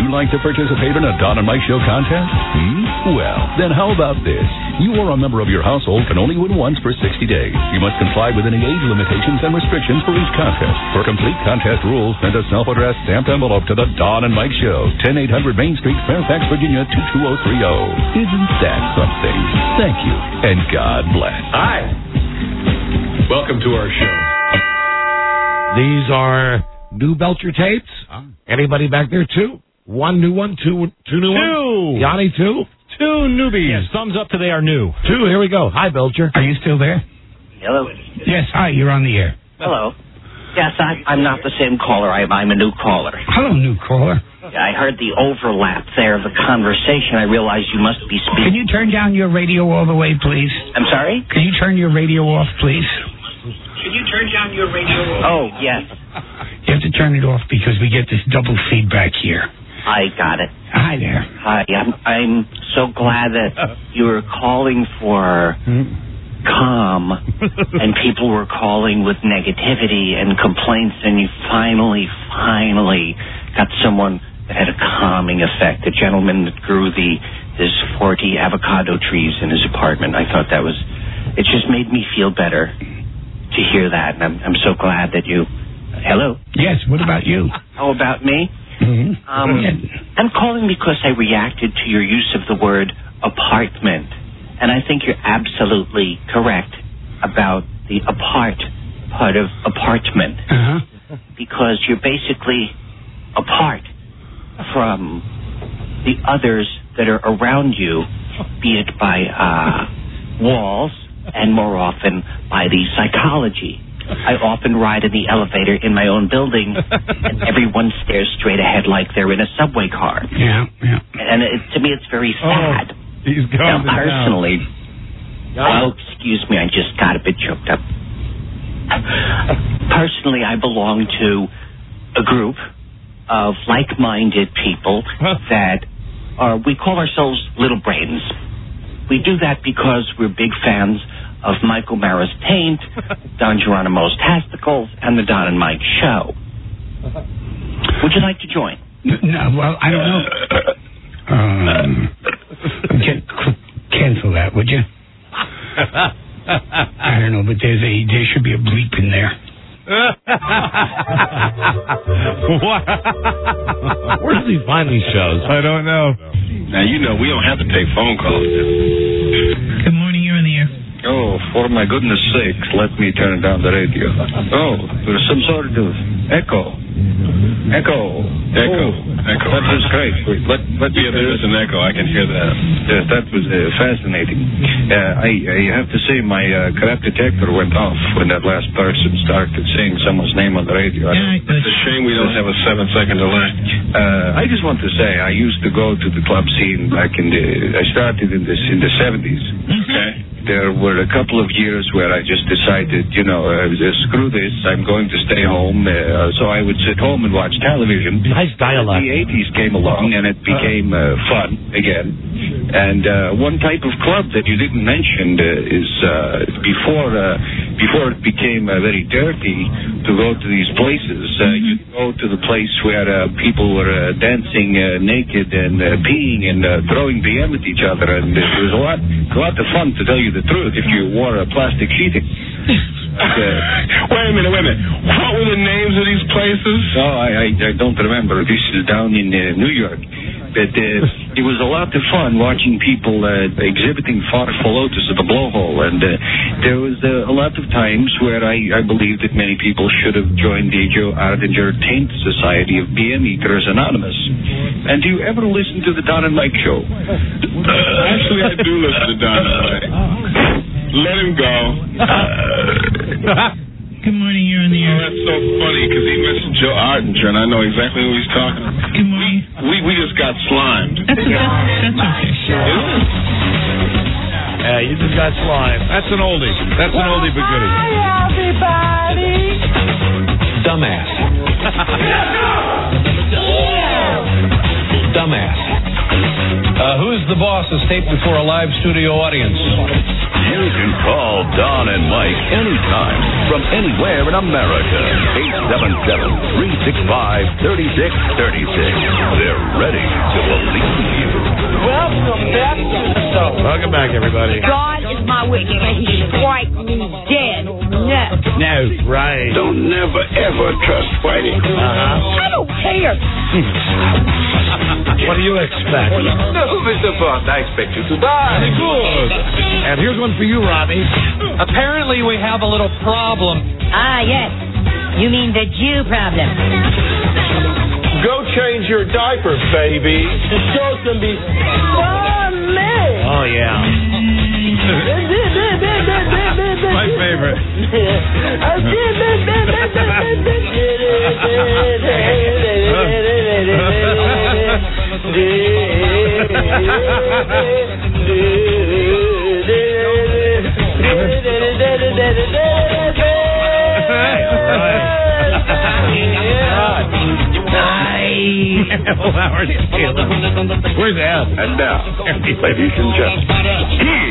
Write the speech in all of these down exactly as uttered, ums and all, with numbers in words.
you like to participate in a Don and Mike Show contest? Hmm? Well, then how about this? You or a member of your household can only win once for sixty days. You must comply with any age limitations and restrictions for each contest. For complete contest rules, send a self-addressed stamped envelope to the Don and Mike Show, ten eight hundred Main Street, Fairfax, Virginia, two two zero three zero. Isn't that something? Thank you, and God bless. Hi. Welcome to our show. These are new Belcher tapes. Anybody back there, too? One new one, two, two new ones? Two. Yanni, two? Two newbies. Yes, thumbs up to they are new. Two, here we go. Hi, Belcher. Are you still there? Hello. Yes, hi, you're on the air. Hello. Yes, I, I'm not the same caller. I, I'm a new caller. Hello, new caller. Yeah, I heard the overlap there of the conversation. I realized you must be speaking. Can you turn down your radio all the way, please? I'm sorry? Can you turn your radio off, please? Can you turn down your radio off? Oh, yes. You have to turn it off because we get this double feedback here. I got it. Hi there. Hi. I'm, I'm so glad that you were calling for calm and people were calling with negativity and complaints, and you finally, finally got someone that had a calming effect. The gentleman that grew the his forty avocado trees in his apartment. I thought that was... It just made me feel better to hear that, and I'm, I'm so glad that you... Hello? Yes, what about you? How about me? Mm-hmm. Um, I'm calling because I reacted to your use of the word apartment, and I think you're absolutely correct about the apart part of apartment, uh-huh. because you're basically apart from the others that are around you, be it by uh, walls and more often by the psychology. I often ride in the elevator in my own building, and everyone stares straight ahead like they're in a subway car. Yeah, yeah. And it, to me, it's very sad. Oh, he's going now, personally, down. oh, excuse me, I just got a bit choked up. Personally, I belong to a group of like-minded people that are, we call ourselves Little Brains. We do that because we're big fans of Mike O'Mara's Taint, Don Geronimo's Tasticles, and the Don and Mike Show. Would you like to join? No, well, I don't know. Um, can, cancel that, would you? I don't know, but there's a there should be a bleep in there. What? Where does he find these shows? I don't know. Now, you know, we don't have to take phone calls. Good morning, you're in the air. Oh, for my goodness sakes, let me turn down the radio. Oh, there's some sort of echo. Echo. Echo. Oh, Echo. That was great. Let, let Yeah, there is an echo. I can hear that. Yes, that was uh, fascinating. Uh, I, I have to say my uh, crap detector went off when that last person started saying someone's name on the radio. Yeah, It's a shame we don't have a seven-second delay. Uh, I just want to say I used to go to the club scene back in the... I started in, this, in the seventies. Okay. There were a couple of years where I just decided, you know, uh, screw this, I'm going to stay home. Uh, so I would sit home and watch television. Nice dialogue. The eighties came along, and it became uh, fun again. And uh, one type of club that you didn't mention uh, is uh, before uh, before it became uh, very dirty to go to these places, uh, you go to the place where uh, people were uh, dancing uh, naked and uh, peeing and uh, throwing B M at each other. And it was a lot, a lot of fun, to tell you the truth, if you wore a plastic sheeting. Uh, wait a minute, wait a minute. What were the names of these places? No, I, I, I don't remember. This is down in uh, New York. But uh, it was a lot of fun watching people uh, exhibiting Farfalotus at the blowhole. And uh, there was uh, a lot of times where I, I believe that many people should have joined the Joe Ardinger Taint Society of B M Eaters Anonymous. And do you ever listen to the Don and Mike Show? Uh, actually, I do listen to Don and Mike. Let him go. Good morning, you're in the Oh, air. that's so funny, because he mentioned Joe Ardinger, and I know exactly who he's talking about. Good morning. We we just got slimed. That's, that's, that's okay. Yeah, you just got slime. That's an oldie. That's an oldie but goodie. Hi, everybody. Dumbass. Dumbass. Uh, who's the boss is taped before a live studio audience? You can call Don and Mike anytime from anywhere in America. eight seven seven, three six five, three six three six. They're ready so. Welcome back, everybody. God is my witness, and he strike me dead. No. No, right. Don't never ever trust Whitey. Uh-huh. I don't care. What do you expect? No, Mister Bond, I expect you to die. Good. And here's one for you, Robbie. Apparently, we have a little problem. Ah, yes. You mean the Jew problem. Go change your diaper, baby. The show's gonna be funny. Oh, yeah. My favorite. Where's Al? And now, ladies and gentlemen,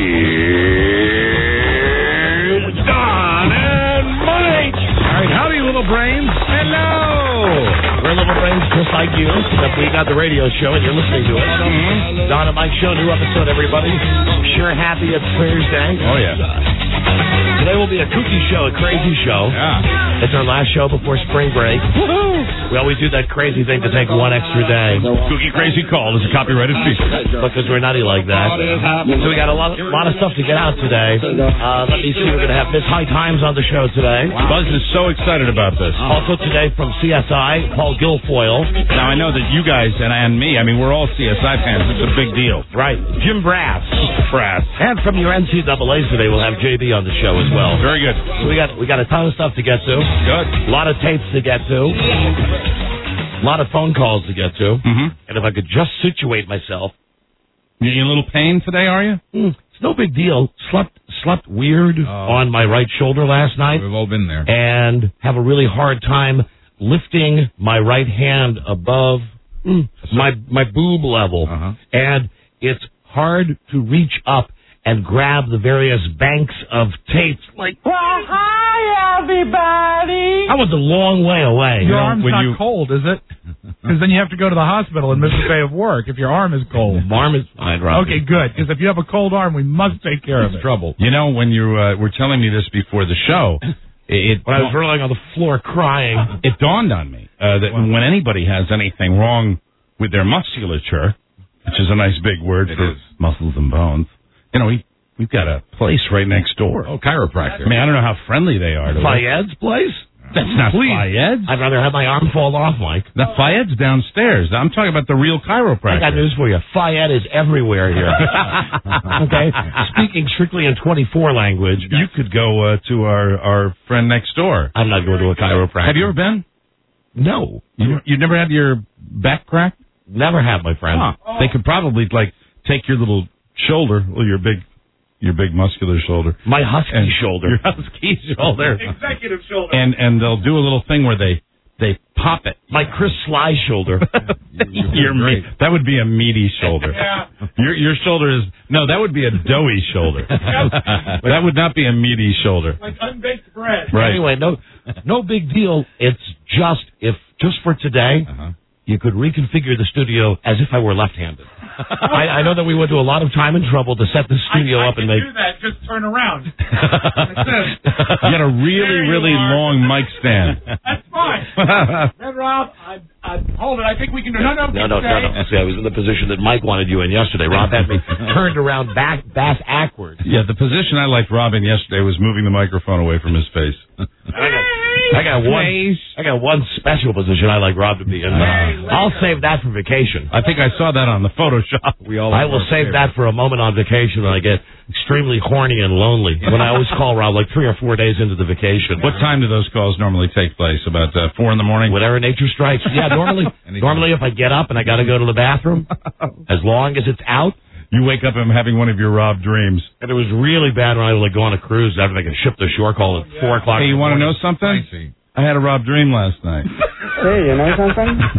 here's Don and Mike. All right, howdy, little brains. Hello. We're little brains just like you, except we got the radio show and you're listening to it. Mm-hmm. Don and Mike Show, new episode, everybody. Sure happy it's Thursday. Oh, yeah. Today will be a kooky show, a crazy show. Yeah. It's our last show before spring break. Woo-hoo! We always do that crazy thing to take one extra day. Kooky Crazy Call is a copyrighted feature. Because we're nutty like that. So we got a lot, lot of stuff to get out today. Uh, let me see, we're going to have Miss High Times on the show today. Buzz is so excited about this. Also today from C S I, Paul Guilfoyle. Now, I know that you guys and, and me, I mean, we're all C S I fans. It's a big deal. Right. Jim Brass. Brass. And from your N C double A's today, we'll have J B on the show as well. Very good. So we got we got a ton of stuff to get to. Good. A lot of tapes to get to. A lot of phone calls to get to. Mm-hmm. And if I could just situate myself. You in a little pain today, are you? Mm, it's no big deal. Slept slept weird Oh. on my right shoulder last night. We've all been there. And have a really hard time lifting my right hand above mm, my my boob level. Uh-huh. And it's hard to reach up and grab the various banks of tapes. Like, Well, hi, everybody. I was a long way away. Your know, arm's when not you- cold, is it? Because then you have to go to the hospital and miss a day of work if your arm is cold. Arm is fine, Rob. Okay, good. Because if you have a cold arm, we must take care of it. Trouble. You know, when you uh, were telling me this before the show, it, it When I was rolling on the floor crying. it dawned on me uh, that when anybody has anything wrong with their musculature, which is a nice big word It for is. muscles and bones, you know, we, we've got a place right next door. Oh, chiropractor. I mean, I don't know how friendly they are to us. Fayed's place? That's not Please. Fayed's. I'd rather have my arm fall off, Mike. The Fayed's downstairs. I'm talking about the real I chiropractor. got news for you. Fayed is everywhere here. Okay? Speaking strictly in twenty-four language, You could go uh, to our, our friend next door. I'm not going to a chiropractor. Have you ever been? No. You, you've never had your back cracked? Never have, my friend. Huh. They could probably, like, take your little shoulder, well, your big, your big muscular shoulder. My husky And shoulder. Your husky shoulder. Executive shoulder. And and they'll do a little thing where they they pop it. My Chris Sly shoulder. Your me- that would be a meaty shoulder. Yeah. Your your shoulder is no, that would be a doughy shoulder. That would not be a meaty shoulder. Like unbaked bread. Right. Anyway, no, no big deal. It's just if just for today, Uh-huh. you could reconfigure the studio as if I were left-handed. I, I know that we went to a lot of time and trouble to set the studio I, I up and can make. do that. Just turn around. You got a really There you really are. long mic stand. That's fine. Then, Rob, I, I, hold it. I think we can do it. No, no, No, no, no, no. See, I was in the position that Mike wanted you in yesterday. Rob had me turned around back, bass backward. Yeah, the position I liked Rob in yesterday was moving the microphone away from his face. I got, I got one. I got one special position I like Rob to be in. I'll save that for vacation. I think I saw that on the Photoshop. We all. I will save that for a moment on vacation when I get extremely horny and lonely. When I always call Rob like three or four days into the vacation. What time do those calls normally take place? About uh, four in the morning. Whatever nature strikes. Yeah, normally, normally if I get up and I got to go to the bathroom, as long as it's out. You wake up and having one of your Rob dreams. And it was really bad when I would like go on a cruise after they could ship the shore call at four o'clock. Hey, you want to know something? I had a Rob dream last night. Hey, you know something?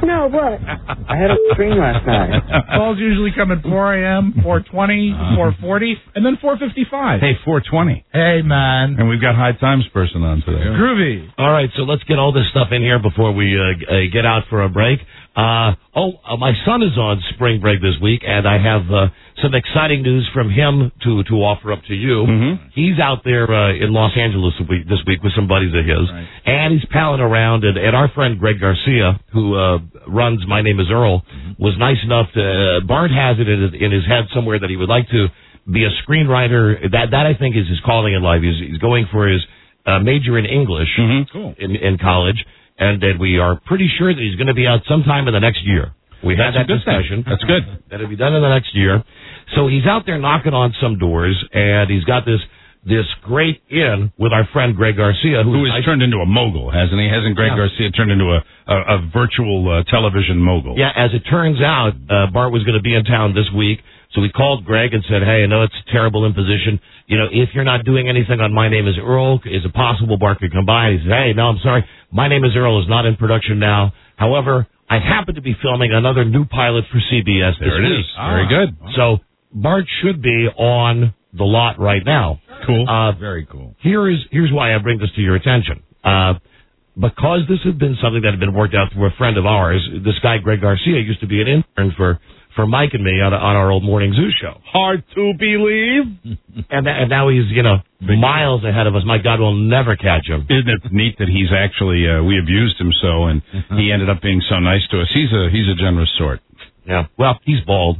No, what? I had a screen last night. Calls usually come at four a.m., four twenty, four forty, and then four fifty-five. Hey, four twenty. Hey, man. And we've got High Times person on today. Groovy. All right, so let's get all this stuff in here before we uh, g- uh, get out for a break. Uh, oh, uh, my son is on spring break this week, and I have uh, some exciting news from him to, to offer up to you. Mm-hmm. He's out there uh, in Los Angeles this week, this week with some buddies of his, Right. and he's palling around. And, and our friend Greg Garcia, who uh, runs My Name is Earl, mm-hmm. was nice enough to, uh, Bart has it in his, in his head somewhere that he would like to be a screenwriter. That, that I think, is his calling in life. He's, he's going for his uh, major in English Mm-hmm. Cool. in, in college, and that we are pretty sure that he's going to be out sometime in the next year. We had That's that a good discussion. thing. That's good. That'll be done in the next year. So he's out there knocking on some doors, and he's got this this great in with our friend Greg Garcia, Who has nice. turned into a mogul, hasn't he? Hasn't Greg Yeah. Garcia turned into a, a, a virtual uh, television mogul? Yeah, as it turns out, uh, Bart was going to be in town this week, so we called Greg and said, hey, I know it's a terrible imposition. You know, if you're not doing anything on My Name is Earl, is it possible Bart could come by? He said, hey, no, I'm sorry. My Name is Earl is not in production now. However, I happen to be filming another new pilot for C B S this There it week. is. Very good. So Bart should be on the lot right now. Cool. Uh, Very cool. Here is here's why I bring this to your attention. Uh, because this had been something that had been worked out through a friend of ours. This guy Greg Garcia used to be an intern for for Mike and me on, on our old Morning Zoo show. Hard to believe. And, th- and now he's, you know, miles ahead of us. My God, we'll never catch him. Isn't it neat that he's actually uh, we abused him so, and he ended up being so nice to us. He's a he's a generous sort. Yeah. Well, he's bald.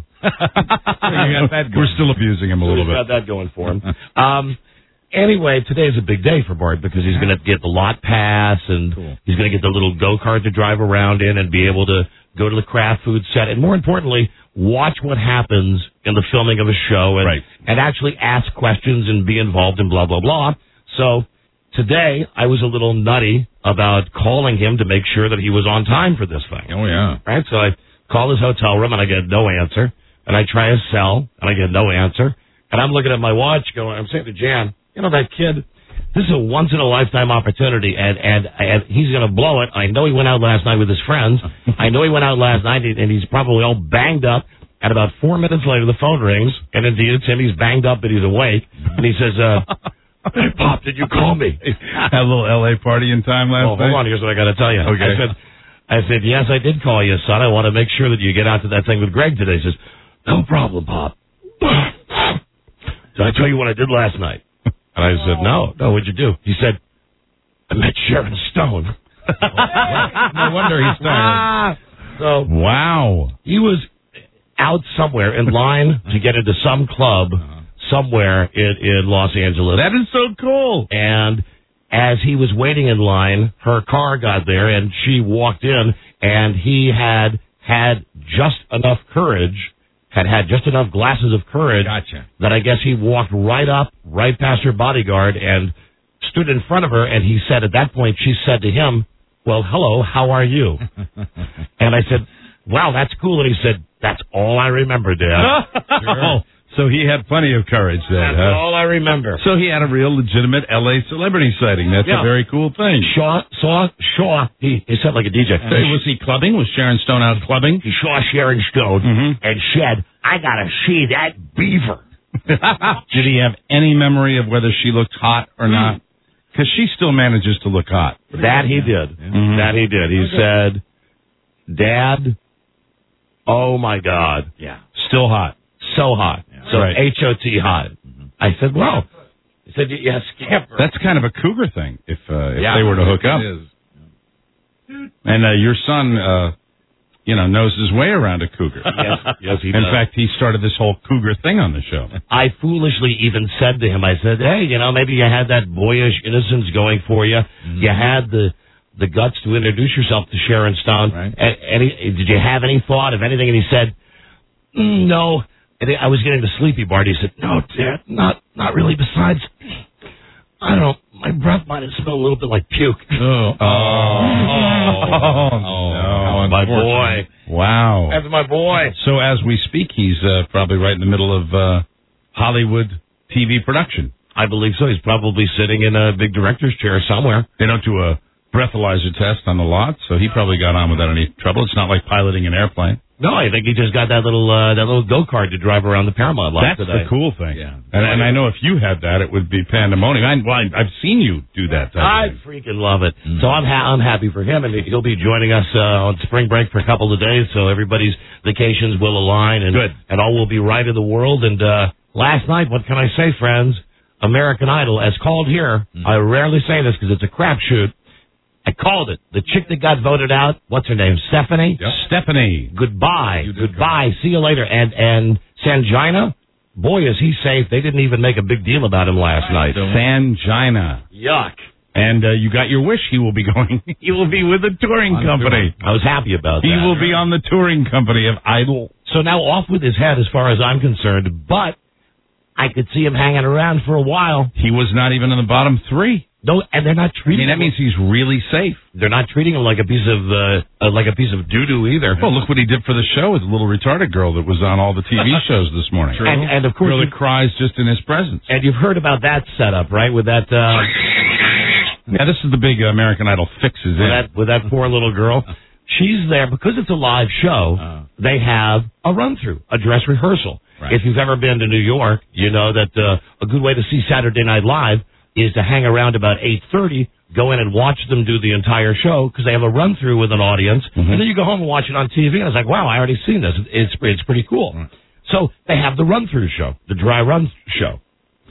We're still abusing him a So little he's bit. got that going for him. Um, anyway, today is a big day for Bart because he's going to get the lot pass, and Cool. he's going to get the little go-kart to drive around in and be able to go to the craft food set, and more importantly, watch what happens in the filming of a show and, Right. and actually ask questions and be involved in blah, blah, blah. So today I was a little nutty about calling him to make sure that he was on time for this thing. Oh, yeah. Right? So I call his hotel room, and I get no answer. And I try his cell, and I get no answer. And I'm looking at my watch going, I'm saying to Jan, you know, that kid, this is a once-in-a-lifetime opportunity, and, and, and he's going to blow it. I know he went out last night with his friends. I know he went out last night, and he's probably all banged up. And about four minutes later, the phone rings, and indeed it's him. He's banged up, but he's awake. And he says, uh, hey, Pop, did you call me? Had a little L A party in time last Oh, night. hold on. Here's what I got to tell you. Okay. I said, I said, yes, I did call you, son. I want to make sure that you get out to that thing with Greg today. He says, no problem, Pop. Did I tell you what I did last night? And I said, no. No, what'd you do? He said, I met Sharon Stone. No wonder he's tired. So Wow. he was out somewhere in line to get into some club somewhere in, in Los Angeles. That is so cool. And as he was waiting in line, her car got there, and she walked in, and he had had just enough courage, had had just enough glasses of courage Gotcha. that I guess he walked right up, right past her bodyguard, and stood in front of her, and he said at that point, she said to him, well, hello, how are you? And I said, wow, that's cool. And he said, that's all I remember, Dad. Oh, so he had plenty of courage then, That's huh? all I remember. So he had a real legitimate L A celebrity sighting. That's Yeah. a very cool thing. Shaw, saw, Shaw, he, he said like a D J. Hey, was he clubbing? Was Sharon Stone out clubbing? He saw Sharon Stone Mhm. and said, I gotta see that beaver. Did he have any memory of whether she looked hot or not? Because she still manages to look hot. That he did. Mhm. That he did. He said, Dad, oh my God. Yeah. Still hot. So hot. So Right. H O T hot. I said, well. He said, yeah, scamper. That's kind of a cougar thing if uh, if Yeah, they were to hook it up. is. And uh, your son, uh, you know, knows his way around a cougar. Yes, yes, he In does. fact, he started this whole cougar thing on the show. I foolishly even said to him, I said, hey, you know, maybe you had that boyish innocence going for you. Mm-hmm. You had the the guts to introduce yourself to Sharon Stone. Right. And, and he, did you have any thought of anything? And he said, mm, no. And I was getting the sleepy Bart. He said, no, Dad, not, not really. Besides, I don't know, my breath might have smelled a little bit like puke. Oh. Oh, no. My boy. Wow. That's my boy. So as we speak, he's uh, probably right in the middle of uh, Hollywood T V production. I believe so. He's probably sitting in a big director's chair somewhere. They don't do a breathalyzer test on the lot, so he probably got on without any trouble. It's not like piloting an airplane. No, I think he just got that little uh, that little go-kart to drive around the Paramount lot That's today. the cool thing. Yeah. And, and I know if you had that, it would be pandemonium. I, well, I, I've seen you do that. Type I of thing. freaking love it. Mm. So I'm ha- I'm happy for him, and he'll be joining us uh, on spring break for a couple of days, so everybody's vacations will align, and Good. and all will be right in the world. And uh, last night, what can I say, friends? American Idol, as called here, mm. I rarely say this because it's a crapshoot. I called it. The chick that got voted out, what's her name? Stephanie? Yep. Stephanie. Goodbye. Goodbye. See you later. And and Sangina, boy, is he safe. They didn't even make a big deal about him last night. Sangina. Yuck. And uh, you got your wish. He will be going. He will be with the touring on company. I was happy about that. He will be on the touring company of Idol. So now off with his head as far as I'm concerned, but I could see him hanging around for a while. He was not even in the bottom three. No, and they're not treating. I mean, that means he's really safe. They're not treating him like a piece of uh, uh, like a piece of doo doo either. Well, look what he did for the show with the little retarded girl that was on all the T V shows this morning. True. And, and of course, girl that cries just in his presence. And you've heard about that setup, right? With that. Uh, yeah, this is the big American Idol fixes with in. that with that poor little girl. She's there because it's a live show. Uh, they have a run through, a dress rehearsal. Right. If you've ever been to New York, you know that uh, a good way to see Saturday Night Live is to hang around about eight thirty, go in and watch them do the entire show because they have a run-through with an audience, mm-hmm. and then you go home and watch it on T V, and I was like, wow, I already seen this. It's it's pretty cool. Mm-hmm. So they have the run-through show, the dry run show.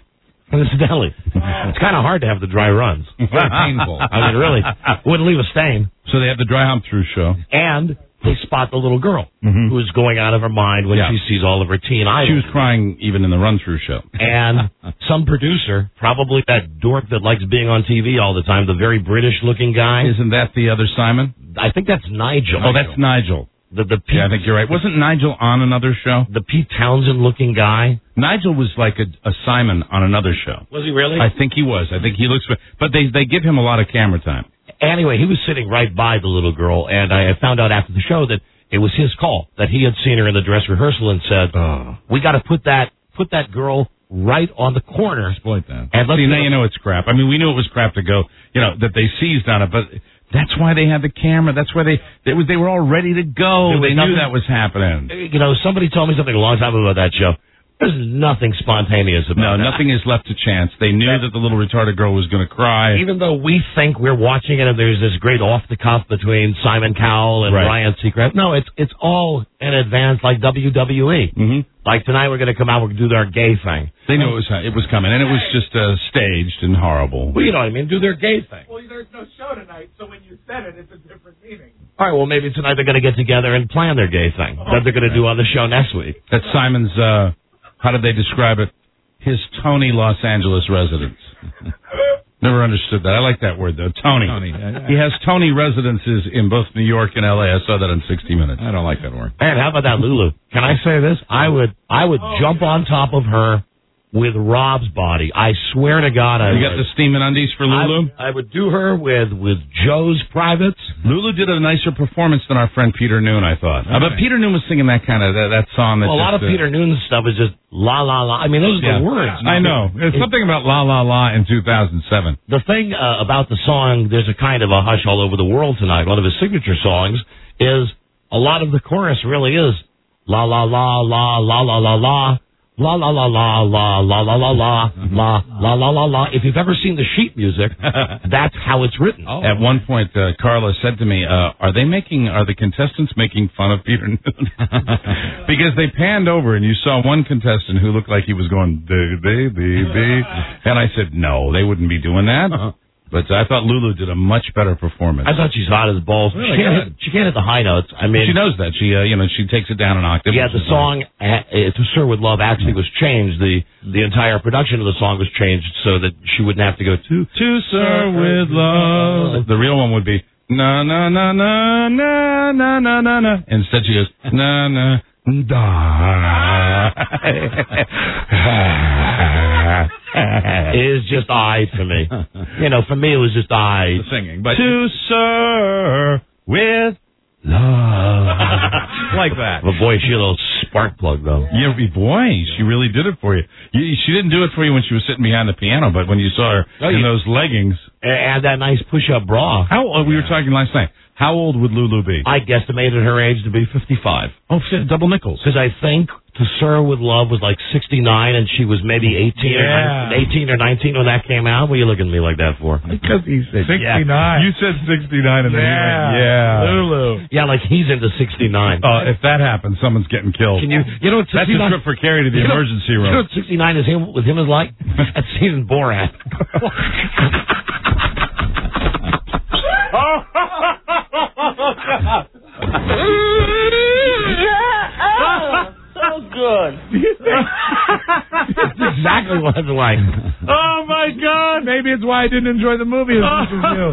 And incidentally, it's kind of hard to have the dry runs. Very painful. I mean, really, wouldn't leave a stain. So they have the dry hump through show. And they spot the little girl mm-hmm. who's going out of her mind when yeah. she sees all of her teen idols. She was crying even in the run-through show. And some producer, probably that dork that likes being on T V all the time, the very British-looking guy. Isn't that the other Simon? I think that's Nigel. Oh, that's Nigel. The, the Pete, yeah, I think you're right. Wasn't Nigel on another show? The Pete Townsend-looking guy? Nigel was like a, a Simon on another show. Was he really? I think he was. I think he looks... But they, they give him a lot of camera time. Anyway, he was sitting right by the little girl, and I found out after the show that it was his call, that he had seen her in the dress rehearsal and said, oh. we got to put that put that girl right on the corner. Exploit that. And let's See, now you know it's crap. I mean, we knew it was crap to go, you know, that they seized on it, but that's why they had the camera. That's why they they, was, they were all ready to go. They nothing, knew that was happening. You know, somebody told me something a long time ago about that show. There's nothing spontaneous about it. No, that. nothing is left to chance. They knew that, that the little retarded girl was going to cry. Even though we think we're watching it and there's this great off-the-cuff between Simon Cowell and right. Ryan Seacrest. No, it's it's all in advance like W W E. Mm-hmm. Like tonight we're going to come out, we're going to do our gay thing. They knew it was it was coming, and it was just uh, staged and horrible. Well, you know what I mean, do their gay thing. Well, there's no show tonight, so when you said it, it's a different meaning. All right, well, maybe tonight they're going to get together and plan their gay thing. Oh, that they're going to do on the show next week. That's Simon's... Uh, How did they describe it? His Tony Los Angeles residence. Never understood that. I like that word, though. Tony. Tony. Yeah, yeah. He has Tony residences in both New York and L A. I saw that in sixty minutes. I don't like that word. Man, how about that Lulu? Can I say this? I would I would oh, jump yeah. on top of her with Rob's body. I swear to God I You would. got the steaming undies for Lulu? I, I would do her with, with Joe's privates. Lulu did a nicer performance than our friend Peter Noon, I thought. Okay. Uh, but Peter Noon was singing that kind of, that, that song. That well, a lot just, of uh, Peter Noon's stuff is just la, la, la. I mean, those are yeah. the words. I know. There's it, something about la, la, la in two thousand seven. The thing uh, about the song, there's a kind of a hush all over the world tonight. One of his signature songs is a lot of the chorus really is la, la, la, la, la, la, la, la. La la la la la la la la la la la la la la. If you've ever seen the sheet music, that's how it's written. Oh. At one point, uh, Carla said to me, uh, "Are they making? Are the contestants making fun of Peter Noon?" Because they panned over and you saw one contestant who looked like he was going dee dee dee dee, and I said, "No, they wouldn't be doing that." Uh-huh. But I thought Lulu did a much better performance. I thought she's hot as balls. Really she, can't hit, she can't hit the high notes. I mean, she knows that. She, uh, you know, she takes it down an octave. Yeah, the song uh, "To Sir with Love" actually was changed. The the entire production of the song was changed so that she wouldn't have to go to "To Sir with Love." The real one would be na na na na na na na na na. Instead, she goes na na da. Is just I to me. You know, for me it was just I. The singing, but to Sir with Love. Like that. But boy, she a little spark plug, though. Yeah, boy, she really did it for you. you. She didn't do it for you when she was sitting behind the piano, but when you saw her Oh, in you- those leggings. And that nice push-up bra. How old, we were talking last night. How old would Lulu be? I guesstimated her age to be fifty-five. Oh, shit, double nickels. Because I think To Sir With Love was like sixty-nine, and she was maybe eighteen, Yeah. or, eighteen or nineteen when that came out. What are you looking at me like that for? Because he's sixty-nine. Yeah. You said sixty-nine, and then Yeah. you went, yeah. Lulu. Yeah, like he's into sixty-nine. Uh, if that happens, someone's getting killed. Can you, you know what That's a sixty-nine trip for Carrie to the you know- emergency You know room. what sixty-nine is him, with him is like? That's season Borat. So good. That's exactly what it's like. Oh, my God. Maybe it's why I didn't enjoy the movie as much as you.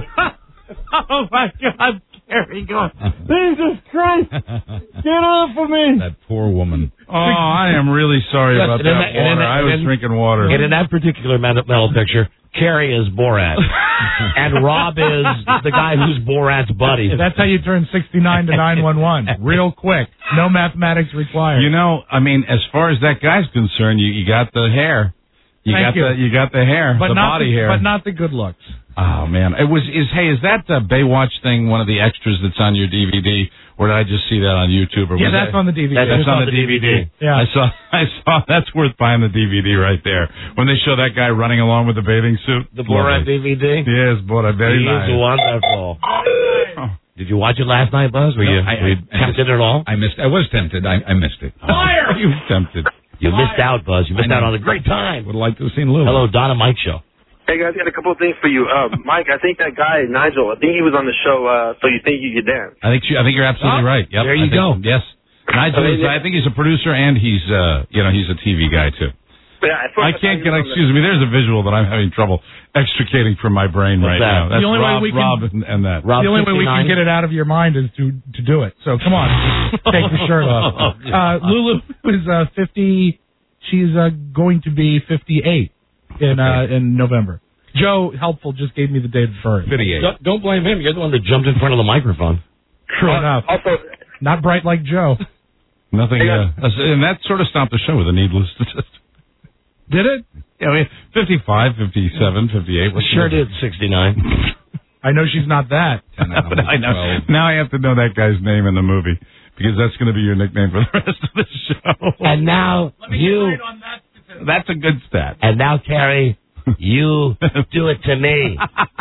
Oh, my God. Carrie going, Jesus Christ. Get off of me. That poor woman. Oh, I am really sorry Yes, about and in that that- and in water. that- I was and in- drinking water. And in that particular metal metal picture, Carrie is Borat. And Rob is the guy who's Borat's buddy. That's how you turn sixty-nine to nine one one. Real quick. No mathematics required. You know, I mean, as far as that guy's concerned, you, you got the hair. You Thank got you. the you got the hair, but the not body the, hair. But not the good looks. Oh man, it was is hey is that the Baywatch thing one of the extras that's on your D V D, or did I just see that on YouTube? Or Yeah, was that's that, on the D V D. That- That's It's on on the, the D V D. D V D. Yeah. I saw I saw that's worth buying the D V D right there. When they show that guy running along with the bathing suit, The Borat Lovely. D V D? Yes, Borat, very He's nice. wonderful. Oh. Did you watch it last night, Buzz? Were No, you, I- were you I- I tempted at all? I missed. I was tempted. I, I missed it. Liar! You tempted. You missed out, Buzz. You missed I out know. on a great time. Would have liked to have seen Lou. Hello, Donna Mike Show. Hey guys, got a couple of things for you. Uh, Mike, I think that guy Nigel, I think he was on the show. Uh, so you think you could dance? I think you, I think you're absolutely Oh, right. Yep, there you I think- go. Yes, Nigel is. I think he's a producer and he's uh you know he's a T V guy too. But yeah, at I first can't thought get. he was on the- Excuse me. There's a visual that I'm having trouble extricating from my brain What's right that? now. That's The only way Rob, we can- Rob, and, and that. Rob the only way we can fifty-nine? get it out of your mind is to to do it. So come on, take the shirt off. Uh, Lulu is uh, fifty. She's uh, going to be fifty-eight in uh, in November. Joe, helpful, just gave me the date of birth. fifty-eight. Don't, don't blame him. You're the one that jumped in front of the microphone. True Uh, enough. Also, Not bright like Joe. Nothing. Hey, Uh, and that sort of stopped the show with a needless statistic. Did it? Yeah, I mean, fifty-five, fifty-seven, fifty-eight. What's Sure the- did, sixty-nine. I know she's not that. But I know. Now I have to know that guy's name in the movie because that's going to be your nickname for the rest of the show. And now you, That's a good stat. and now, Carrie, you do it to me.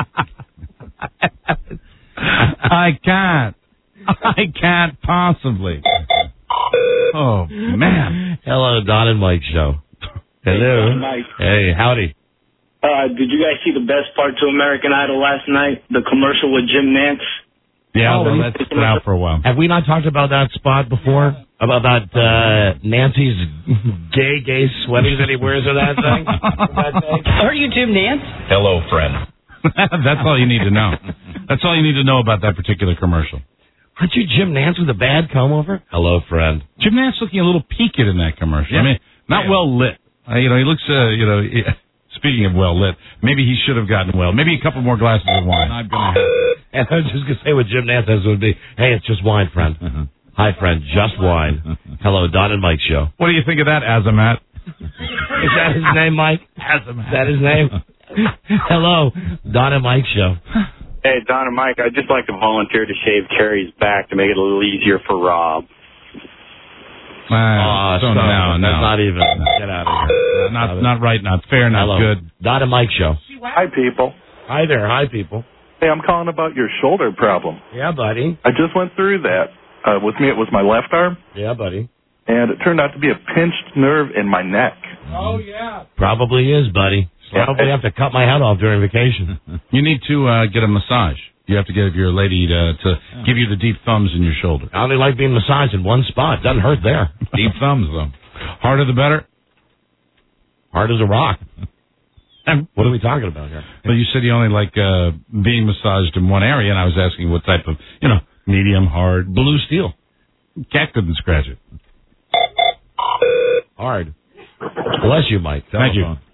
I can't. I can't possibly. Oh, man. Hello, Don and Mike Show. Hello. Hey, Mike. Hey, howdy. Uh, did you guys see the best part to American Idol last night? The commercial with Jim Nance? Yeah, Oh, well, you- that's been out for a while. Have we not talked about that spot before? About that uh, Nancy's gay, gay sweater that he wears or that thing? Are you Jim Nance? Hello, friend. That's all you need to know. That's all you need to know about that particular commercial. Aren't you Jim Nance with a bad comb over? Hello, friend. Jim Nance looking a little peaked in that commercial. Yeah. I mean, not Yeah. well lit. Uh, you know, he looks, uh, you know, he, speaking of well lit, maybe he should have gotten well. Maybe a couple more glasses of wine. Not gonna happen. And I was just going to say what Jim Nance says would be, hey, it's just wine, friend. Hi, friend, just wine. Hello, Don and Mike Show. What do you think of that, Azamat? Is that his name, Mike? Is that his name? Hello, Don and Mike Show. hey, Don and Mike, I'd just like to volunteer to shave Carrie's back to make it a little easier for Rob. Uh, Oh, so stop no, it. no. That's not even. Get out of here. Not, not right, not fair, not Hello. good. Don and Mike Show. Hi, people. Hi there. Hi, people. Hey, I'm calling about your shoulder problem. Yeah, buddy. I just went through that. Uh, with me, it was my left arm, Yeah, buddy. and it turned out to be a pinched nerve in my neck. Oh, yeah. Probably is, buddy. Probably have to cut my head off during vacation. You need to uh, get a massage. You have to get your lady to, to give you the deep thumbs in your shoulder. I only like being massaged in one spot. Doesn't hurt there. Deep thumbs, though. Harder the better. Hard as a rock. What are we talking about here? Well, you said you only like uh, being massaged in one area, and I was asking what type of, you know, medium, hard. Blue steel. Cat couldn't scratch it. Hard. Bless you, Mike. Thank you.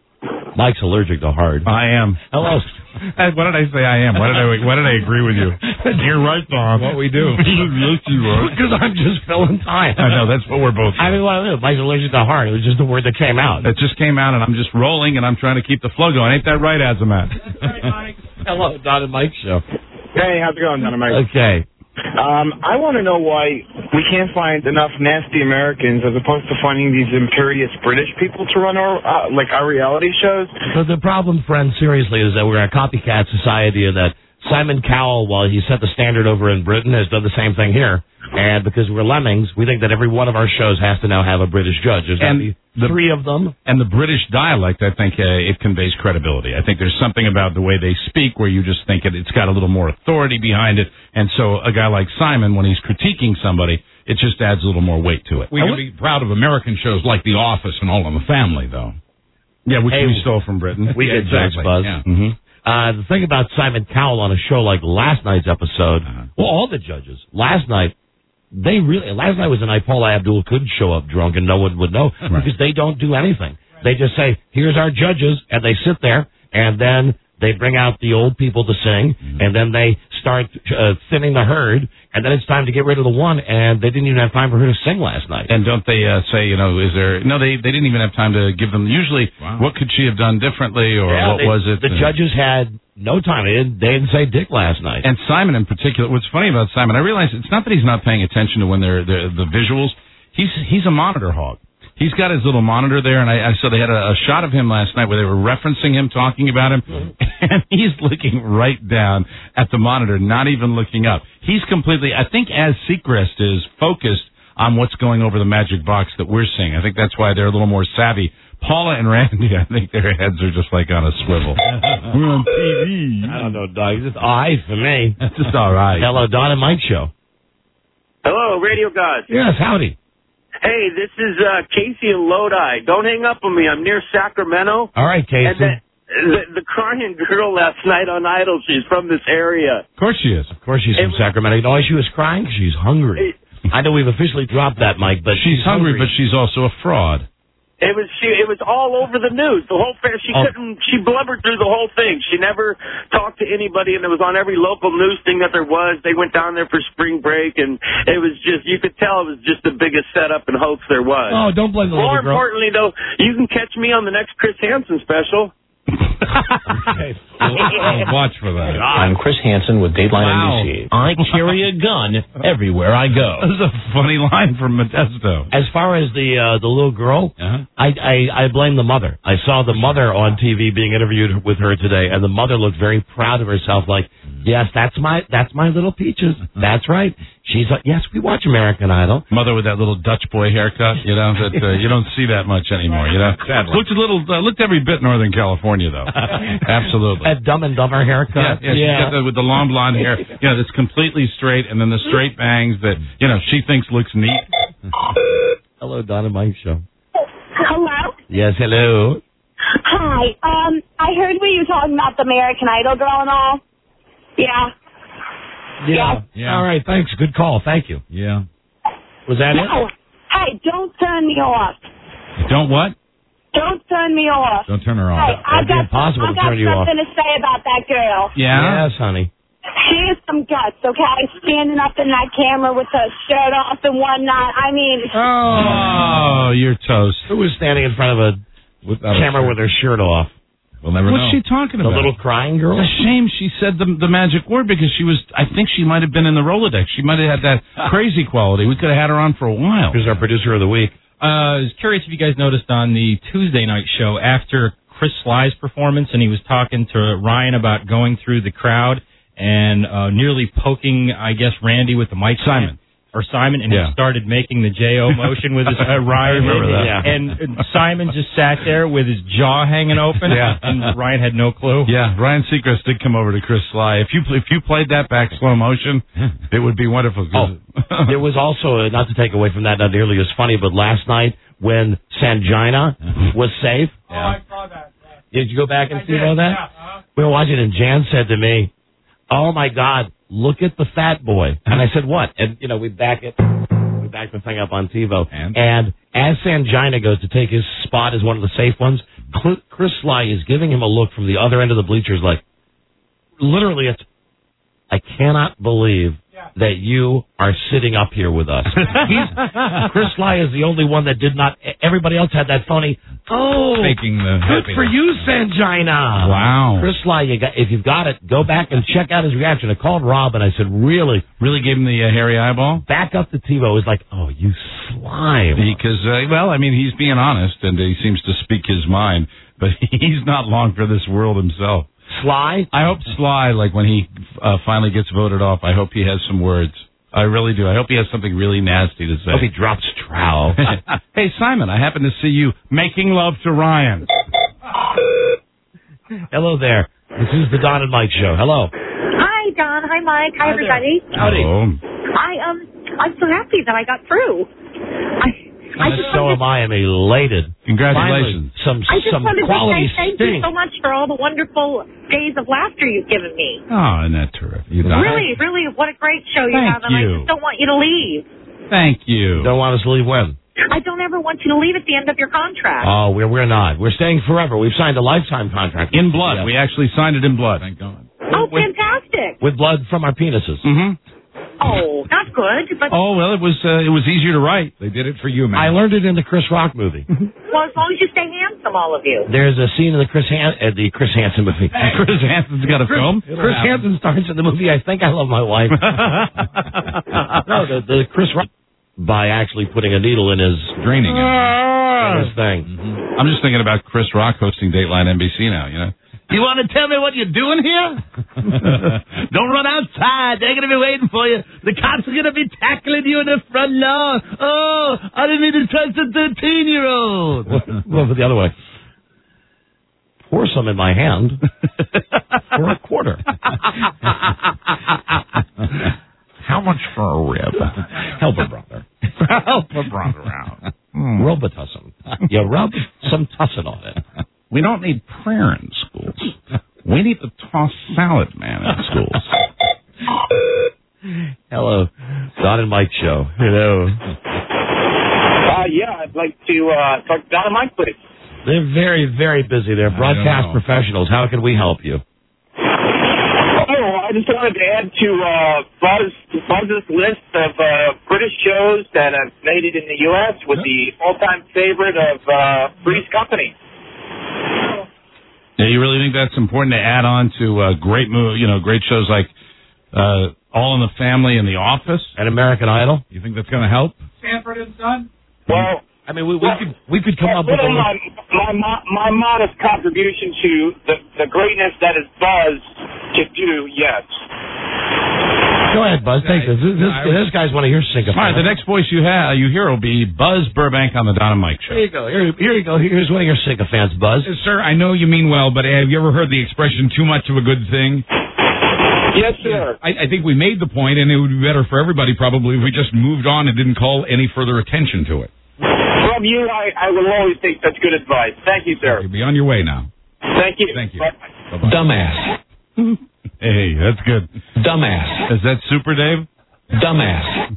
Mike's allergic to hard. I am. Hello. What did I say I am? Why did I, why did I agree with you? You're right, Tom. What we do. Yes, you are. Because I'm just filling time. I know, that's what we're both I mean, what I do. Mike's allergic to hard. It was just the word that came out. It just came out, and I'm just rolling, and I'm trying to keep the flow going. Ain't that right, Azamat? Hello, Don and Mike Show. Hey, how's it going, Don and Mike? Okay. Um, I want to know why we can't find enough nasty Americans as opposed to finding these imperious British people to run our, uh, like, our reality shows. So the problem, friend, seriously, is that we're a copycat society and that Simon Cowell, while he set the standard over in Britain, has done the same thing here. And because we're lemmings, we think that every one of our shows has to now have a British judge. There's got to be three of them. And the British dialect, I think, uh, it conveys credibility. I think there's something about the way they speak where you just think it, it's got a little more authority behind it. And so a guy like Simon, when he's critiquing somebody, it just adds a little more weight to it. We can be proud of American shows like The Office and All in the Family, though. Yeah, which Hey, we stole from Britain. We yeah, did, Judge exactly. Buzz. Yeah. Mm-hmm. Uh, the thing about Simon Cowell on a show like last night's episode, Uh-huh. well, all the judges, last night, they really, last night was a night Paula Abdul could show up drunk and no one would know Right. because they don't do anything. They just say, here's our judges, and they sit there, and then they bring out the old people to sing, Mm-hmm. and then they start uh, thinning the herd, and then it's time to get rid of the one, and they didn't even have time for her to sing last night. And don't they uh, say, you know, is there... No, they, they didn't even have time to give them... Usually, Wow. what could she have done differently, or Yeah, what they- was it? The And- judges had no time. They didn't, they didn't say dick last night. And Simon in particular, what's funny about Simon, I realize it's not that he's not paying attention to when they're, they're the visuals. He's he's a monitor hog. He's got his little monitor there, and I, I saw they had a, a shot of him last night where they were referencing him, talking about him, and he's looking right down at the monitor, not even looking up. He's completely, I think as Seacrest is focused on what's going over the magic box that we're seeing. I think that's why they're a little more savvy. Paula and Randy, I think their heads are just like on a swivel. We're on T V. I don't know, Doug. It's all right for me. That's just all right. Hello, Don and Mike Show. Hello, Radio Gods. Yes, howdy. Hey, this is uh, Casey in Lodi. Don't hang up on me. I'm near Sacramento. All right, Casey. And the, the, the crying girl last night on Idol, she's from this area. Of course she is. Of course she's from It- Sacramento. You know why she was crying? She's hungry. I know we've officially dropped that, Mike, but She's hungry, but she's also a fraud. It was she. It was all over the news. The whole fair. She Oh. couldn't. She blubbered through the whole thing. She never talked to anybody, and it was on every local news thing that there was. They went down there for spring break, and it was just. You could tell it was just the biggest setup and hoax there was. Oh, don't blame the More little girl. importantly, though, you can catch me on the next Chris Hansen special. Okay. I'll watch for that. I'm Chris Hansen with Dateline Wow. N B C. I carry a gun everywhere I go. This is a funny line from Modesto. As far as the uh, the little girl, Uh-huh. I, I I blame the mother. I saw the mother on T V being interviewed with her today, and the mother looked very proud of herself. Like, yes, that's my that's my little Peaches. That's right. She's like, yes, we watch American Idol. Mother with that little Dutch boy haircut, you know, that uh, you don't see that much anymore, you know. Sadly. Looked a little, uh, looked every bit Northern California, though. Absolutely. That Dumb and Dumber Yeah, haircut. yeah, she's got the, with the long blonde hair, you know, that's completely straight, and then the straight bangs that, you know, she thinks looks neat. Hello, Don and Mike Show. Hello? Yes, hello. Hi. Um, I heard when you were talking about the American Idol girl and all. Yeah. Yeah. Yeah. All right, thanks. Good call. Thank you. Yeah. Was that No. it? Hey, don't turn me off. Don't what? Don't turn me off. Don't turn her Hey, off. I That'd be got, impossible I to got turn you off. something to say about that girl. Yeah? Yes, honey. She has some guts, okay? Standing up in that camera with her shirt off and whatnot. I mean, Oh, you're toast. Who was standing in front of a Without a camera shirt. with her shirt off? We'll never What's know. she talking The about? little crying girl? It's a shame she said the the magic word because she was, I think she might have been in the Rolodex. She might have had that crazy quality. We could have had her on for a while. Here's our producer of the week. Uh, I was curious if you guys noticed on the Tuesday night show after Chris Sly's performance, and he was talking to Ryan about going through the crowd and uh, nearly poking, I guess, Randy with the mic. Simon. Or Simon, and Yeah. he started making the J O motion with his uh, Ryan. remember that. Yeah. And, and Simon just sat there with his jaw hanging open, Yeah. and Ryan had no clue. Yeah, Ryan Seacrest did come over to Chris Sly. If you if you played that back slow motion, it would be wonderful. Oh, there was also, uh, not to take away from that, not nearly as funny, but last night when Sangina was safe. Oh, I saw that. Did you go back and I see did, all that? yeah, uh-huh. We were watching, and Jan said to me, "Oh my God, look at the fat boy." And I said, "What?" And you know, we back it, we back the thing up on TiVo, And? and as Sangina goes to take his spot as one of the safe ones, Cl- Chris Sly is giving him a look from the other end of the bleachers, like literally, it's. I cannot believe that you are sitting up here with us. He's, Chris Sly is the only one that did not. Everybody else had that phony. Oh, faking the good happiness. for you, Sangina. Wow. Chris Sly, you got, if you've got it, go back and check out his reaction. I called Rob and I said, really, really gave him the uh, hairy eyeball. Back up to TiVo. It was like, oh, you slime. Because uh, well, I mean, he's being honest and he seems to speak his mind, but he's not long for this world himself. Sly? I hope Sly, like when he uh, finally gets voted off, I hope he has some words. I really do. I hope he has something really nasty to say. I hope he drops trowel. Hey, Simon, I happen to see you making love to Ryan. Hello there. This is the Don and Mike Show. Hello. Hi, Don. Hi, Mike. Hi, Hi everybody. Howdy. Hello. I um, I'm so happy that I got through. I, I And just so wanted am I. I'm elated. Congratulations. Finally, some I just some wanted quality to say thank sting. you so much for all the wonderful days of laughter you've given me. Oh, isn't that terrific? You Really, really, what a great show you Thank have, and I you. just don't want you to leave. Thank you. Don't want us to leave when? I don't ever want you to leave at the end of your contract. Oh, we're we're not. We're staying forever. We've signed a lifetime contract. In blood. Yeah. We actually signed it in blood. Thank God. oh, with, fantastic. With blood from our penises. Mm-hmm. Oh, not good, but Oh, well, it was uh, it was easier to write. They did it for you, man. I learned it in the Chris Rock movie. well, as long as you stay handsome, all of you. There's a scene in the Chris Han- uh, the Chris Hansen movie. Chris Hansen's got a Chris, film. Chris Hansen starts in the movie I Think I Love My Wife. no, the, the Chris Rock by actually putting a needle in his Draining it. in his thing. Mm-hmm. I'm just thinking about Chris Rock hosting Dateline N B C now, you know. You want to tell me what you're doing here? Don't run outside. They're going to be waiting for you. The cops are going to be tackling you in the front lawn. Oh, I didn't mean to touch the thirteen-year-old. Well, the other way. Pour some in my hand for a quarter. How much for a rib? Help a brother. Help a brother out. Mm. Robitussin. You rub some tussin on it. We don't need prayer in schools. We need the toss salad man in schools. Hello. Don and Mike Show. Hello. Uh, yeah, I'd like to uh, talk to Don and Mike, please. They're very, very busy. They're broadcast professionals. How can we help you? Oh, I just wanted to add to uh, Buzz, Buzz's list of uh, British shows that have made it in the U S with the all-time favorite of uh, Three's Company. Yeah, you really think that's important to add on to uh, great, mo- you know, great shows like uh, All in the Family and The Office and American Idol? You think that's going to help? Sanford and Son? Well, I mean, we, we could we could come up with a my, my my my modest contribution to the the greatness that is Buzz to do. Yes. Go ahead, Buzz. Take this. This, this, this guy's want to hear sync. All right, the next voice you have, you hear will be Buzz Burbank on the Don and Mike Show. Here you go. Here, here you go. Here's one of your sycophants, Buzz. Uh, sir, I know you mean well, but have you ever heard the expression "too much of a good thing"? Yes, sir. I, I think we made the point, and it would be better for everybody probably if we just moved on and didn't call any further attention to it. From you, I, I will always take such good advice. Thank you, sir. You'll be on your way now. Thank you. Thank you. Bye-bye. Bye-bye. Dumbass. Hey, that's good. Dumbass. Is that Super Dave? Dumbass.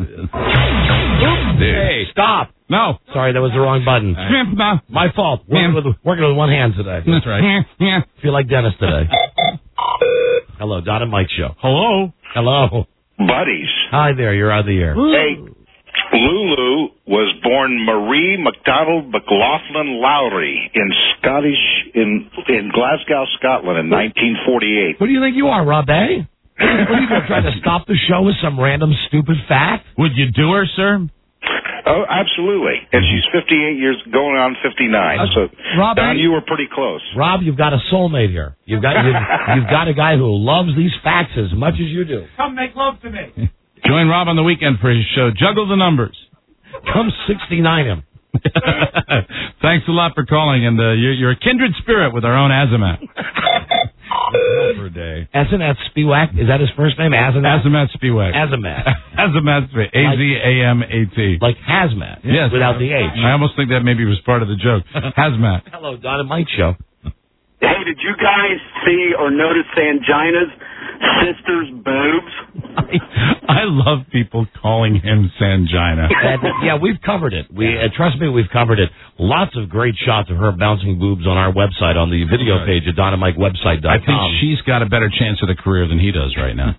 Hey, stop. No. Sorry, that was the wrong button. My fault. Working with, working with one hand today. That's right. Feel like Dennis today. Hello, Don and Mike Show. Hello. Hello. Buddies. Hi there, you're on the air. Hey, Lulu was born Marie MacDonald McLaughlin Lowry in Scottish in in Glasgow, Scotland in nineteen forty-eight. Who do you think you are, Rob A? What are you going to try to stop the show with some random stupid fact? Would you do her, sir? Oh, absolutely. And she's fifty-eight years, going on fifty-nine. Uh, so, Rob Don, A? you were pretty close. Rob, you've got a soulmate here. You've got you've, you've got a guy who loves these facts as much as you do. Come make love to me. Join Rob on the weekend for his show. Juggle the numbers. Come sixty-nine him. Thanks a lot for calling, and uh, you're, you're a kindred spirit with our own Azamat. For a day. Azamat Spiewak? Is that his first name? Azamat? Azamat Spiewak. Azamat. Azamat Spiewak. A Z A M A T. Like hazmat. Yes. Without the H. I almost think that maybe was part of the joke. Hazmat. Hello, Don and Mike Show. Hey, did you guys see or notice Sangina's sister's boobs. I, I love people calling him Sangina. And, uh, yeah, we've covered it. We uh, trust me, we've covered it. Lots of great shots of her bouncing boobs on our website, on the video Right. page at dynamite website dot com. I think she's got a better chance at a career than he does right now.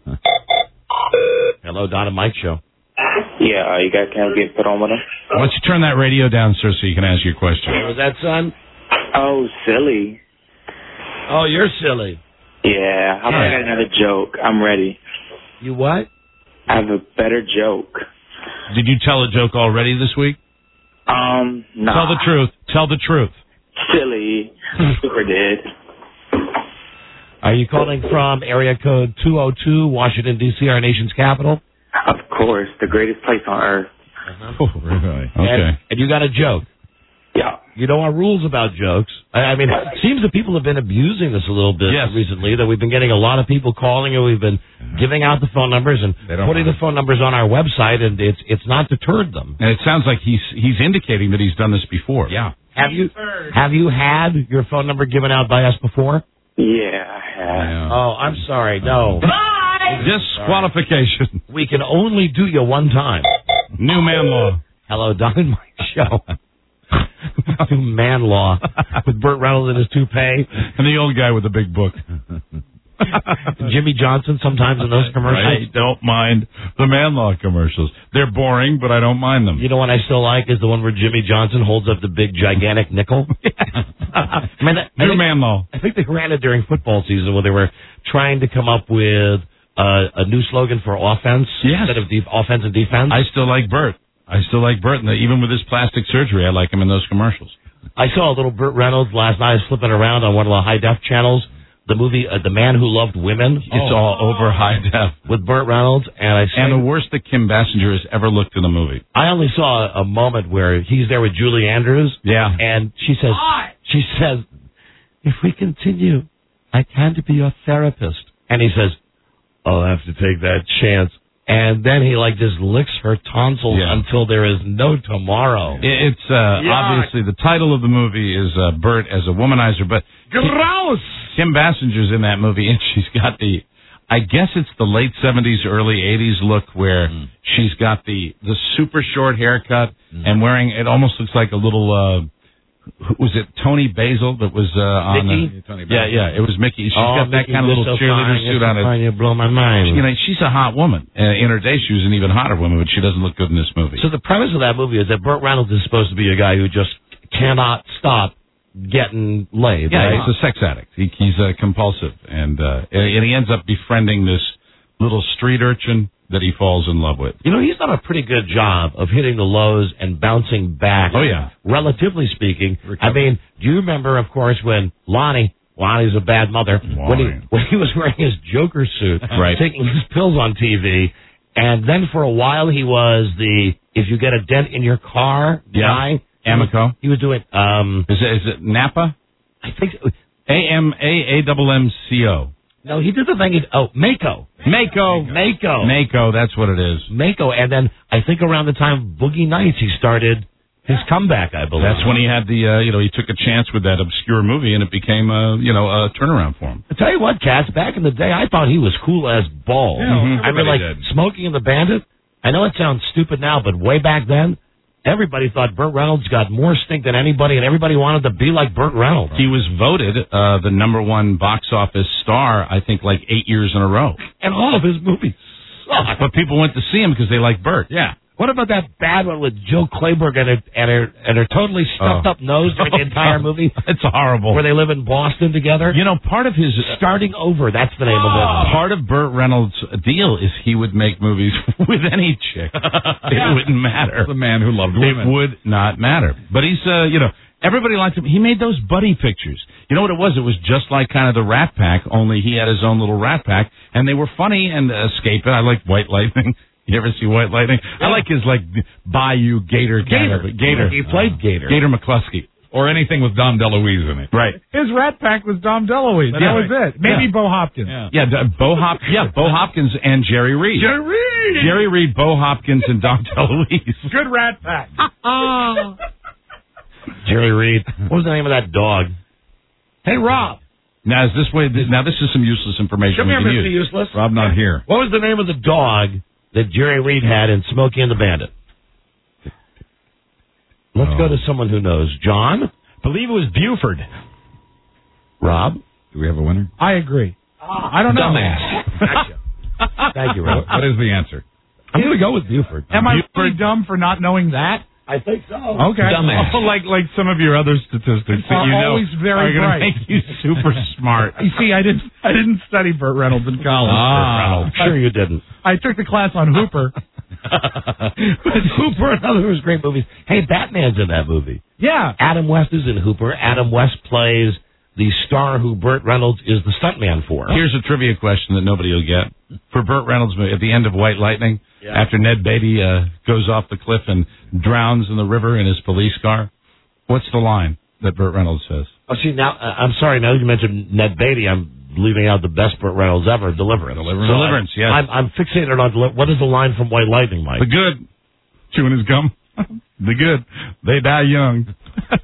Hello, Don and Mike Show. Yeah, uh, you guys can't get put on with him? Why don't you turn that radio down, sir, so you can ask your question? Hey, was that son? Oh, silly. Oh, you're silly. Yeah, how about I got another joke? I'm ready. You what? I have a better joke. Did you tell a joke already this week? Um, no. Tell the truth. Tell the truth. Silly. Super did. Are you calling from area code two oh two, Washington, D C, our nation's capital? Of course, the greatest place on earth. Uh-huh. Oh, really? Okay. And, and you got a joke. Yeah. You know our rules about jokes. I, I mean, it seems that people have been abusing this a little bit Yes. recently, that we've been getting a lot of people calling, and we've been giving out the phone numbers and They don't putting want the phone numbers on our website, and it's it's not deterred them. And it sounds like he's he's indicating that he's done this before. Yeah. Have you have you had your phone number given out by us before? Yeah, I have. Yeah. Oh, I'm sorry. No. Disqualification. We can only do you one time. New man law. Hello, Don and Mike Show. New man law with Burt Reynolds in his toupee. And the old guy with the big book. Jimmy Johnson sometimes in those commercials. I don't mind the man law commercials. They're boring, but I don't mind them. You know what I still like is the one where Jimmy Johnson holds up the big gigantic nickel. I mean, I New think, man law. I think they ran it during football season when they were trying to come up with uh, a new slogan for offense Yes. instead of de- offense and defense. I still like Burt. I still like Burt. And even with his plastic surgery, I like him in those commercials. I saw a little Burt Reynolds last night. I was flipping around on one of the high def channels. The movie uh, The Man Who Loved Women. It's all over high def. With Burt Reynolds, and I And the worst that Kim Basinger has ever looked in a movie. I only saw a moment where he's there with Julie Andrews. Yeah. And she says, she says, if we continue, I can't be your therapist. And he says, I'll have to take that chance. And then he like just licks her tonsils Yeah. until there is no tomorrow. It- It's uh, obviously the title of the movie is uh, Burt as a womanizer, but Gross! Kim Basinger's in that movie, and she's got the, I guess it's the late seventies, early eighties look where Mm. she's got the the super short haircut mm. and wearing, it almost looks like a little, uh, who- was it Tony Basil that was uh, on Mickey? the, yeah, yeah, it was Mickey. She's Oh, got that Mickey, kind of you're little so cheerleader fine, suit you're on so it. fine, you blow my mind. You know, she's a hot woman. Uh, in her day, she was an even hotter woman, but she doesn't look good in this movie. So the premise of that movie is that Burt Reynolds is supposed to be a guy who just cannot stop getting laid. Yeah, right? he's a sex addict. He, he's uh, compulsive, and uh, and he ends up befriending this little street urchin that he falls in love with. You know, he's done a pretty good job of hitting the lows and bouncing back. Oh, yeah. Relatively speaking. Recovery. I mean, do you remember, of course, when Lonnie, Lonnie's a bad mother, when he, Lonnie. when he was wearing his Joker suit, Right. taking his pills on T V, and then for a while he was the, if you get a dent in your car Yeah. guy. Amico. He was doing, um, Is it, is it Napa? I think, A M A A double M C O. no, he did the thing, oh, Mako. Mako. Mako. Mako, that's what it is. Mako, and then I think around the time Boogie Nights he started his comeback, I believe. That's when he had the, uh, you know, he took a chance with that obscure movie, and it became a, you know, a turnaround for him. I tell you what, Cats, back in the day, I thought he was cool as balls. Yeah, I mean, everybody like, did. Smoking and the Bandit, I know it sounds stupid now, but way back then, everybody thought Burt Reynolds got more stink than anybody, and everybody wanted to be like Burt Reynolds. He was voted uh, the number one box office star, I think, like eight years in a row. And all of his movies sucked. But people went to see him because they like Burt. Yeah. What about that bad one with Joe Clayburgh and her, and her, and her totally stuffed Oh. up nose during the entire movie? It's horrible. Where they live in Boston together? You know, part of his Starting Over, that's the name of it. part of Burt Reynolds' deal is he would make movies with any chick. It wouldn't matter. The Man Who Loved It Women. would not matter. But he's, uh, you know, everybody liked him. He made those buddy pictures. You know what it was? It was just like kind of the Rat Pack, only he had his own little Rat Pack, and they were funny and uh, escaping. I like White Lightning. You ever see White Lightning? I like his, like, Bayou Gator. kind Gator. of- Gator. He played Gator. Gator McCluskey. Or anything with Dom DeLuise in it. Right. His Rat Pack was Dom DeLuise. That Yeah. was it. Maybe Yeah. Bo Hopkins. Yeah. Yeah, D- Bo Hop. Yeah, Bo Hopkins and Jerry Reed. Jerry Reed. Jerry Reed, Bo Hopkins, and Dom DeLuise. Good Rat Pack. Jerry Reed. What was the name of that dog? Hey, Rob. Now, is this way? Now, this is some useless information. Come we here, can Mister use. Useless. Rob not here. What was the name of the dog that Jerry Reed had in Smokey and the Bandit? Let's Oh. go to someone who knows. John? believe it was Buford. Rob? Do we have a winner? I agree. I don't know. Dumbass. Gotcha. Thank you, Rob. What is the answer? I'm going to go with Buford. Am I Buford? really dumb for not knowing that? I think so. Okay. Dumbass. Oh, like like some of your other statistics that Are you know always very are going to bright. make you super smart. You see, I didn't I didn't study Burt Reynolds in college. Ah, I'm sure you didn't. I took the class on Hooper. But Hooper, another of those great movies. Hey, Batman's in that movie. Yeah. Adam West is in Hooper. Adam West plays the star who Burt Reynolds is the stuntman for. Here's a trivia question that nobody will get. For Burt Reynolds, at the end of White Lightning, Yeah. after Ned Beatty uh, goes off the cliff and drowns in the river in his police car, what's the line that Burt Reynolds says? Oh, see, now, uh, I'm sorry, now that you mentioned Ned Beatty, I'm leaving out the best Burt Reynolds ever, Deliverance. Deliverance, So Deliverance I'm, yes. I'm, I'm fixated on, deli- what is the line from White Lightning, Mike? The good. Chewing his gum. The good. They die young.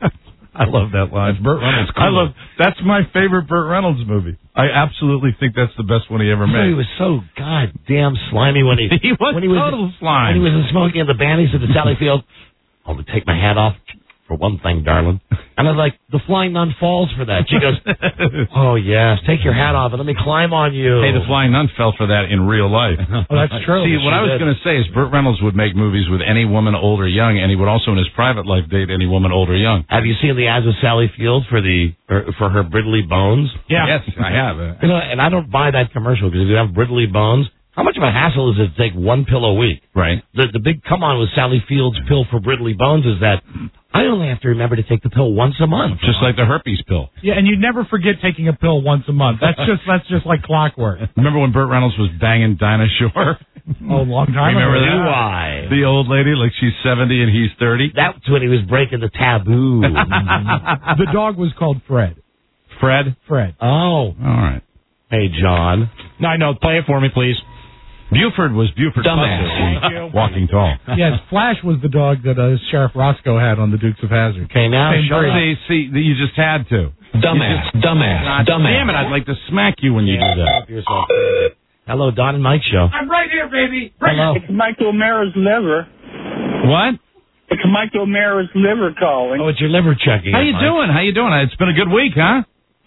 I love that line. That's Burt Reynolds. I love. That's my favorite Burt Reynolds movie. I absolutely think that's the best one he ever I thought made. he was so goddamn slimy when he, He was when he was total slime. When he was in Smokey and the Bandit, he said to Sally Field, "I'm going to take my hat off for one thing, darling." And I was like, the flying nun falls for that. She goes, "Oh, yes, take your hat off and let me climb on you." Hey, the Flying Nun fell for that in real life. Oh, that's true. See, what She I was did. going to say is Burt Reynolds would make movies with any woman, old or young, and he would also in his private life date any woman, old or young. Have you seen the ads with Sally Field for the or for her Brittly Bones? Yeah. Yes, I have. Uh, You know, and I don't buy that commercial because if you have Brittly Bones, how much of a hassle is it to take one pill a week? Right. The the big come on with Sally Field's pill for Brittly Bones is that I only have to remember to take the pill once a month. Just like the herpes pill. Yeah, and you never forget taking a pill once a month. That's just that's just like clockwork. Remember when Burt Reynolds was banging Dinah Shore? Oh, a long time Remember ago. that? Do I? The old lady, like she's seventy and he's thirty. That's when he was breaking the taboo. The dog was called Fred. Fred? Fred. Oh. All right. Hey, John. No, I know. Play it for me, please. Buford was Buford Dumbass. Puzzle. Thank you. Walking tall. Yes, Flash was the dog that uh, Sheriff Roscoe had on the Dukes of Hazzard. Okay, now Same shut breed. up. See, see, you just had to. Dumbass. Dumbass. God Dumbass. damn it, I'd like to smack you when you do that. Help yourself. Hello, Don and Mike Show. I'm right here, baby. Hello. It's Mike O'Mara's liver. What? It's Mike O'Mara's liver calling. Oh, it's your liver checking. How you Mike. doing? How you doing? It's been a good week, huh?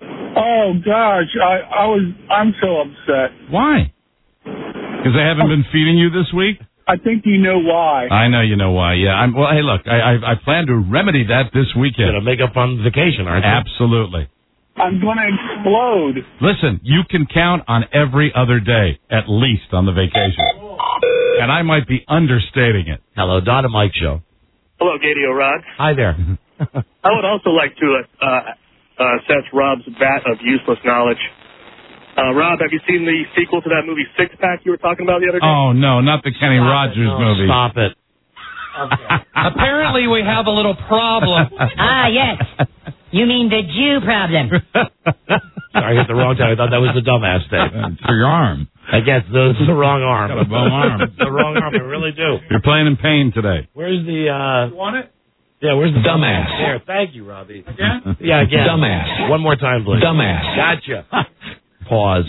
Oh gosh, I I was I'm so upset. Why? Because I haven't been feeding you this week? I think you know why. I know you know why, yeah. I'm, well, hey, look, I, I, I plan to remedy that this weekend. You're going to make up on vacation, aren't you? Absolutely. I'm gonna explode. Listen, you can count on every other day, at least, on the vacation. And I might be understating it. Hello, Don and Mike Show. Hello, Katie O'Rod. Hi there. I would also like to uh, uh, assess Rob's vat of useless knowledge. Uh, Rob, have you seen the sequel to that movie Six Pack you were talking about the other day? Oh, no, not the Kenny Stop Rogers it. No, movie. Stop it. Apparently, we have a little problem. Ah, yes. You mean the Jew problem. Sorry, I hit the wrong time. I thought that was the dumbass thing. it's for your arm. I guess this is the wrong arm. Got a bum arm. It's the wrong arm. I really do. You're playing in pain today. Where's the, uh... You want it? Yeah, where's the... Dumbass. There, thank you, Robbie. Again? Yeah, again. Dumbass. One more time, please. Dumbass. Gotcha. Pause.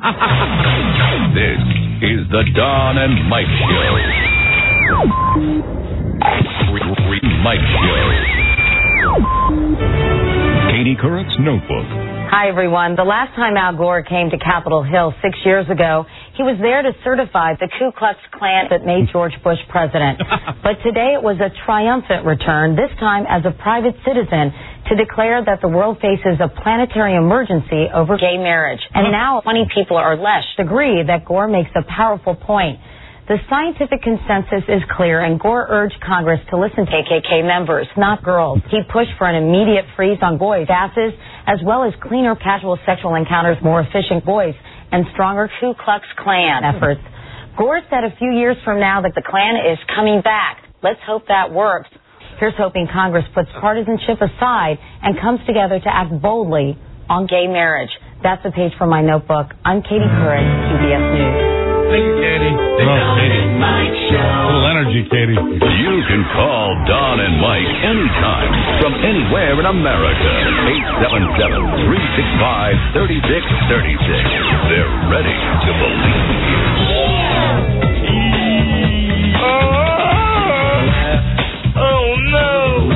This is the Don and Mike Show. Mike Show. Katie Couric's Notebook. Hi, everyone. The last time Al Gore came to Capitol Hill six years ago, he was there to certify the Ku Klux Klan that made George Bush president. But today it was a triumphant return, this time as a private citizen, to declare that the world faces a planetary emergency over gay marriage. And now twenty people or less agree that Gore makes a powerful point. The scientific consensus is clear, and Gore urged Congress to listen to K K K members, not girls. He pushed for an immediate freeze on boys' asses, as well as cleaner casual sexual encounters, more efficient boys, and stronger Ku Klux Klan efforts. Gore said a few years from now that the Klan is coming back. Let's hope that works. Here's hoping Congress puts partisanship aside and comes together to act boldly on gay marriage. That's the page from my notebook. I'm Katie Couric, C B S News. Thank you, Katie. Oh, Katie. Mike A little energy, Katie. You can call Don and Mike anytime from anywhere in America. eight seven seven, three six five, three six three six. They're ready to believe you. Oh, no.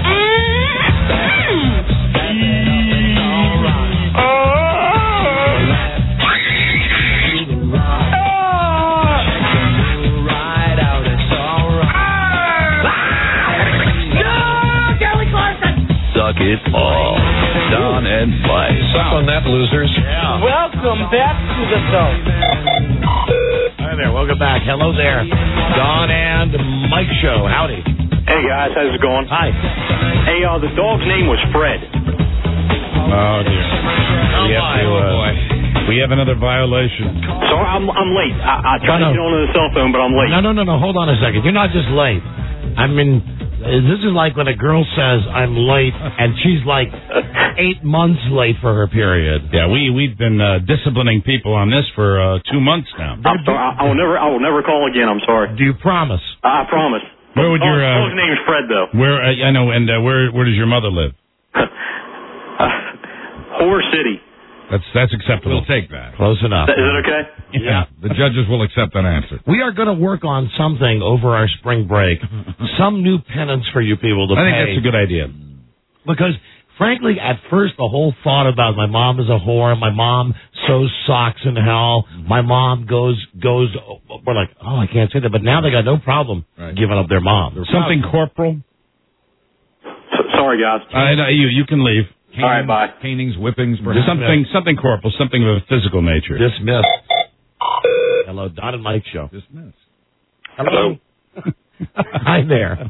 Suck it all. Don and Mike. Suck on that, losers. Yeah. Welcome back to the show. Hi there. Welcome back. Hello there. Don and Mike Show. Howdy. Hey, guys. How's it going? Hi. Hey, uh, the dog's name was Fred. Oh, dear. Oh, we have my. to, uh, Oh, boy. We have another violation. Sorry, I'm, I'm late. I, I tried No, no. to get onto the cell phone, but I'm late. No, no, no, no. Hold on a second. You're not just late. I mean, this is like when a girl says, I'm late, and she's like eight months late for her period. Yeah, we, we've been uh, disciplining people on this for uh, two months now. I'm sorry. I, I will never. I will never call again. I'm sorry. Do you promise? I promise. Where would your... Uh, Dog's name's Fred, though. Where uh, I know, and uh, where where does your mother live? Horror City. That's that's acceptable. We'll take that. Close enough. Is it okay? Yeah, the judges will accept that answer. We are going to work on something over our spring break. Some new penance for you people to I think pay. that's a good idea. Because, frankly, at first, the whole thought about my mom is a whore, my mom sews socks in hell, my mom goes, goes, we're like, oh, I can't say that. But now they got no problem Right. giving up their mom. Something corporal. S- sorry, guys. I know you you can leave. All right, bye. Canings, whippings, perhaps. Something something corporal, something of a physical nature. Dismissed. Hello, Don and Mike Show. Dismissed. Hello. Hi there.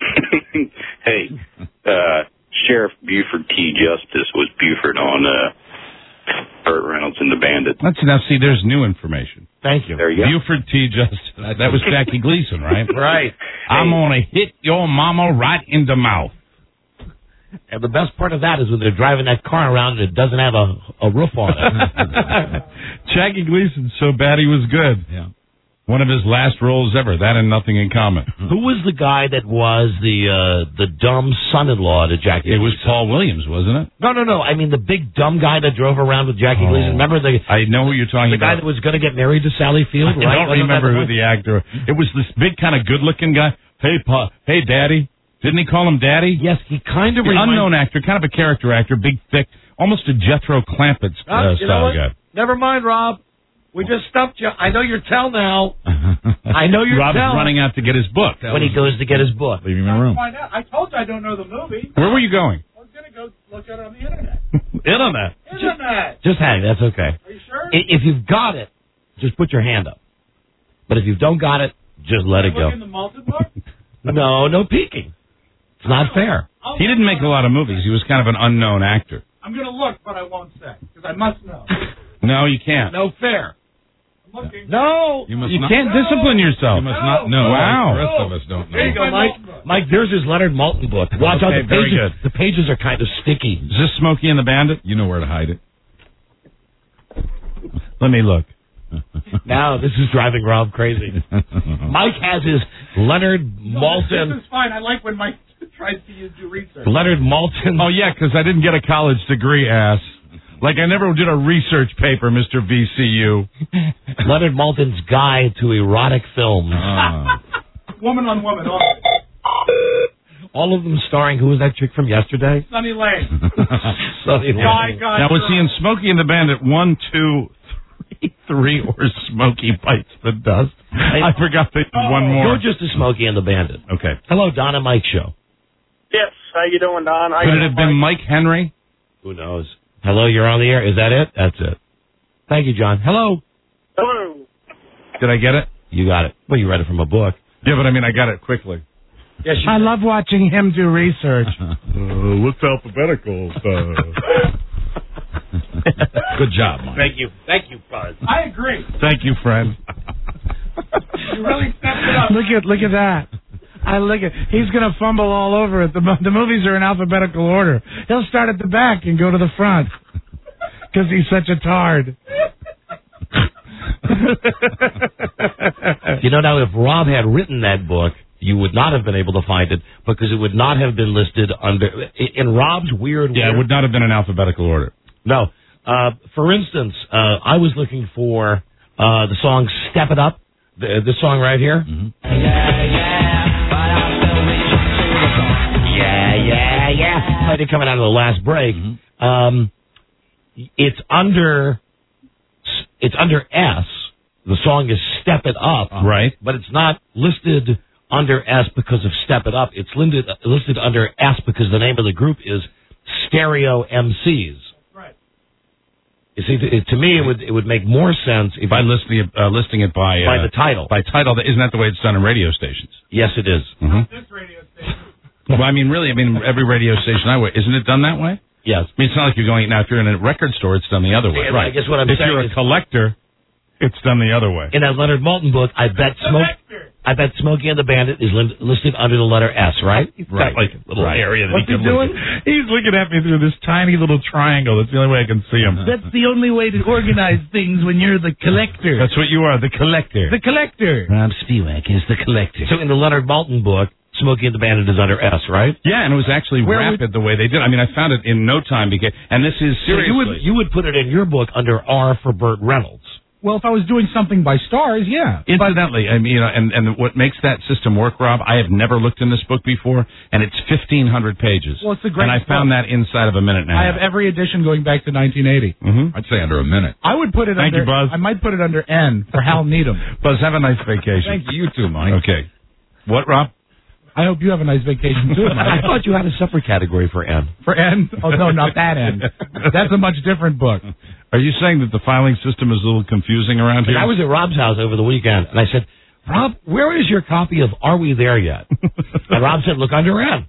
Hey, uh, Sheriff Buford T. Justice was Buford on uh, Burt Reynolds and the Bandit. Let's now see. There's new information. Thank you. There you go. Buford T. Justice. That was Jackie Gleason, right? Right. I'm gonna hit your mama right in the mouth. And the best part of that is when they're driving that car around and it doesn't have a, a roof on it. Jackie Gleason's so bad he was good. Yeah. One of his last roles ever. That and Nothing in Common. Who was the guy that was the uh, the dumb son-in-law to Jackie It was Gleason? Paul Williams, wasn't it? No, no, no. I mean the big dumb guy that drove around with Jackie Oh. Gleason. Remember the I know who you're talking the guy about. that was going to get married to Sally Field, I right? don't Wasn't remember that who the the actor. It was this big kind of good-looking guy. Hey, pa, hey, Daddy. Didn't he call him Daddy? Yes, he kind of The reminds- unknown actor, kind of a character actor, big, thick, almost a Jethro Clampett uh, Ah, you know style what? guy. Never mind, Rob. We just stumped you. I know your tell now. I know your Rob's tell. running out to get his book. When he goes to get his book. Leave him in the room. Find out. I told you I don't know the movie. Where were you going? I was going to go look at it on the internet. Internet. Internet. Just hang. That's okay. Are you sure? I- If you've got it, just put your hand up. But if you don't got it, just let it go. Look in the Malton book? No, no peeking. It's not fair. I'll He didn't make a lot of movies. He was kind of an unknown actor. I'm going to look, but I won't say, because I must know. No, you can't. No fair. I'm looking. No. You must You not, can't discipline yourself. You must No. not know. Wow. The rest of us don't know. There you go, Mike. Mike, there's his Leonard Maltin book. Watch out, Okay, the very pages. good. The pages are kind of sticky. Is this Smokey and the Bandit? You know where to hide it. Let me look. Now this is driving Rob crazy. Mike has his Leonard Maltin. This is fine. I like when Mike tries to use, do research. Leonard Maltin. Oh, yeah, because I didn't get a college degree, ass. Like, I never did a research paper, Mister V C U. Leonard Maltin's Guide to Erotic Films. Uh, Woman on woman. All, All of them starring, who was that chick from yesterday? Sunny Lane. Sonny Guy, Lane. guy, Now, was girl. he in Smokey and the Bandit one, two, three, three, or Smokey Bites the Dust? I forgot the one more. Go just to Smokey and the Bandit. Okay. Hello, Don and Mike Show. Yes, how you doing, Don? How Could you it have doing, been Mike Henry? Who knows? Hello, you're on the air. Is that it? That's it. Thank you, John. Hello. Hello. Did I get it? You got it. Well, you read it from a book. Yeah, but I mean, I got it quickly. Yes, I love watching him do research. Uh, what's alphabetical? good job, Mike. Thank you. Thank you, Buzz. I agree. Thank you, friend. You really stepped it up. Look at look at that. I look at he's gonna fumble all over it. The mo- the movies are in alphabetical order. He'll start at the back and go to the front because he's such a tard. You know, now, if Rob had written that book, you would not have been able to find it because it would not have been listed under, in Rob's weird Yeah, weird, it would not have been in alphabetical order. No. Uh, for instance, uh, I was looking for uh, the song Step It Up, the, this song right here. Mm-hmm. Yeah, yeah, yeah. Played it coming out of the last break. Mm-hmm. Um, it's under, it's under S. The song is Step It Up. Uh, right. But it's not listed under S because of Step It Up. It's listed, listed under S because the name of the group is Stereo M Cs. You see, to, to me, it would it would make more sense if by listing it, uh, listing it by by uh, the title. By title, isn't that the way it's done in radio stations? Yes, it is. Mm-hmm. This radio station. Well, I mean, really, I mean, every radio station I way, isn't it done that way? Yes. I mean, it's not like you're going now. If you're in a record store, it's done the other way. Yeah, right. I guess what I'm if saying you're is, a collector, it's done the other way. In that Leonard Maltin book, I bet Smoke. I bet Smokey and the Bandit is li- listed under the letter S, right? He's got like a little right. area that What's he he can doing? look at. He's looking at me through this tiny little triangle. That's the only way I can see him. That's the only way to organize things when you're the collector. That's what you are, the collector. The collector. Rob Spiewak is the collector. So in the Leonard Maltin book, Smokey and the Bandit is under S, right? Yeah, and it was actually Where rapid the way they did. I mean, I found it in no time. Because, and this is So seriously. you would you would put it in your book under R for Burt Reynolds. Well, if I was doing something by stars, yeah. Incidentally, I mean, you know, and, and what makes that system work, Rob, I have never looked in this book before, and it's fifteen hundred pages. Well, it's a great And I found book. that inside of a minute and a I half. have every edition going back to nineteen eighty. Mm-hmm. I'd say under a minute. I would put it Thank under. you, Buzz. I might put it under N for Hal Needham. Buzz, have a nice vacation. Thank you, you too, Mike. Okay. What, Rob? I hope you have a nice vacation too, I Mike. thought you had a separate category for N. For N? Oh no, not that N. That's a much different book. Are you saying that the filing system is a little confusing around here? I was at Rob's house over the weekend, and I said, Rob, where is your copy of Are We There Yet? And Rob said, look under N.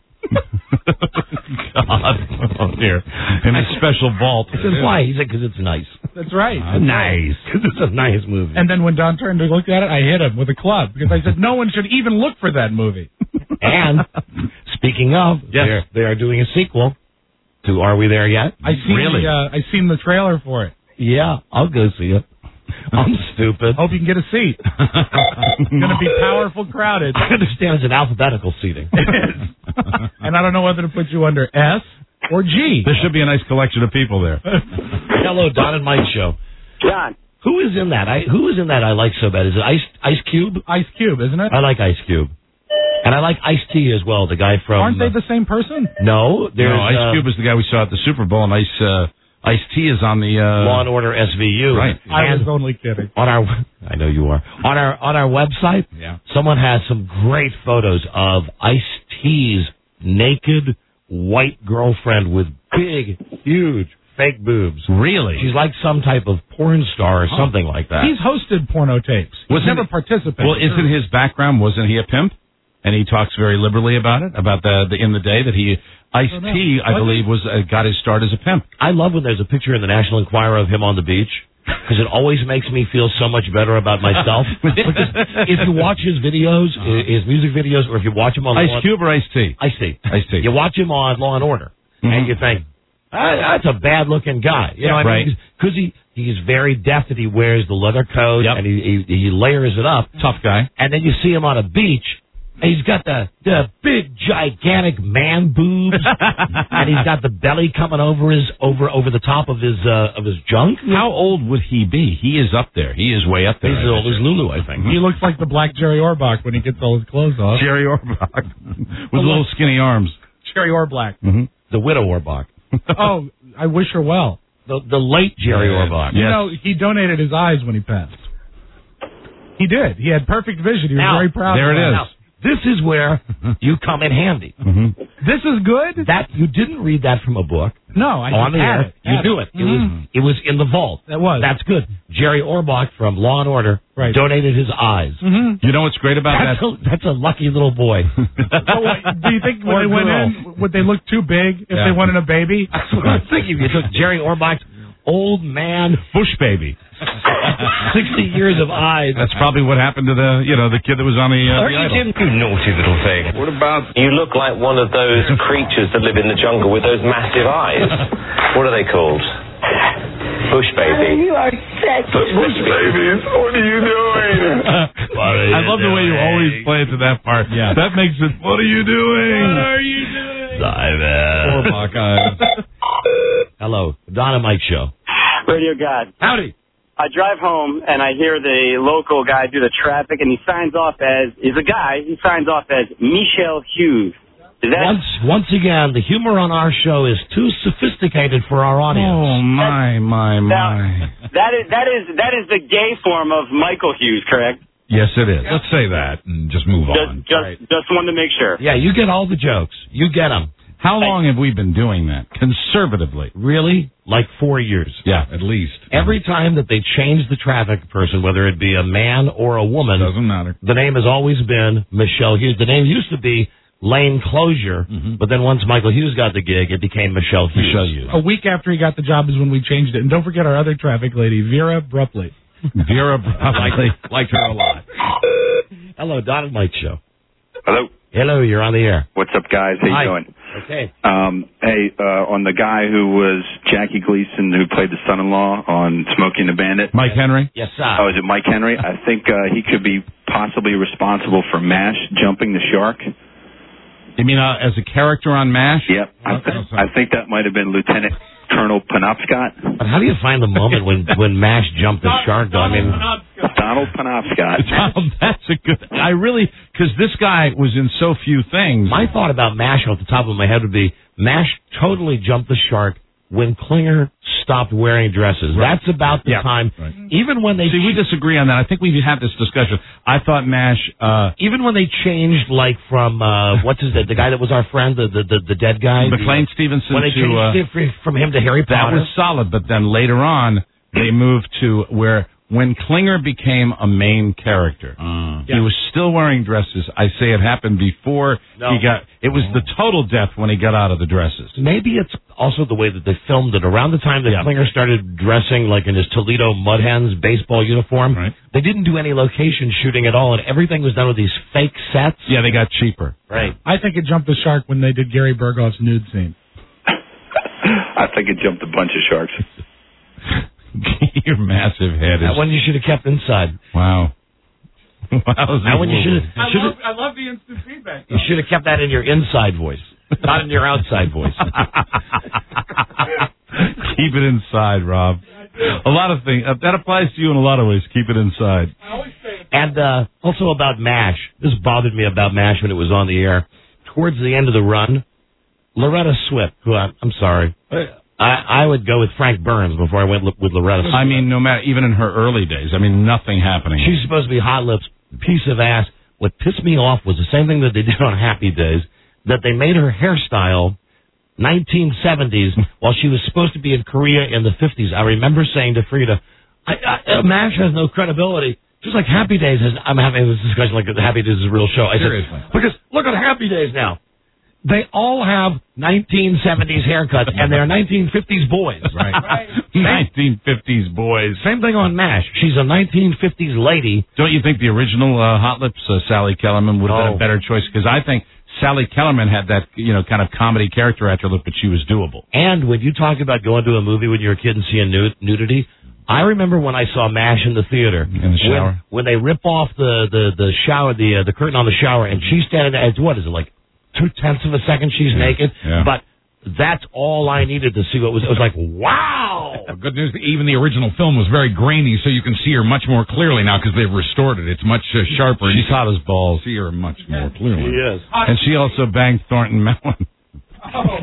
God. Oh, dear. In a special vault. I said, why? He said, because it's nice. That's right. Uh, nice. Because it's a nice movie. And then when Don turned to look at it, I hit him with a club because I said no one should even look for that movie. And speaking of, yes. they're, they are doing a sequel to Are We There Yet? I seen Really? the, uh, I seen the trailer for it. Yeah, I'll go see it. I'm stupid. Hope you can get a seat. It's going to be powerful crowded. I understand it's an alphabetical seating. It is. And I don't know whether to put you under S or G. There should be a nice collection of people there. Hello, Don and Mike show. John. Who is in that? I who is in that I like so bad? Is it Ice Ice Cube? Ice Cube, isn't it? I like Ice Cube. And I like Ice-T as well, the guy from... Aren't they uh, the same person? No, there's... No, Ice uh, Cube is the guy we saw at the Super Bowl, and Ice uh, Ice-T is on the... Uh, Law and Order S V U. Right. I And was only kidding. on our... I know you are. On our on our website, Yeah. someone has some great photos of Ice-T's naked white girlfriend with big, huge, fake boobs. Really? She's like some type of porn star or something like that. He's hosted porno tapes. He's Wasn't never it- participated. Well, isn't his background, wasn't he a pimp? And he talks very liberally about it, about the, the in the day that he... Ice-T, I Was believe, was uh, got his start as a pimp. I love when there's a picture in the National Enquirer of him on the beach, because it always makes me feel so much better about myself. Because if you watch his videos, his music videos, or if you watch him on Ice Law Cube or Ice-T? Ice-T. Ice-T. You watch him on Law and Order, Mhm. and you think, ah, that's a bad-looking guy. You know what right. I mean? Because he, he's very deft that he wears the leather coat, Yep. and he, he, he layers it up. Tough guy. And then you see him on a beach, and he's got the, the big, gigantic man boobs, and he's got the belly coming over his over over the top of his uh, of his junk. How old would he be? He is up there. He is way up there. He's as old as Lulu, I think. He looks like the black Jerry Orbach when he gets all his clothes off. Jerry Orbach with little skinny arms. Jerry Orbach. Mm-hmm. The widow Orbach. Oh, I wish her well. The the late Jerry Orbach. You know, he donated his eyes when he passed. He did. He had perfect vision. He was Now, very proud there of it that. is. Now, this is where you come in handy. Mm-hmm. This is good? That you didn't read that from a book. No, I on just the had air. it. You Had knew it. It was Mhm. it was in the vault. That was. That's good. Jerry Orbach from Law and Order Right. donated his eyes. Mm-hmm. You know what's great about That's that? a, that's a lucky little boy. So what, do you think when Or they went girl. in, would they look too big if Yeah. they wanted a baby? That's what I was thinking. You took Jerry Orbach's old man Bush baby. sixty years of eyes. That's probably what happened to the, you know, the kid that was on the, uh, the Idol. You naughty little thing. What about... You look like one of those creatures that live in the jungle with those massive eyes. What are they called? Bush baby. You are Texas babies. What are you doing? I love the way you always play it to that part. Yeah. That makes it, what are you doing? What are you doing? Poor Buckeyes. Hello, Don and Mike Show. Radio God. Howdy. I drive home and I hear the local guy do the traffic, and he signs off as, he's a guy, he signs off as Michelle Hughes. Is that... Once, once again, the humor on our show is too sophisticated for our audience. Oh, my, my, my. Now, that is, that is, that is the gay form of Michael Hughes, correct? Yes, it is. Let's say that and just move Just, on. just, Right. just wanted to make sure. Yeah, you get all the jokes. You get them. How long have we been doing that? Conservatively. Really? Like four years. Yeah, at least. Every time that they change the traffic person, whether it be a man or a woman, Doesn't matter. the name has always been Michelle Hughes. The name used to be Lane Closure, Mm-hmm. but then once Michael Hughes got the gig, it became Michelle Hughes. Michelle Hughes. A week after he got the job is when we changed it. And don't forget our other traffic lady, Vera Brupley. Vera Liked, liked her a lot. Hello, Don and Mike Show. Hello. Hello, you're on the air. What's up, guys? How you Hi. doing? Okay. Um, hey, uh, on the guy who was Jackie Gleason, who played the son-in-law on Smokey and the Bandit. Mike Henry? Yes, sir. Oh, is it Mike Henry? I think uh, he could be possibly responsible for MASH jumping the shark. You mean uh, as a character on MASH? Yep. I, th- I think that might have been Lieutenant Colonel Penobscot. But how do you find the moment when, when MASH jumped the shark, though? I mean, Donald Penobscot. Donald, that's a good. I really, because this guy was in so few things. my thought about MASH off the top of my head would be MASH totally jumped the shark when Klinger stopped wearing dresses. Right. That's about the Yeah. time. Right. Even when they See, we disagree on that. I think we've had this discussion. I thought MASH. Uh, even when they changed, like from uh, what's his name, the guy that was our friend, the the the, the dead guy, McLean the, Stevenson when they to changed uh, it fr- from him to Harry that Potter. was solid, but then later on they moved to where when Klinger became a main character, Uh, he was still wearing dresses. I say it happened before No. he got. It was the total death when he got out of the dresses. Maybe it's also the way that they filmed it. Around the time that Yeah. Klinger started dressing like in his Toledo Mud Hens baseball uniform, Right. they didn't do any location shooting at all, and everything was done with these fake sets. Yeah, they got cheaper. Right. I think it jumped the shark when they did Gary Berghoff's nude scene. I think it jumped a bunch of sharks. Your massive head is. That one you should have kept inside. Wow. Wow. That one you should have. I love, I love the instant feedback. You should have kept that in your inside voice, not in your outside voice. Keep it inside, Rob. A lot of things. Uh, that applies to you in a lot of ways. Keep it inside. And uh, also about MASH. This bothered me about MASH when it was on the air. Towards the end of the run, Loretta Swit, who I'm, I'm sorry, I, I would go with Frank Burns before I went with Loretta Swit. I mean, no matter, even in her early days, I mean, nothing happening. She's supposed to be hot lips, piece of ass. What pissed me off was the same thing that they did on Happy Days, that they made her hairstyle nineteen seventies while she was supposed to be in Korea in the fifties. I remember saying to Frida, I, I, uh, MASH has no credibility. Just like Happy Days has, I'm having this discussion like Happy Days is a real show. I Seriously. said, because look at Happy Days now. They all have nineteen seventies haircuts, and they're nineteen fifties boys. Right. right. nineteen fifties boys. Same thing on MASH. She's a nineteen fifties lady. Don't you think the original uh, Hot Lips, uh, Sally Kellerman, would have been Oh. a better choice? Because I think Sally Kellerman had that, you know, kind of comedy character actor look, but she was doable. And when you talk about going to a movie when you're a kid and seeing nud- nudity, I remember when I saw MASH in the theater. In the shower. When, when they rip off the, the, the shower, the uh, the curtain on the shower, and she's standing there, what is it, like two-tenths of a second she's Yeah. naked? Yeah. But that's all I needed to see. What was, it was like, wow! Well, good news, even the original film was very grainy, so you can see her much more clearly now because they've restored it. It's much uh, sharper. She's hot as balls. See her much more clearly. She is. And she also banged Thornton Mellon. Oh,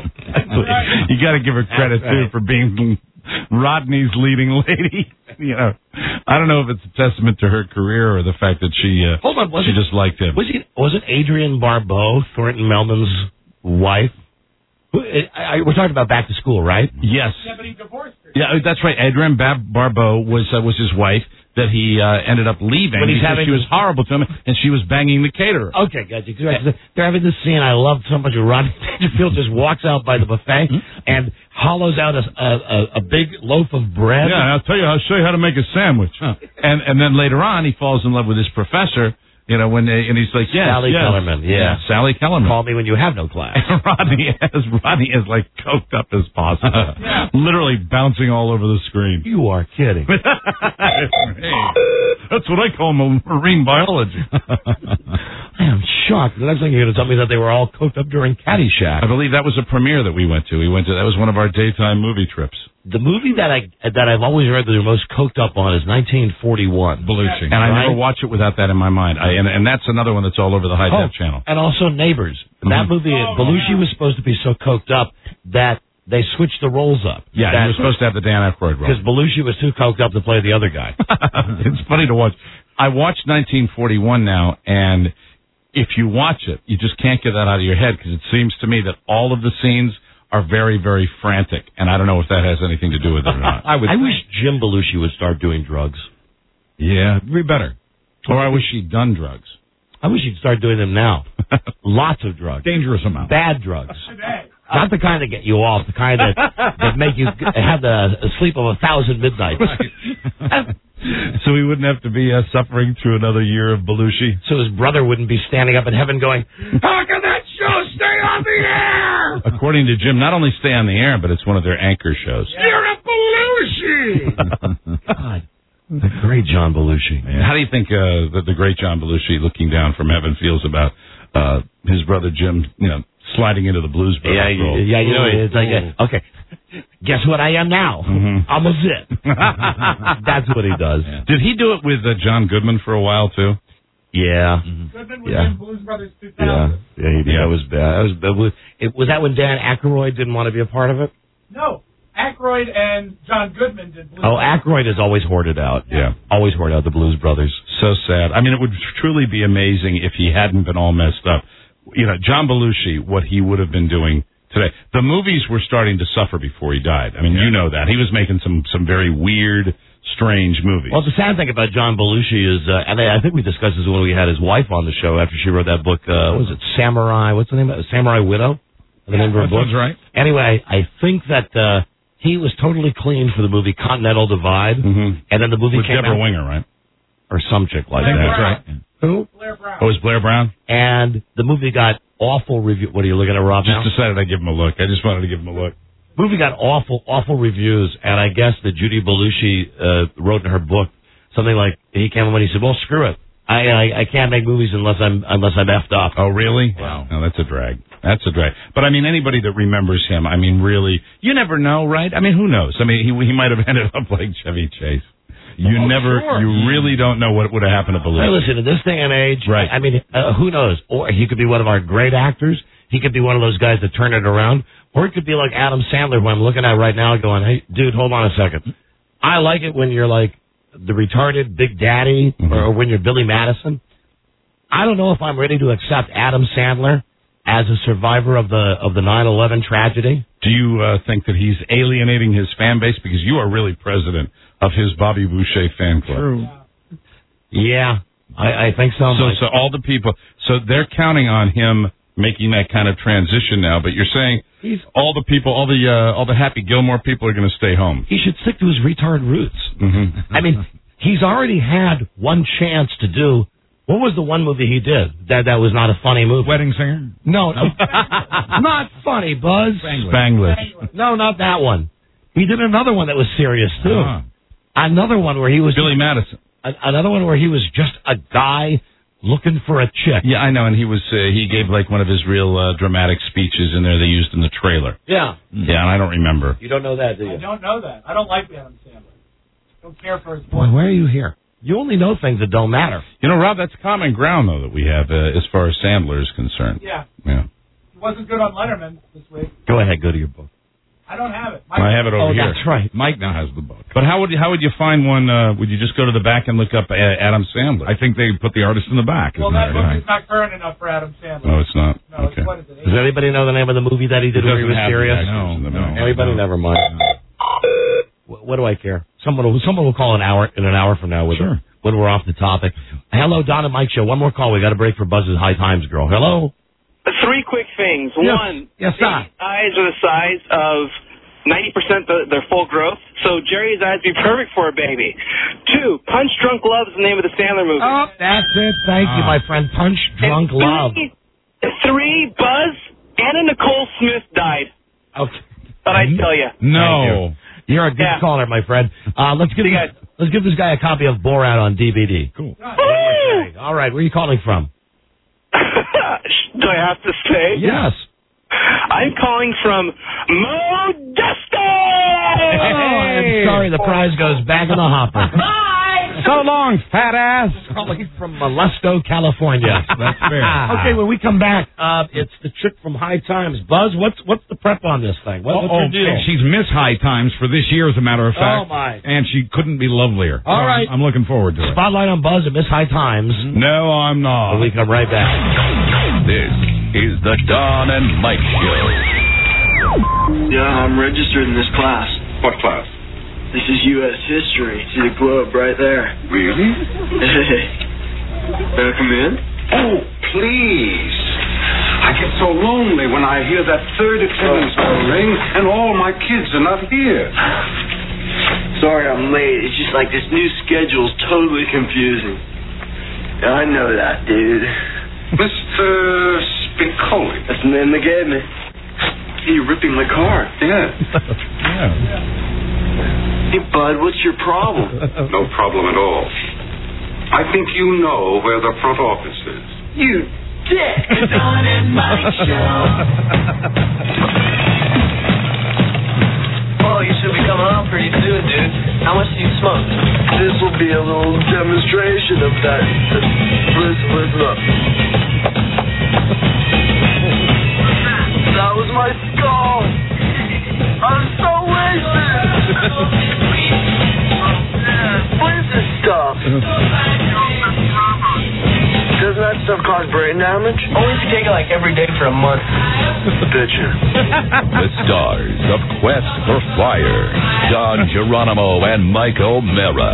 You got to give her credit, That's too, right. for being Rodney's leading lady. You know, I don't know if it's a testament to her career or the fact that she uh, Hold on, was she it- just liked him. Was it, was it Adrienne Barbeau, Thornton Melman's wife? Who, I, I, we're talking about Back to School, right? Yes. yeah, but he divorced her. Yeah, that's right. Adrienne Bab- Barbeau was uh, was his wife that he uh, ended up leaving When he's because having- she was horrible to him and she was banging the caterer. Okay, gotcha. They're having this scene I loved so much. Rodney Dangerfield just walks out by the buffet and hollows out a, a, a big loaf of bread. Yeah, I'll tell you. I'll show you how to make a sandwich. And and then later on, he falls in love with his professor, You know, when they, and he's like, yes, Sally yes. Kellerman, yeah. Sally Kellerman. Call me when you have no class. And Rodney is Rodney is like coked up as possible, literally bouncing all over the screen. You are kidding. Hey, that's what I call marine biology. I am shocked. The next thing you're going to tell me that they were all coked up during Caddyshack. I believe that was a premiere that we went to. We went to that was one of our daytime movie trips. The movie that I that I've always read that they're most coked up on is nineteen forty-one. Belushi. And I right? never watch it without that in my mind. I, and, and that's another one that's all over the High oh, Def channel. And also Neighbors. Mm-hmm. That movie, oh, Belushi was supposed to be so coked up that they switched the roles up. Yeah, that, he was supposed to have the Dan Aykroyd role. Because Belushi was too coked up to play the other guy. It's funny to watch. I watched nineteen forty-one now, and if you watch it, you just can't get that out of your head because it seems to me that all of the scenes are very, very frantic, and I don't know if that has anything to do with it or not. I, would I wish Jim Belushi would start doing drugs. Yeah, it'd be better. Or I wish he'd done drugs. I wish he'd start doing them now. Lots of drugs. Dangerous amounts. Bad drugs. Not the kind that get you off, the kind that, that make you have the sleep of a thousand midnights. So he wouldn't have to be uh, suffering through another year of Belushi. So his brother wouldn't be standing up in heaven going, how can that show stay on the air? According to Jim, not only stay on the air, but it's one of their anchor shows. You're a Belushi! God, the great John Belushi. Yeah. How do you think uh, that the great John Belushi looking down from heaven feels about uh, his brother Jim, you know, sliding into the Blues Brothers yeah, role? Yeah, you know, it's like, uh, okay, guess what I am now? Mm-hmm. I'm a zit. That's what he does. Yeah. Did he do it with uh, John Goodman for a while, too? Yeah. Mm-hmm. Goodman was yeah. in Blues Brothers two thousand. Yeah, yeah, he did. Yeah. That was bad. That was, that was, it, was that when Dan Aykroyd didn't want to be a part of it? No. Aykroyd and John Goodman did Blues Oh, Brothers. Aykroyd is always hoarded out. Yeah. Always hoarded out the Blues Brothers. So sad. I mean, it would truly be amazing if he hadn't been all messed up. You know, John Belushi, what he would have been doing today. The movies were starting to suffer before he died. I mean, yeah. you know that. He was making some, some very weird, strange movies. Well, the sad thing about John Belushi is, uh, and I think we discussed this when we had his wife on the show after she wrote that book, uh, what was it, Samurai, what's the name of it? Samurai Widow? The name of her book? That sounds right. Anyway, I think that uh, he was totally clean for the movie Continental Divide, mm-hmm. and then the movie With came Deborah out. Winger, right? Or some chick like I think that. that's right. Who? Blair Brown. Oh, it was Blair Brown? And the movie got awful review. What are you looking at, Rob? Just now? decided I'd give him a look. I just wanted to give him a look. Movie got awful, awful reviews, and I guess that Judy Belushi uh, wrote in her book something like he came in and he said, "Well, screw it, I, I I can't make movies unless I'm unless I'm effed up." Oh, really? Wow. No, that's a drag. That's a drag. But I mean, anybody that remembers him, I mean, really, you never know, right? I mean, who knows? I mean, he he might have ended up like Chevy Chase. You oh, never, sure. you really don't know what would have happened to Belushi. Hey, listen, in this day and age, right? I mean, uh, who knows? Or he could be one of our great actors. He could be one of those guys that turn it around. Or it could be like Adam Sandler, who I'm looking at right now going, hey, dude, hold on a second. I like it when you're like the retarded Big Daddy mm-hmm. or, or when you're Billy Madison. I don't know if I'm ready to accept Adam Sandler as a survivor of the of the nine eleven tragedy. Do you uh, think that he's alienating his fan base? Because you are really president of his Bobby Boucher fan club. True. Yeah, I, I think so. So, so all the people, so they're counting on him making that kind of transition now. But you're saying he's all the people, all the uh, all the Happy Gilmore people are going to stay home. He should stick to his retard roots. Mm-hmm. I mean, he's already had one chance to do. What was the one movie he did that that was not a funny movie? Wedding Singer? No, no. Not funny, Buzz. Spanglish. Spanglish. No, not that one. He did another one that was serious, too. Uh-huh. Another one where he was... Billy Madison. A, another one where he was just a guy looking for a chick. Yeah, I know, and he was uh, he gave like one of his real uh, dramatic speeches in there they used in the trailer. Yeah. Yeah, and I don't remember. You don't know that, do you? I don't know that. I don't like Adam Sandler. Don't care for his voice. Boy, why are you here? You only know things that don't matter. You know, Rob, that's common ground, though, that we have uh, as far as Sandler is concerned. Yeah. Yeah. He wasn't good on Letterman this week. Go ahead, go to your book. I don't have it. Mike I have it over oh, here. That's right. Mike now has the book. But how would you, how would you find one? Uh, would you just go to the back and look up uh, Adam Sandler? I think they put the artist in the back. Well, isn't that book right? is not current enough for Adam Sandler. No, it's not. No, okay. it's, what is it? Does anybody know the name of the movie that he did It where he doesn't was have the serious? actors No, in the no. back. Anybody? No. Never mind. What, what do I care? Someone will, someone will call an hour in an hour from now with Sure. when we're off the topic. Hello, Don and Mike Show. One more call. We got a break for Buzz's High Times girl. Hello. Three quick things. Yes. One, Yes, these sir. eyes are the size of ninety percent the, their full growth. So Jerry's eyes would be perfect for a baby. Two, Punch Drunk Love is the name of the Sandler movie. Oh, that's it. Thank you, my friend. Punch Drunk And Love. Three, three, Buzz, Anna Nicole Smith died. Okay. But I tell you. No. You. You're a good Yeah. caller, my friend. Uh, let's give this, let's give this guy a copy of Borat on D V D. Cool. All right, where are you calling from? Do I have to say? Yes. I'm calling from Modesto! Oh, I'm sorry, the prize goes back in the hopper. So long, fat ass. Calling from Modesto, California. That's fair. Okay, when we come back, uh, it's the chick from High Times. Buzz, what's what's the prep on this thing? What, what's oh, your deal? she's Miss High Times for this year, as a matter of fact. Oh, my. And she couldn't be lovelier. All So right. I'm, I'm looking forward to it. Spotlight on Buzz at Miss High Times. No, I'm not. When we come right back. This is the Don and Mike Show. Yeah, I'm registered in this class. What class? This is U S history. See the globe right there. Really? Hey. May I come in? Oh, please. I get so lonely when I hear that third attendance bell ring and all my kids are not here. Sorry I'm late. It's just like this new schedule's totally confusing. Yeah, I know that, dude. Mister Spicoli. That's the name they gave me. Hey, you're ripping my car. Yeah. yeah. Hey, Bud, what's your problem? No problem at all. I think you know where the front office is. You dick! The Don and Mike Show. Oh, you should be coming on pretty soon, dude. How much do you smoke? This will be a little demonstration of that. Listen, listen up. That was my skull. I'm so wasted. What is this stuff? Doesn't that stuff cause brain damage? Only if you take it like every day for a month. Bitchin'. The stars of Quest for Fire, Don Geronimo and Mike O'Mara.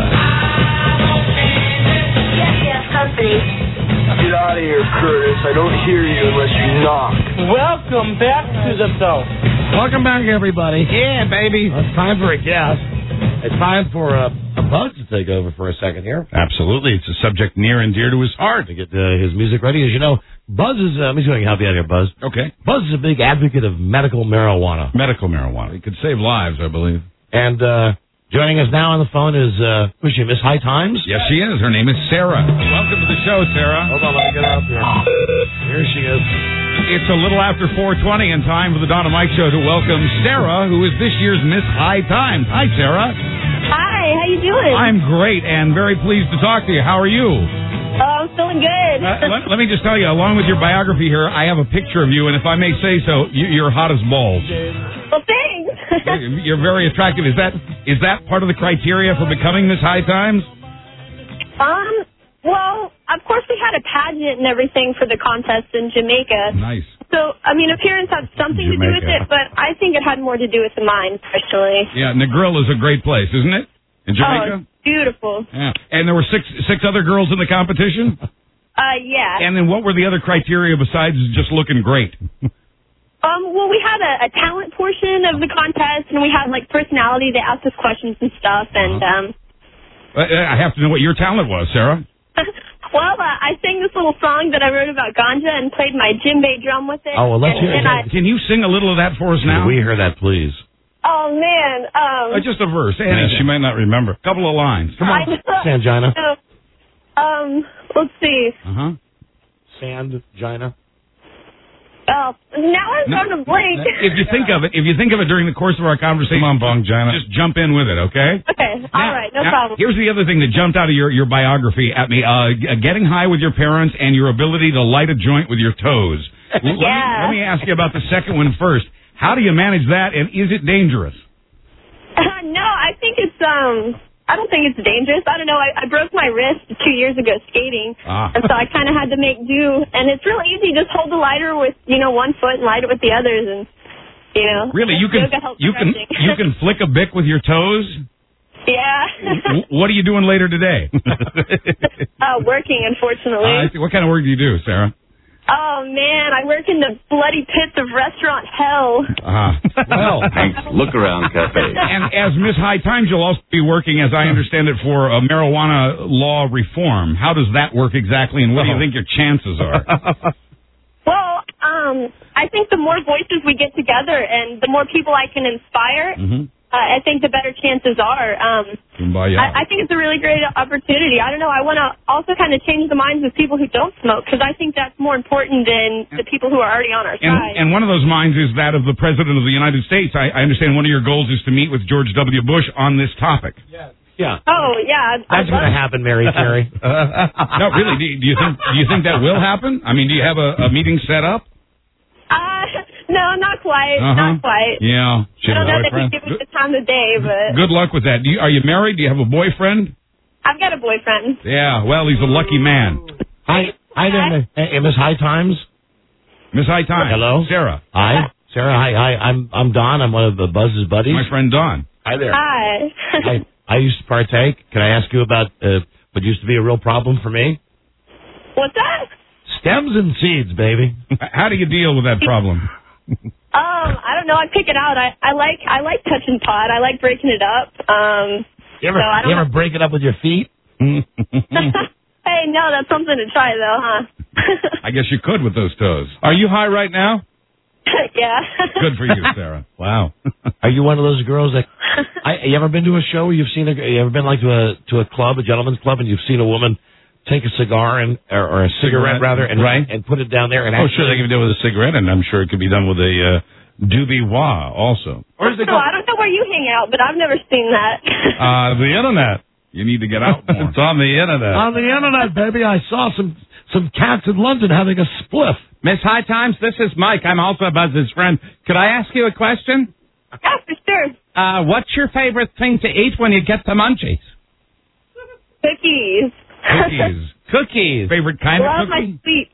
Yes, yes, company. Get out of here, Curtis. I don't hear you unless you knock. Welcome back to the show. Welcome back, everybody. Yeah, baby. Well, it's time for a guest. It's time for uh, a Buzz to take over for a second here. Absolutely. It's a subject near and dear to his heart. To get uh, his music ready. As you know, Buzz is, uh, let me see if I can help you out here, Buzz. Okay. Buzz is a big advocate of medical marijuana. Medical marijuana. It could save lives, I believe. And uh, joining us now on the phone is, uh, who's she, Miss High Times? Yes, she is. Her name is Sarah. Welcome to the show, Sarah. Hold on, let me get out there. Here she is. It's a little after four twenty and time for the Don and Mike Show to welcome Sarah, who is this year's Miss High Times. Hi, Sarah. Hi, how you doing? I'm great and very pleased to talk to you. How are you? Oh, I'm feeling good. Uh, let, let me just tell you, along with your biography here, I have a picture of you, and if I may say so, you, you're hot as balls. Well, thanks. You're very attractive. Is that is that part of the criteria for becoming Miss High Times? Um, well, of course we had a pageant and everything for the contest in Jamaica. Nice. So, I mean, appearance had something to do with Jamaica. it, but I think it had more to do with the mind, personally. Yeah, Negril is a great place, isn't it? In Jamaica? Oh, beautiful. Yeah. And there were six six other girls in the competition? Uh, yeah. And then what were the other criteria besides just looking great? Um, well, we had a, a talent portion of the contest, and we had, like, personality. They asked us questions and stuff, and, um... I have to know what your talent was, Sarah. Well, uh, I sang this little song that I wrote about ganja and played my djembe drum with it. Oh, well, let's and, hear it. and I, Can you sing a little of that for us now? Can we hear that, please? Oh, man. Um, Uh, just a verse. Yeah, anything. she might not remember. A couple of lines. Come I on. know. Sangina. So, um, let's see. Uh-huh. Sandgina. Oh, now I'm No, on a blank. If you think of it, if you think of it during the course of our conversation, Come on, Bongina. just jump in with it, okay? Okay, all right, no Now, problem. Here's the other thing that jumped out of your, your biography at me. Uh, g- getting high with your parents and your ability to light a joint with your toes. L- let, me, Yeah. let me ask you about the second one first. How do you manage that, and is it dangerous? Uh, no, I think it's, um, I don't think it's dangerous. I don't know. I, I broke my wrist two years ago skating, Ah. and so I kind of had to make do. And it's real easy. Just hold the lighter with, you know, one foot and light it with the others, and, you know. Really, you can yoga helps you can stretching. you can flick a bic with your toes? Yeah. W- what are you doing later today? uh, working, unfortunately. Uh, I see. What kind of work do you do, Sarah? Oh, man, I work in the bloody pits of restaurant hell. Uh, well, Thanks. Look around cafe. and as Miss High Times, you'll also be working, as I understand it, for uh, marijuana law reform. How does that work exactly, and what do you think your chances are? Well, um, I think the more voices we get together and the more people I can inspire, Mm-hmm. uh, I think the better chances are. Um, Kumbaya. I, I think it's a really great opportunity. I don't know. I want to also kind of change the minds of people who don't smoke because I think that's more important than the people who are already on our And, side. and one of those minds is that of the President of the United States. I, I understand one of your goals is to meet with George W. Bush on this topic. Yeah. Oh, yeah. I'd- That's I'd going to love- happen, Mary Terry. No, really. Do you, do you think do you think that will happen? I mean, do you have a, a meeting set up? Uh, no, not quite. Uh-huh. Not quite. Yeah. I don't know that he'd give me the time of day, but Good luck with that. Do you, are you married? Do you have a boyfriend? I've got a boyfriend. Yeah. Well, he's a lucky man. Hi, hi there, hey, Miss High Times. Miss High Times. Hello, Sarah. Hi, Sarah. Hi, hi. I'm I'm Don. I'm one of the Buzz's buddies. My friend Don. Hi there. Hi. I, I used to partake. Can I ask you about uh, what used to be a real problem for me? What's that? Stems and seeds, baby. How do you deal with that problem? Um, I don't know. I pick it out. I, I like I like touching pot. I like breaking it up. Um, You ever so I don't you ever break it up with your feet? Hey, no, that's something to try though, huh? I guess you could with those toes. Are you high right now? Yeah. Good for you, Sarah. Wow. Are you one of those girls that? I, you ever been to a show where you've seen a? You ever been like to a to a club, a gentleman's club, and you've seen a woman take a cigar and or, or a cigarette, Cigarette, rather, and right. and put it down there and Oh, actually, sure, they can do it with a cigarette, and I'm sure it could be done with a uh, doobie wah also. Or is it No, I don't know where you hang out, but I've never seen that. Uh, the internet. You need to get out more. It's on the internet. on the internet, baby? I saw some some cats in London having a spliff. Miss High Times, this is Mike. I'm also Buzz's friend. Could I ask you a question? Yeah, for sure. Uh, what's your favorite thing to eat when you get the munchies? Cookies. Cookies. Cookies. Favorite kind Love of my cookie? sweet.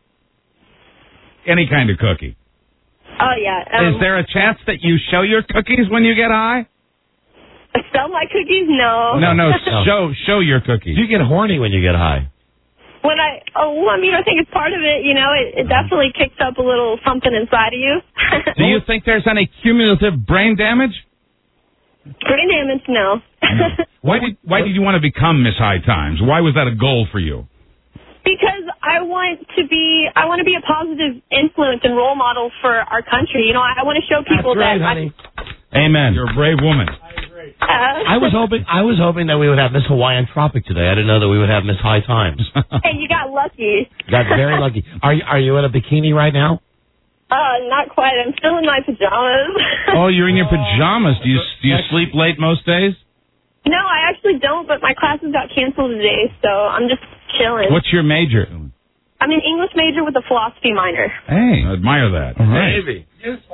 Any kind of cookie. Oh, yeah. Um, Is there a chance that you show your cookies when you get high? Sell my cookies? No. No, no, show show your cookies. You get horny when you get high. When I, oh, well, I mean, I think it's part of it, you know, it, it definitely kicks up a little something inside of you. Do you think there's any cumulative brain damage? Brain damage, no. Why did Why did you want to become Miss High Times? Why was that a goal for you? Because I want to be, I want to be a positive influence and role model for our country. You know, I, I want to show people That's right, that. honey. Amen. You're a brave woman. I, uh, I was hoping I was hoping that we would have Miss Hawaiian Tropic today. I didn't know that we would have Miss High Times. hey, you got lucky. Got very lucky. Are you Are you in a bikini right now? Uh, not quite. I'm still in my pajamas. Oh, you're in your pajamas. Do you do you sleep late most days? No, I actually don't, but my classes got canceled today, so I'm just chilling. What's your major? I'm an English major with a philosophy minor. Hey, I admire that. all right. Baby.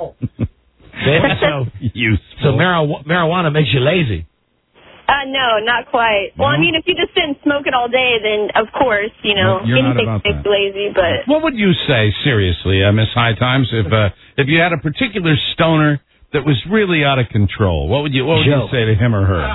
Baby, so Useful. so marijuana, marijuana makes you lazy. Uh, no, not quite. Well, I mean, if you just sit and smoke it all day, then of course, you know, No, you're not anything about makes that. you lazy, but What would you say, seriously, uh, Miss High Times, if uh, if you had a particular stoner that was really out of control? What would you What would Joe. you say to him or her?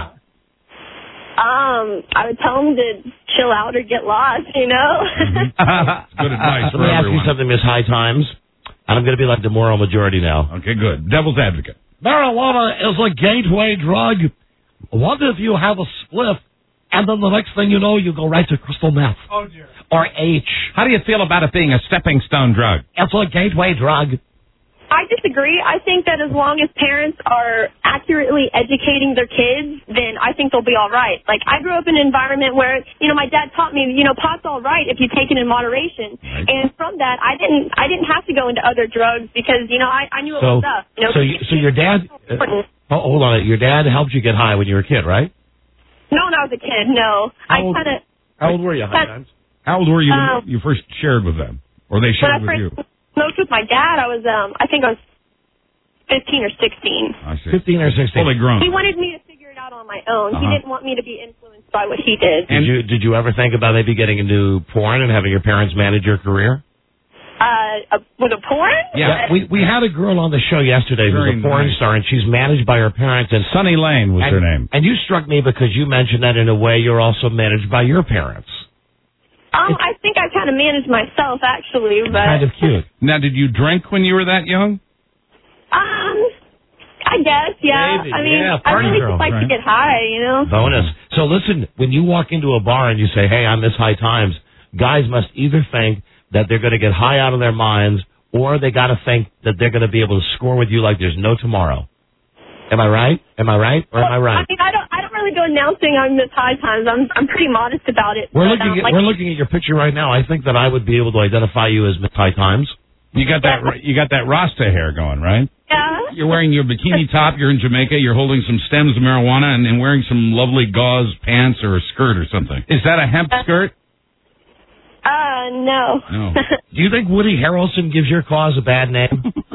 um, I would tell them to chill out or get lost, you know? Good advice Let for me ask you everyone. something, Miss High Times. And I'm going to be like the moral majority now. Okay, good. Devil's advocate. Marijuana is a gateway drug. What if you have a spliff, and then the next thing you know, you go right to crystal meth? Oh, dear. Or H. How do you feel about it being a stepping stone drug? It's a gateway drug. I disagree. I think that as long as parents are accurately educating their kids, then I think they'll be all right. Like, I grew up in an environment where, you know, my dad taught me, you know, pot's all right if you take it in moderation. Right. And from that, I didn't I didn't have to go into other drugs because, you know, I, I knew it So, was stuff. You know, so, you, so your dad, uh, oh, hold on, your dad helped you get high when you were a kid, right? No, when I was a kid, no. How I old- kind of... How old were you, High Times? How old were you Um, when you first shared with them? Or they When shared I with you? first smoked with my dad, I was, um, I think I was fifteen or sixteen. I see. fifteen or sixteen. Fully grown. He wanted me to figure it out on my own. He Uh-huh. didn't want me to be influenced by what he did. Did you did you ever think about maybe getting into porn and having your parents manage your career? Uh, uh, with a porn? Yeah, we we had a girl on the show yesterday who's Very a porn nice. star, and she's managed by her parents. And Sunny Lane was and, her name. And you struck me because you mentioned that in a way you're also managed by your parents. Um, I think I kind of manage myself, actually, but... Kind of cute. Now, did you drink when you were that young? Um, I guess, yeah. Maybe, I mean, yeah, I party really girl, just like right. to get high, you know? Bonus. So listen, when you walk into a bar and you say, hey, I'm Miss High Times, guys must either think that they're going to get high out of their minds or they got to think that they're going to be able to score with you like there's no tomorrow. Am I right? Am I right? Or am I right? I mean, I don't, I don't really go announcing I'm Miss High Times. I'm, I'm pretty modest about it. We're but, looking um, at like, we're looking at your picture right now. I think that I would be able to identify you as Miss High Times. You got that you got that Rasta hair going, right? Yeah. You're wearing your bikini top. You're in Jamaica. You're holding some stems of marijuana and, and wearing some lovely gauze pants or a skirt or something. Is that a hemp skirt? Uh, no. No. Do you think Woody Harrelson gives your cause a bad name?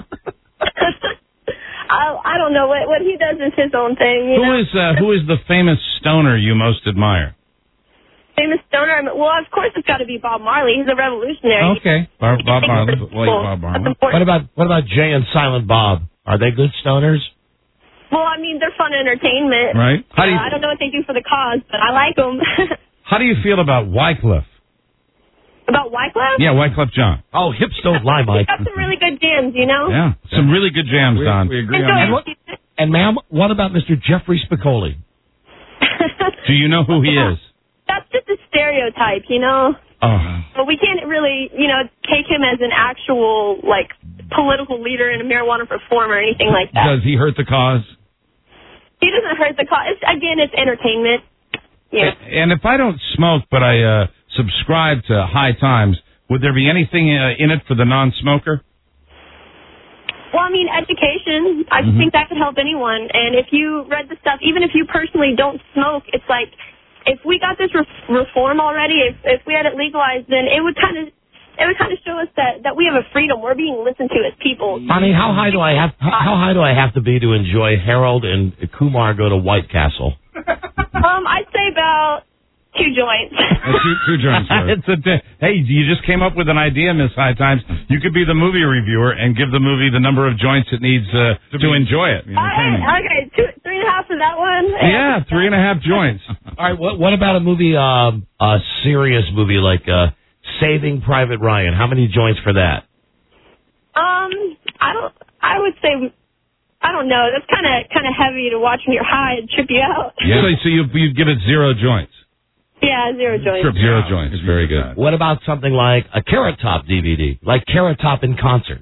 I, I don't know. What, what he does is his own thing, you Who know? is uh, who is the famous stoner you most admire? Famous stoner? Well, of course it's got to be Bob Marley. He's a revolutionary. Okay, Bob, Bob Marley. Like Bob Marley. What about what about Jay and Silent Bob? Are they good stoners? Well, I mean, they're fun entertainment. Right. How do you- Uh, I don't know what they do for the cause, but I like them. How do you feel about Wycliffe? About Wycliffe? Yeah, Wycliffe John. Oh, hips don't lie, He's Mike. got some really good jams, you know? Yeah, some really good jams, Don. We agree Enjoy on And, it. what, and ma'am, what about Mister Jeffrey Spicoli? Do you know who he is? That's just a stereotype, you know? Oh. But we can't really, you know, take him as an actual, like, political leader and a marijuana reform or anything like that. Does he hurt the cause? He doesn't hurt the cause. It's, again, it's entertainment. Yeah. And if I don't smoke, but I uh, subscribe to High Times, would there be anything uh, in it for the non-smoker? Well, I mean, education. I Mhm. think that could help anyone. And if you read the stuff, even if you personally don't smoke, it's like, if we got this re- reform already, if if we had it legalized, then it would kind of it would kind of show us that, that we have a freedom. We're being listened to as people. I mean, how high do I have how, how high do I have to be to enjoy Harold and Kumar go to White Castle? Um, I'd say about two joints. two, two joints. It's a di- hey, you just came up with an idea, Miss High Times. You could be the movie reviewer and give the movie the number of joints it needs uh, to, to enjoy it. All right, okay, two, three and a half for that one. Yeah, three and a half joints. All right, what what about a movie, um, a serious movie like uh, Saving Private Ryan? How many joints for that? Um, I don't. I would say, I don't know. That's kind of kind of heavy to watch when you're high and trip you out. Yeah. So, so you you give it zero joints. Yeah, zero joints. Trip zero joints. It's very good. What about something like a Carrot Top D V D, like Carrot Top in concert?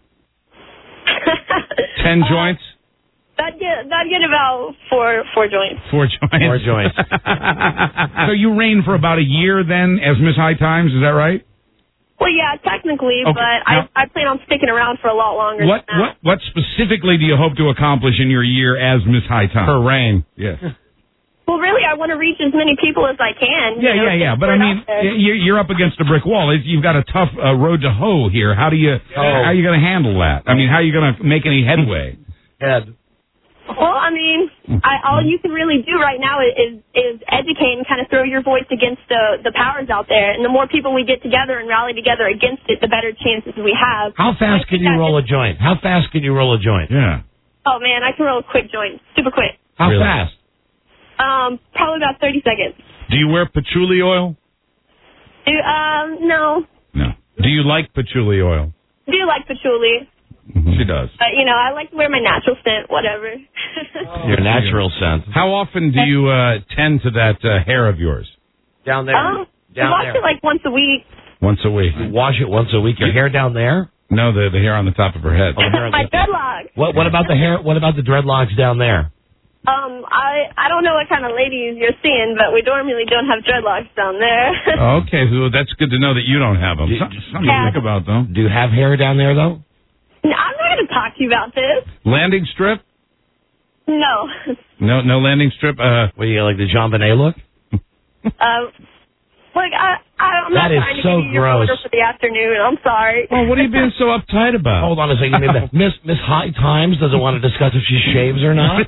Ten joints. That'd get that'd get about four four joints. Four joints. Four joints. So you reign for about a year then as Miss High Times, is that right? Well, yeah, technically, Okay, but now- I I plan on sticking around for a lot longer. What than that. what what specifically do you hope to accomplish in your year as Miss High Times? Her reign. Yes. Well, really, I want to reach as many people as I can. Yeah, you know, yeah, yeah. get But I word mean, out there. you're, you're up against a brick wall. It's- You've got a tough uh, road to hoe here. How do you how are you going to handle that? I mean, how are you going to make any headway? Ed. Well, I mean, I, all you can really do right now is is educate and kind of throw your voice against the the powers out there. And the more people we get together and rally together against it, the better chances we have. How fast can you roll a joint? How fast can you roll a joint? Yeah. Oh man, I can roll a quick joint, super quick. How Really? fast? Um, probably about thirty seconds. Do you wear patchouli oil? Do, um, no. No. Do you like patchouli oil? Do you like patchouli? She does. But you know, I like to wear my natural scent, whatever. Your natural scent. How often do you uh, tend to that uh, hair of yours? Down there. Um, I Down wash there. it like once a week. Once a week. You wash it once a week. Your hair down there? No, the the hair on the top of her head. Oh, the hair on My the- dreadlocks. What what about the hair? What about the dreadlocks down there? Um, I I don't know what kind of ladies you're seeing, but we normally don't have dreadlocks down there. Okay, so that's good to know that you don't have them. Do- Some- Something to think about, though. Do you have hair down there though? No, I'm not going to talk to you about this. Landing strip? No. No, no landing strip. Uh, What do you got, like the Jean Benet look? Um, like I, I I'm That not is trying to so give you your gross. order for the afternoon. I'm sorry. oh, what are you being so uptight about? Hold on a second. Miss Miss High Times doesn't want to discuss if she shaves or not.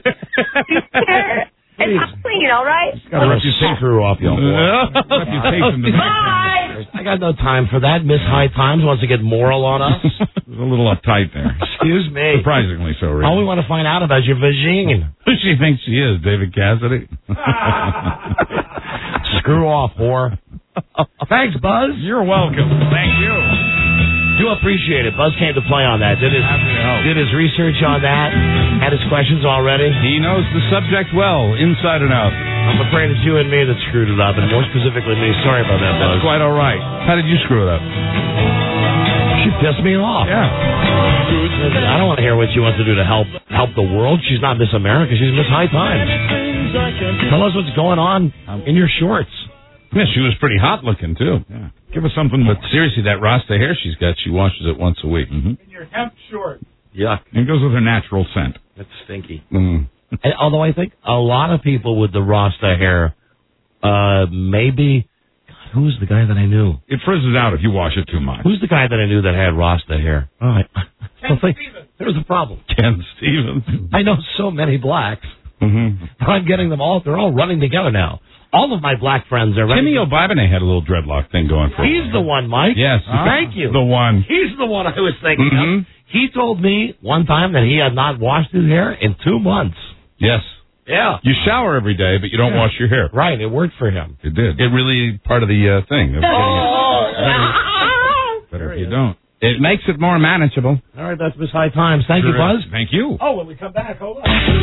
It's not clean, all right? Got a reputation screw off your Reputation to Bye. I got no time for that. Miss High Times wants to get moral on us. a little uptight there. Excuse me. Surprisingly so, really. All we want to find out about is your vagine. Who she thinks she is, David Cassidy? Screw off, whore. Thanks, Buzz. You're welcome. Thank you. Do appreciate it. Buzz came to play on that. Did his, did his research on that. Had his questions already. He knows the subject well, inside and out. I'm afraid it's you and me that screwed it up, and more specifically me. Sorry about that, Buzz. That's quite all right. How did you screw it up? She pissed me off. Yeah. I don't want to hear what she wants to do to help help the world. She's not Miss America. She's Miss High Times. Tell us what's going on in your shorts. Yeah, she was pretty hot looking, too. Yeah. Give us something. But seriously, that Rasta hair she's got, she washes it once a week. Mm-hmm. In your hemp shorts. Yuck. It goes with her natural scent. That's stinky. Mm. And, although I think a lot of people with the Rasta hair, uh, maybe... God, who's the guy that I knew? It frizzes out if you wash it too much. Who's the guy that I knew that had Rasta hair? Oh, I, Ken think, Stevens. There's a problem. Ken Stevens. I know so many blacks. Mm-hmm. But I'm getting them all. They're all running together now. All of my black friends are running. Timmy O'Bibonay had a little dreadlock thing going for him. He's the one, Mike. Yes. Thank you. The one. He's the one I was thinking Mm-hmm. of. He told me one time that he had not washed his hair in two months. Yes. Yeah. You shower every day, but you don't Yeah. wash your hair. Right. It worked for him. It did. It really part of the uh, thing. Of Oh. better, better if you don't. It makes it more manageable. All right. That's Miss High Times. Thank Sure you, Buzz. is. Thank you. Oh, when we come back, hold on.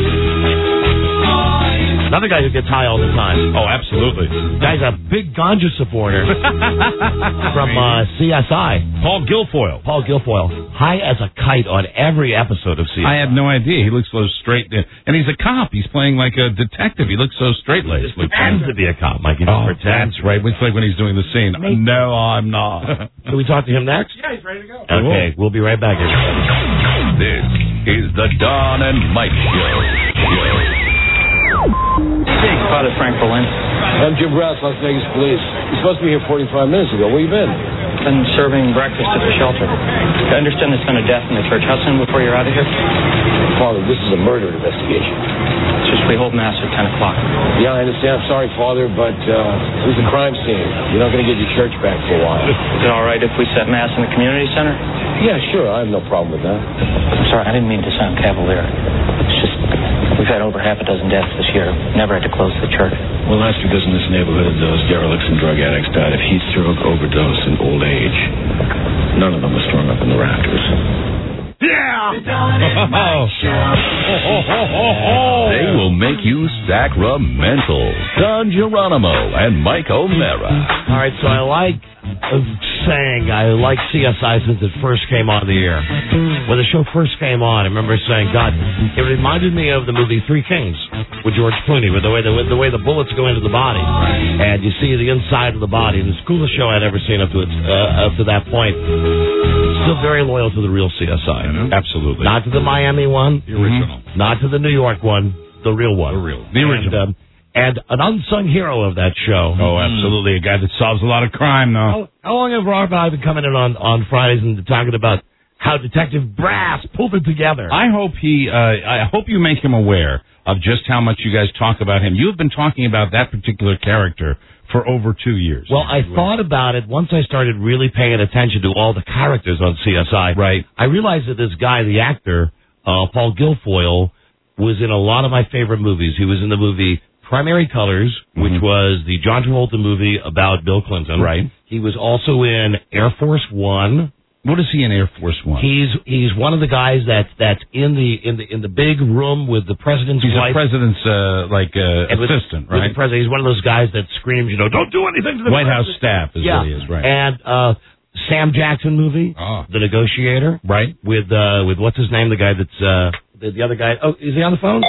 Another guy who gets high all the time. Oh, absolutely. Guy's a big ganja supporter from uh, C S I. Paul Guilfoyle. Paul Guilfoyle. High as a kite on every episode of C S I. I had no idea. He looks so straight. And he's a cop. He's playing like a detective. He looks so straight-laced. He pretends to be a cop, Mike. He Oh, pretends. that's right. It's like when he's doing the scene. Maybe. No, I'm not. Can we talk to him next? Yeah, he's ready to go. Okay, we'll be right back, everybody. This is the Don and Mike Show. Hey, Father Frank Berlin. I'm Jim Brass, Las Vegas Police. You're supposed to be here forty-five minutes ago. Where you been? Been serving breakfast at the shelter. I understand there's been a death in the church. How soon before you're out of here? Father, this is a murder investigation. It's just we hold mass at ten o'clock. Yeah, I understand. I'm sorry, Father, but uh, it was a crime scene. You're not going to get your church back for a while. Is it all right if we set mass in the community center? Yeah, sure. I have no problem with that. I'm sorry, I didn't mean to sound cavalier. It's just we've had over half a dozen deaths this year. Never had to close the church. Well, that's because in this neighborhood, those derelicts and drug addicts died of heat stroke, overdose, and old age. None of them were strung up in the rafters. Yeah! They will make you sacramental. Don Geronimo and Mike O'Mara. All right, so I like uh, saying I like C S I since it first came on the air. When the show first came on, I remember saying, God, it reminded me of the movie Three Kings with George Clooney, with the way the, with the way the bullets go into the body, and you see the inside of the body. And it's the coolest show I'd ever seen up to its, uh, up to that point. Still very loyal to the real C S I. Absolutely. Not to the Miami one. The original. Mm-hmm. Not to the New York one. The real one. The real. The original. And, um, and an unsung hero of that show. Oh, absolutely. A guy that solves a lot of crime, though. How, how long have Rob and I been coming in on, on Fridays and talking about how Detective Brass pulled it together? I hope he. Uh, I hope you make him aware of just how much you guys talk about him. You've been talking about that particular character for over two years. Well, I thought about it once I started really paying attention to all the characters on C S I. Right. I realized that this guy, the actor, uh, Paul Guilfoyle, was in a lot of my favorite movies. He was in the movie Primary Colors, which Mm-hmm. was the John Travolta movie about Bill Clinton. Right. He was also in Air Force One. What is he in Air Force One? He's he's one of the guys that's that's in the in the in the big room with the president's He's wife. a president's uh, like uh, And with- assistant, with right? the president. He's one of those guys that screams, you know, don't do anything to the White House president. staff is yeah. what he is, right? And uh, Sam Jackson movie, Oh. The Negotiator, Right. with uh, with what's his name, the guy that's uh, the, the other guy. Oh, is he on the phone?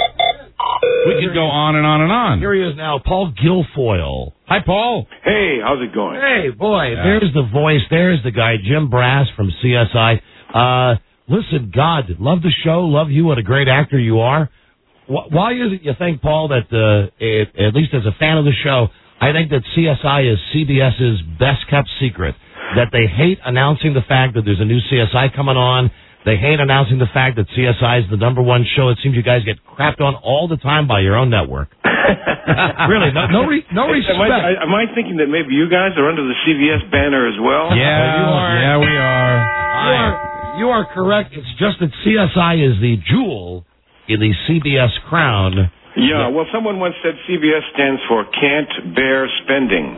We could go on and on and on. Here he is now, Paul Guilfoyle. Hi, Paul. Hey, how's it going? Hey, boy, Yeah. there's the voice. There's the guy, Jim Brass from C S I. Uh, listen, God, love the show. Love you. What a great actor you are. Wh- Why is it you think, Paul, that uh, it, at least as a fan of the show, I think that C S I is CBS's best-kept secret, that they hate announcing the fact that there's a new C S I coming on. They hate announcing the fact that C S I is the number one show. It seems you guys get crapped on all the time by your own network. Really, no, no, re, no respect. Am I, am I thinking that maybe you guys are under the C B S banner as well? Yeah, you are. yeah, we are. You are, you are correct. It's just that C S I is the jewel in the C B S crown. Yeah, well, someone once said C B S stands for Can't Bear Spending.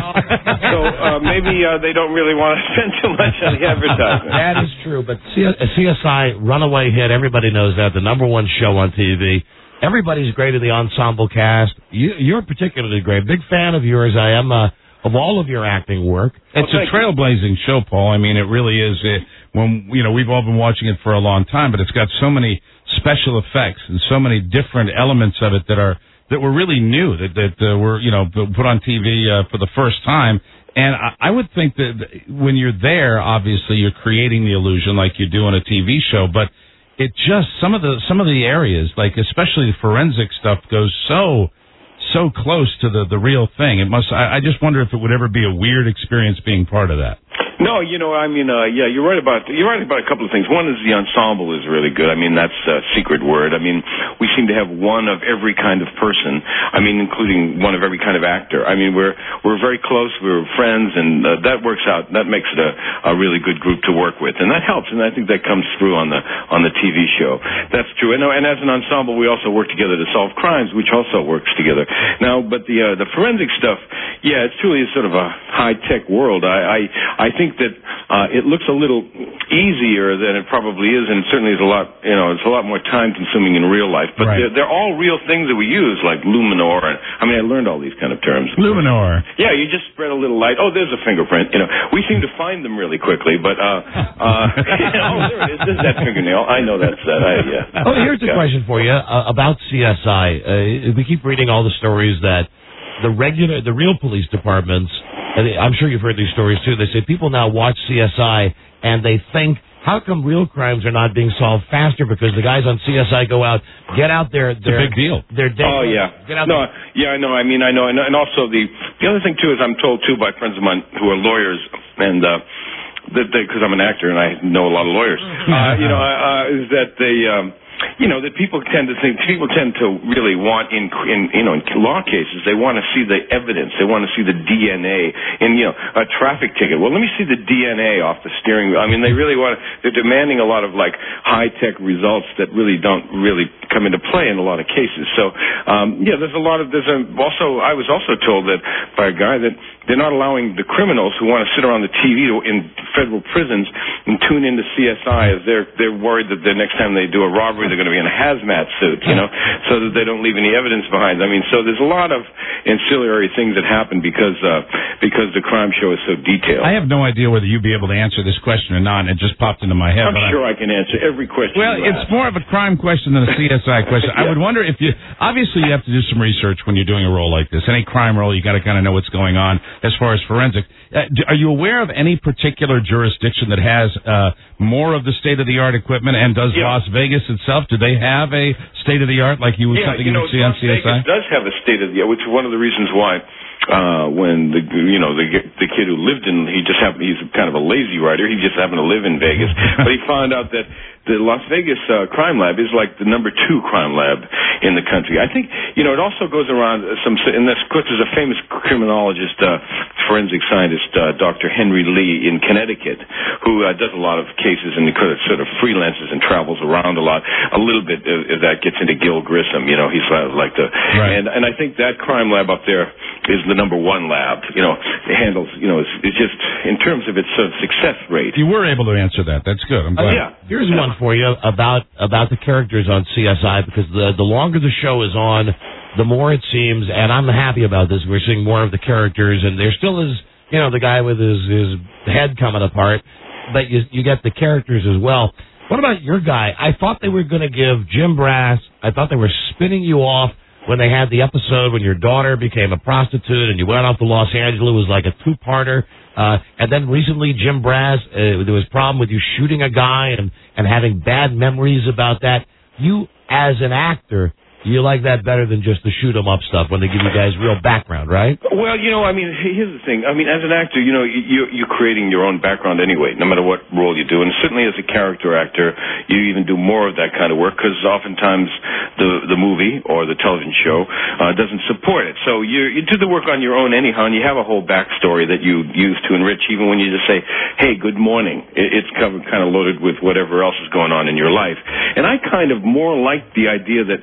so uh, maybe uh, they don't really want to spend too much on the advertising. That is true, but C S I, runaway hit, everybody knows that, the number one show on T V. Everybody's great in the ensemble cast. You, you're particularly great. Big fan of yours, I am, uh, of all of your acting work. It's well, a trailblazing you. show, Paul. I mean, it really is. It, when you know, we've all been watching it for a long time, but it's got so many special effects and so many different elements of it that are that were really new, that that uh, were you know put on T V uh, for the first time. And I, I would think that when you're there, obviously you're creating the illusion like you do on a T V show, but it just some of the some of the areas, like especially the forensic stuff, goes so so close to the the real thing. It must. I, I just wonder if it would ever be a weird experience being part of that. No, you know, I mean, uh, yeah, you're right about you're right about a couple of things. One is the ensemble is really good. I mean, that's a secret word. I mean, we seem to have one of every kind of person. I mean, including one of every kind of actor. I mean, we're we're very close. We're friends, and uh, that works out. That makes it a, a really good group to work with, and that helps. And I think that comes through on the on the T V show. That's true. And, and as an ensemble, we also work together to solve crimes, which also works together. Now, but the uh, the forensic stuff, yeah, it's truly sort of a high tech world. I I, I think that uh, it looks a little easier than it probably is, and it certainly is a lot, you know, it's a lot more time consuming in real life. But right. they're, they're all real things that we use, like Luminor. And I mean, I learned all these kind of terms. Luminor. Yeah, you just spread a little light. Oh, there's a fingerprint. You know, we seem to find them really quickly, but uh, uh, oh, there it is. There's that fingernail. I know that's that. I, yeah. Oh, here's a yeah. question for you uh, about C S I. Uh, we keep reading all the stories that the regular, the real police departments. I'm sure you've heard these stories, too. They say people now watch C S I, and they think, how come real crimes are not being solved faster? Because the guys on C S I go out, get out there. It's a big deal. They're dead. Oh, yeah. Get out no, there. Yeah, I know. I mean, I know. And, and also, the the other thing, too, is I'm told, too, by friends of mine who are lawyers, and uh, because I'm an actor and I know a lot of lawyers, uh, you know, uh, is that they... Um, You know, that people tend to think, people tend to really want in, in you know, in law cases, they want to see the evidence. They want to see the D N A in, you know, a traffic ticket. Well, let me see the D N A off the steering wheel. I mean, they really want to, they're demanding a lot of, like, high-tech results that really don't really come into play in a lot of cases. So, um, yeah, there's a lot of, there's a, also, I was also told that by a guy that they're not allowing the criminals who want to sit around the T V in federal prisons and tune into C S I as they're, they're worried that the next time they do a robbery, they're going to be in a hazmat suit, you know, so that they don't leave any evidence behind. I mean, so there's a lot of ancillary things that happen because uh, because the crime show is so detailed. I have no idea whether you'd be able to answer this question or not. It just popped into my head. I'm but sure I, I can answer every question. Well, it's ask. more of a crime question than a C S I question. yeah. I would wonder if you, obviously you have to do some research when you're doing a role like this. Any crime role, you got to kind of know what's going on as far as forensic. Uh, do, are you aware of any particular jurisdiction that has uh, more of the state-of-the-art equipment and does yeah. Las Vegas itself? Do they have a state-of-the-art like you would yeah, something you you know, would see on Las C S I? Vegas does have a state-of-the-art, which is one of the reasons why uh when the you know the the kid who lived in he just happened he's kind of a lazy writer he just happened to live in Vegas but he found out that the Las Vegas uh, crime lab is like the number two crime lab in the country. I think, you know, it also goes around some, and this, of course, there's a famous criminologist, uh, forensic scientist, uh, Doctor Henry Lee in Connecticut, who uh, does a lot of cases and sort of freelances and travels around a lot. A little bit of that gets into Gil Grissom, you know, he's like the, right. and, and I think that crime lab up there is the number one lab, you know, it handles, you know, it's, it's just, in terms of its uh, success rate. You were able to answer that. That's good. I'm glad. Uh, yeah. Here's one for you about about the characters on C S I, because the the longer the show is on, the more it seems, and I'm happy about this, we're seeing more of the characters, and there still is, you know, the guy with his, his head coming apart, but you, you get the characters as well. What about your guy? I thought they were going to give Jim Brass, I thought they were spinning you off when they had the episode when your daughter became a prostitute and you went off to Los Angeles. It was like a two-parter. Uh, and then recently, Jim Brass, uh, there was a problem with you shooting a guy and, and having bad memories about that. You, as an actor, you like that better than just the shoot-'em-up stuff when they give you guys real background, right? Well, you know, I mean, here's the thing. I mean, as an actor, you know, you, you're creating your own background anyway, no matter what role you do. And certainly as a character actor, you even do more of that kind of work because oftentimes the the movie or the television show uh, doesn't support it. So you, you do the work on your own anyhow, and you have a whole backstory that you use to enrich even when you just say, hey, good morning. It, it's kind of, kind of loaded with whatever else is going on in your life. And I kind of more like the idea that it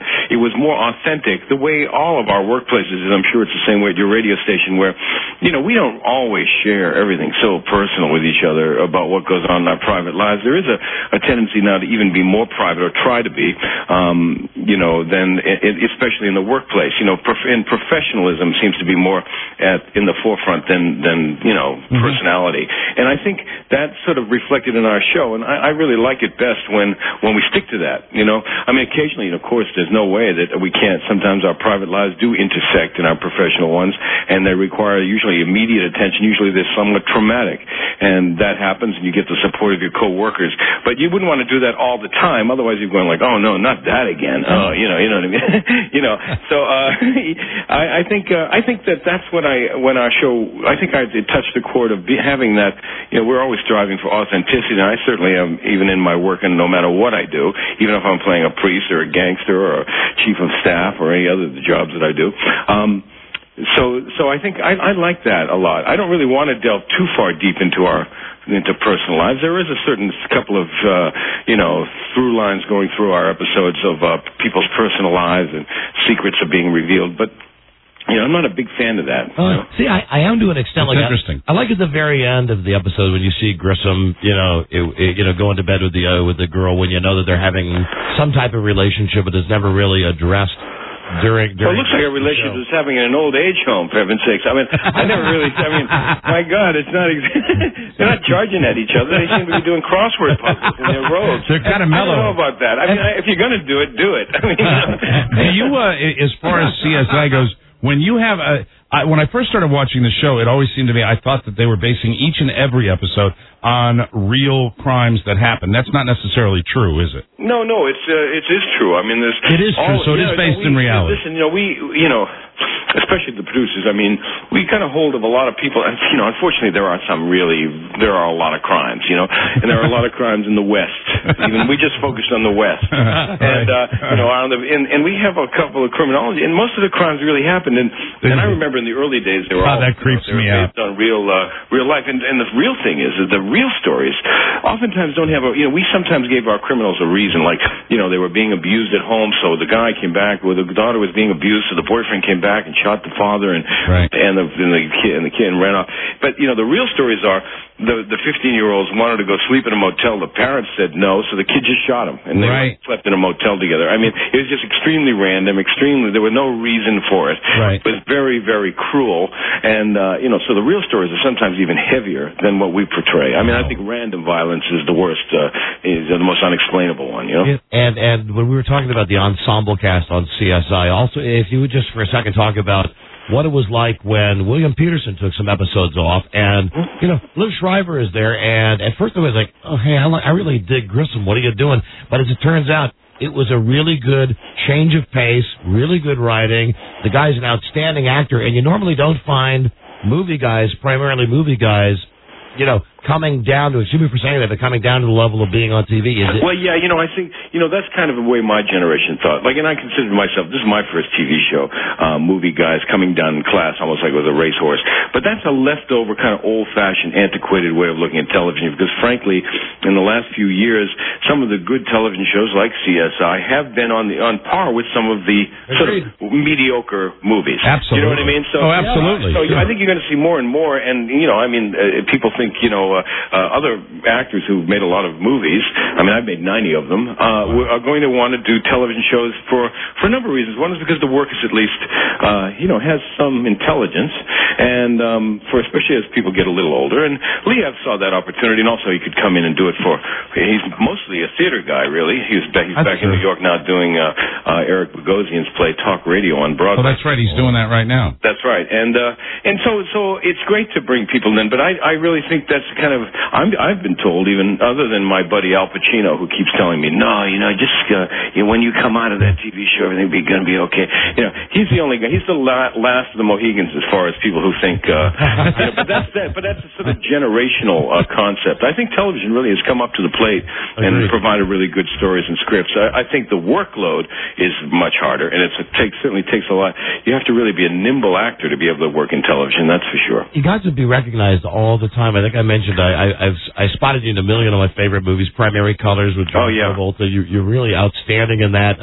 was more authentic, the way all of our workplaces is. I'm sure it's the same way at your radio station, where, you know, we don't always share everything so personal with each other about what goes on in our private lives. There is a, a tendency now to even be more private, or try to be, um, you know, than, it, especially in the workplace. You know, prof- and professionalism seems to be more at, in the forefront than, than you know, mm-hmm. personality. And I think that's sort of reflected in our show, and I, I really like it best when, when we stick to that, you know. I mean, occasionally, of course, there's no way that we can't. Sometimes our private lives do intersect in our professional ones, and they require usually immediate attention. Usually they're somewhat traumatic, and that happens, and you get the support of your coworkers. But you wouldn't want to do that all the time, otherwise you're going like, oh, no, not that again. Oh, you know, you know what I mean? you know, so uh, I, I think uh, I think that that's what I, when our show, I think I it touched the chord of be, having that, you know, we're always striving for authenticity, and I certainly am, even in my work, and no matter what I do, even if I'm playing a priest or a gangster or a chief of staff or any other jobs that I do. Um, so, so I think I, I like that a lot. I don't really want to delve too far deep into our into personal lives. There is a certain couple of uh, you know through lines going through our episodes of uh, people's personal lives, and secrets are being revealed, but. You know, I'm not a big fan of that. Uh, you know? See, I, I am to an extent. That's like interesting. I, I like at the very end of the episode when you see Grissom, you know, it, it, you know, going to bed with the uh, with the girl, when you know that they're having some type of relationship, but it's never really addressed during. during well, it looks like a relationship that's having in an old age home. For heaven's sakes! I mean, I never really. I mean, my God, it's not. Ex- they're not charging at each other. They seem to be doing crossword puzzles in their robes. They're kind of mellow. I don't know about that. I mean, I, if you're going to do it, do it. I mean, you know. Hey, you uh, as far as C S I goes. When you have a, I, when I first started watching the show, it always seemed to me, I thought that they were basing each and every episode on real crimes that happen. That's not necessarily true, is it? No, no, it's uh, it is true. I mean, there's it is true. All, so it is know, based we, in reality. Listen, you know, we, you know, especially the producers. I mean, we kind of hold of a lot of people, and you know, unfortunately, there are some really, there are a lot of crimes, you know, and there are a lot of crimes in the West. Even we just focused on the West, and uh, you know, on the, and, and we have a couple of criminology, and most of the crimes really happened. And, and I remember in the early days, they were oh, all that creeps you know, me based out. on real, uh, real life. And, and the real thing is that the real stories oftentimes don't have a, you know, we sometimes gave our criminals a reason, like, you know, they were being abused at home, so the guy came back, or the daughter was being abused, so the boyfriend came back and shot the father, and right. and the and the kid and the kid ran off. But you know, the real stories are the the fifteen-year-olds wanted to go sleep in a motel. The parents said no, so the kid just shot him, and they right. slept in a motel together. I mean, it was just extremely random, extremely. There was no reason for it. Right. It was very, very cruel, and uh, you know, so the real stories are sometimes even heavier than what we portray. I mean, I think random violence is the worst, uh, is the most unexplainable one. You know. And and when we were talking about the ensemble cast on C S I, also, if you would just for a second talk about what it was like when William Peterson took some episodes off, and, you know, Liv Schreiber is there, and at first I was like, oh, hey, I, like, I really dig Grissom, what are you doing? But as it turns out, it was a really good change of pace, really good writing. The guy's an outstanding actor, and you normally don't find movie guys, primarily movie guys, you know, coming down to, excuse me for saying that, but coming down to the level of being on T V. Is it? Well, yeah, you know, I think, you know, that's kind of the way my generation thought. Like, and I considered myself, this is my first T V show, uh, movie guys coming down in class, almost like it was a racehorse. But that's a leftover kind of old-fashioned, antiquated way of looking at television, because frankly, in the last few years, some of the good television shows like C S I have been on the on par with some of the sort of mediocre movies. Absolutely. You know what I mean? So, oh, absolutely. So sure. I think you're going to see more and more, and, you know, I mean, uh, people think, you know, Uh, uh, other actors who've made a lot of movies, I mean, I've made ninety of them, uh, wow. are going to want to do television shows for, for a number of reasons. One is because the work is at least, uh, you know, has some intelligence, and um, for especially as people get a little older. And Liev saw that opportunity, and also he could come in and do it for, he's mostly a theater guy, really. He's back, he's back in New York now doing uh, uh, Eric Bogosian's play Talk Radio on Broadway. Oh, that's right. He's doing that right now. That's right. And uh, and so so it's great to bring people in, but I, I really think that's kind of, I'm, I've been told, even other than my buddy Al Pacino, who keeps telling me, no, you know, just uh, you know, when you come out of that T V show, everything will be going to be okay. You know, he's the only guy, he's the la- last of the Mohegans as far as people who think, uh, you know, but that's that, but that's a sort of generational uh, concept. I think television really has come up to the plate and Agreed. provided really good stories and scripts. I, I think the workload is much harder, and it's, it takes, certainly takes a lot. You have to really be a nimble actor to be able to work in television, that's for sure. You guys would be recognized all the time. I think I mentioned I, I, I've I spotted you in a million of my favorite movies, Primary Colors with John oh, yeah. Travolta. You, you're really outstanding in that. Uh,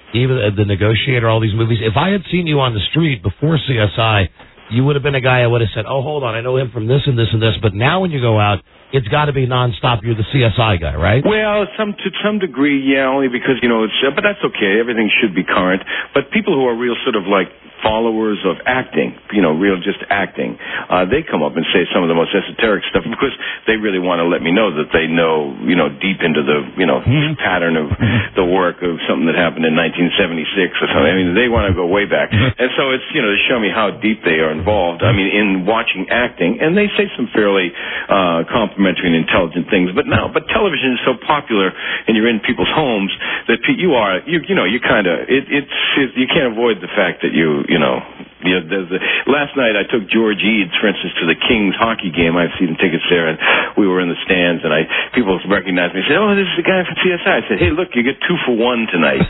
even uh, The Negotiator, all these movies. If I had seen you on the street before C S I, you would have been a guy I would have said, oh, hold on, I know him from this and this and this. But now when you go out, it's got to be nonstop. You're the C S I guy, right? Well, some to some degree, yeah, only because, you know, it's, uh, but that's okay. Everything should be current. But people who are real sort of like followers of acting, you know, real just acting, uh, they come up and say some of the most esoteric stuff because they really want to let me know that they know, you know, deep into the, you know, mm-hmm. pattern of the work of something that happened in nineteen seventy-six or something. I mean, they want to go way back. And so it's, you know, to show me how deep they are involved, I mean, in watching acting. And they say some fairly uh, complimentary and intelligent things. But now, but television is so popular and you're in people's homes that you are, you, you know, you kind of, it, it's, it, you can't avoid the fact that you, you know, you know, there's a, last night I took George Eads, for instance, to the Kings hockey game. I have season tickets there, and we were in the stands, and I people recognized me and said, oh, this is the guy from C S I. I said, hey, look, you get two for one tonight.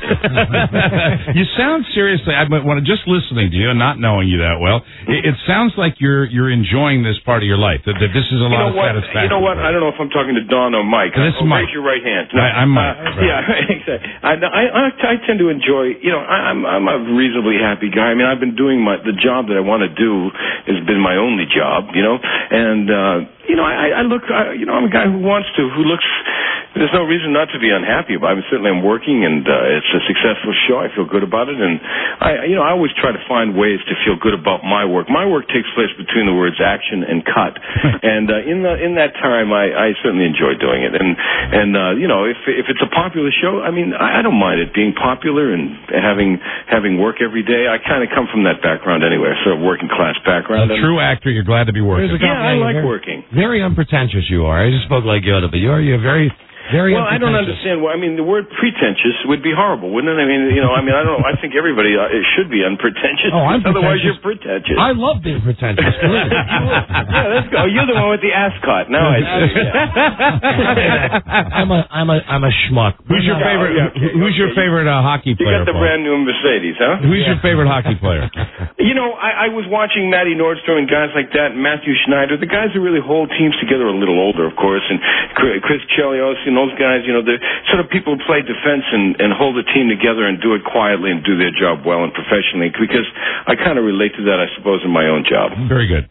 You sound seriously, I want to, just listening to you and not knowing you that well, it, it sounds like you're you're enjoying this part of your life, that, that this is a you lot know of what? satisfaction. You know what? I don't know if I'm talking to Don or Mike. This is oh, Mike. Raise your right hand. No, I, I'm Mike. Uh, right. Yeah, exactly. I, I, I tend to enjoy, you know, I, I'm, I'm a reasonably happy guy. I mean, I've been doing my, the job that I want to do has been my only job, you know, and, uh, you know, I, I look, I, you know, I'm a guy who wants to, who looks, there's no reason not to be unhappy about it. I mean, certainly I'm working, and uh, it's a successful show. I feel good about it, and I, you know, I always try to find ways to feel good about my work. My work takes place between the words action and cut, and uh, in the in that time, I, I certainly enjoy doing it. And and uh, you know, if if it's a popular show, I mean, I, I don't mind it being popular and having having work every day. I kind of come from that background anyway, sort of working class background. A true actor, you're glad to be working. Yeah, I like working. Very unpretentious you are. I just spoke like Yoda, but you're you're very. Very well, I don't understand. Well, I mean, the word pretentious would be horrible, wouldn't it? I mean, you know, I mean, I don't know. I think everybody uh, it should be unpretentious. Oh, I'm Otherwise, pretentious. you're pretentious. I love being pretentious. Yeah, let's go. You're the one with the ascot. Now I see. I'm a I'm a I'm a schmuck. Who's your favorite? yeah, okay, Who's okay. your favorite uh, hockey You player? got the Paul? brand new Mercedes, huh? Who's your favorite hockey player? You know, I, I was watching Matty Nordstrom and guys like that, and Matthew Schneider, the guys who really hold teams together, a little older, of course, and Chris Chelios and those guys, you know, they're sort of people who play defense and, and hold a team together and do it quietly and do their job well and professionally, because I kind of relate to that, I suppose, in my own job. Very good.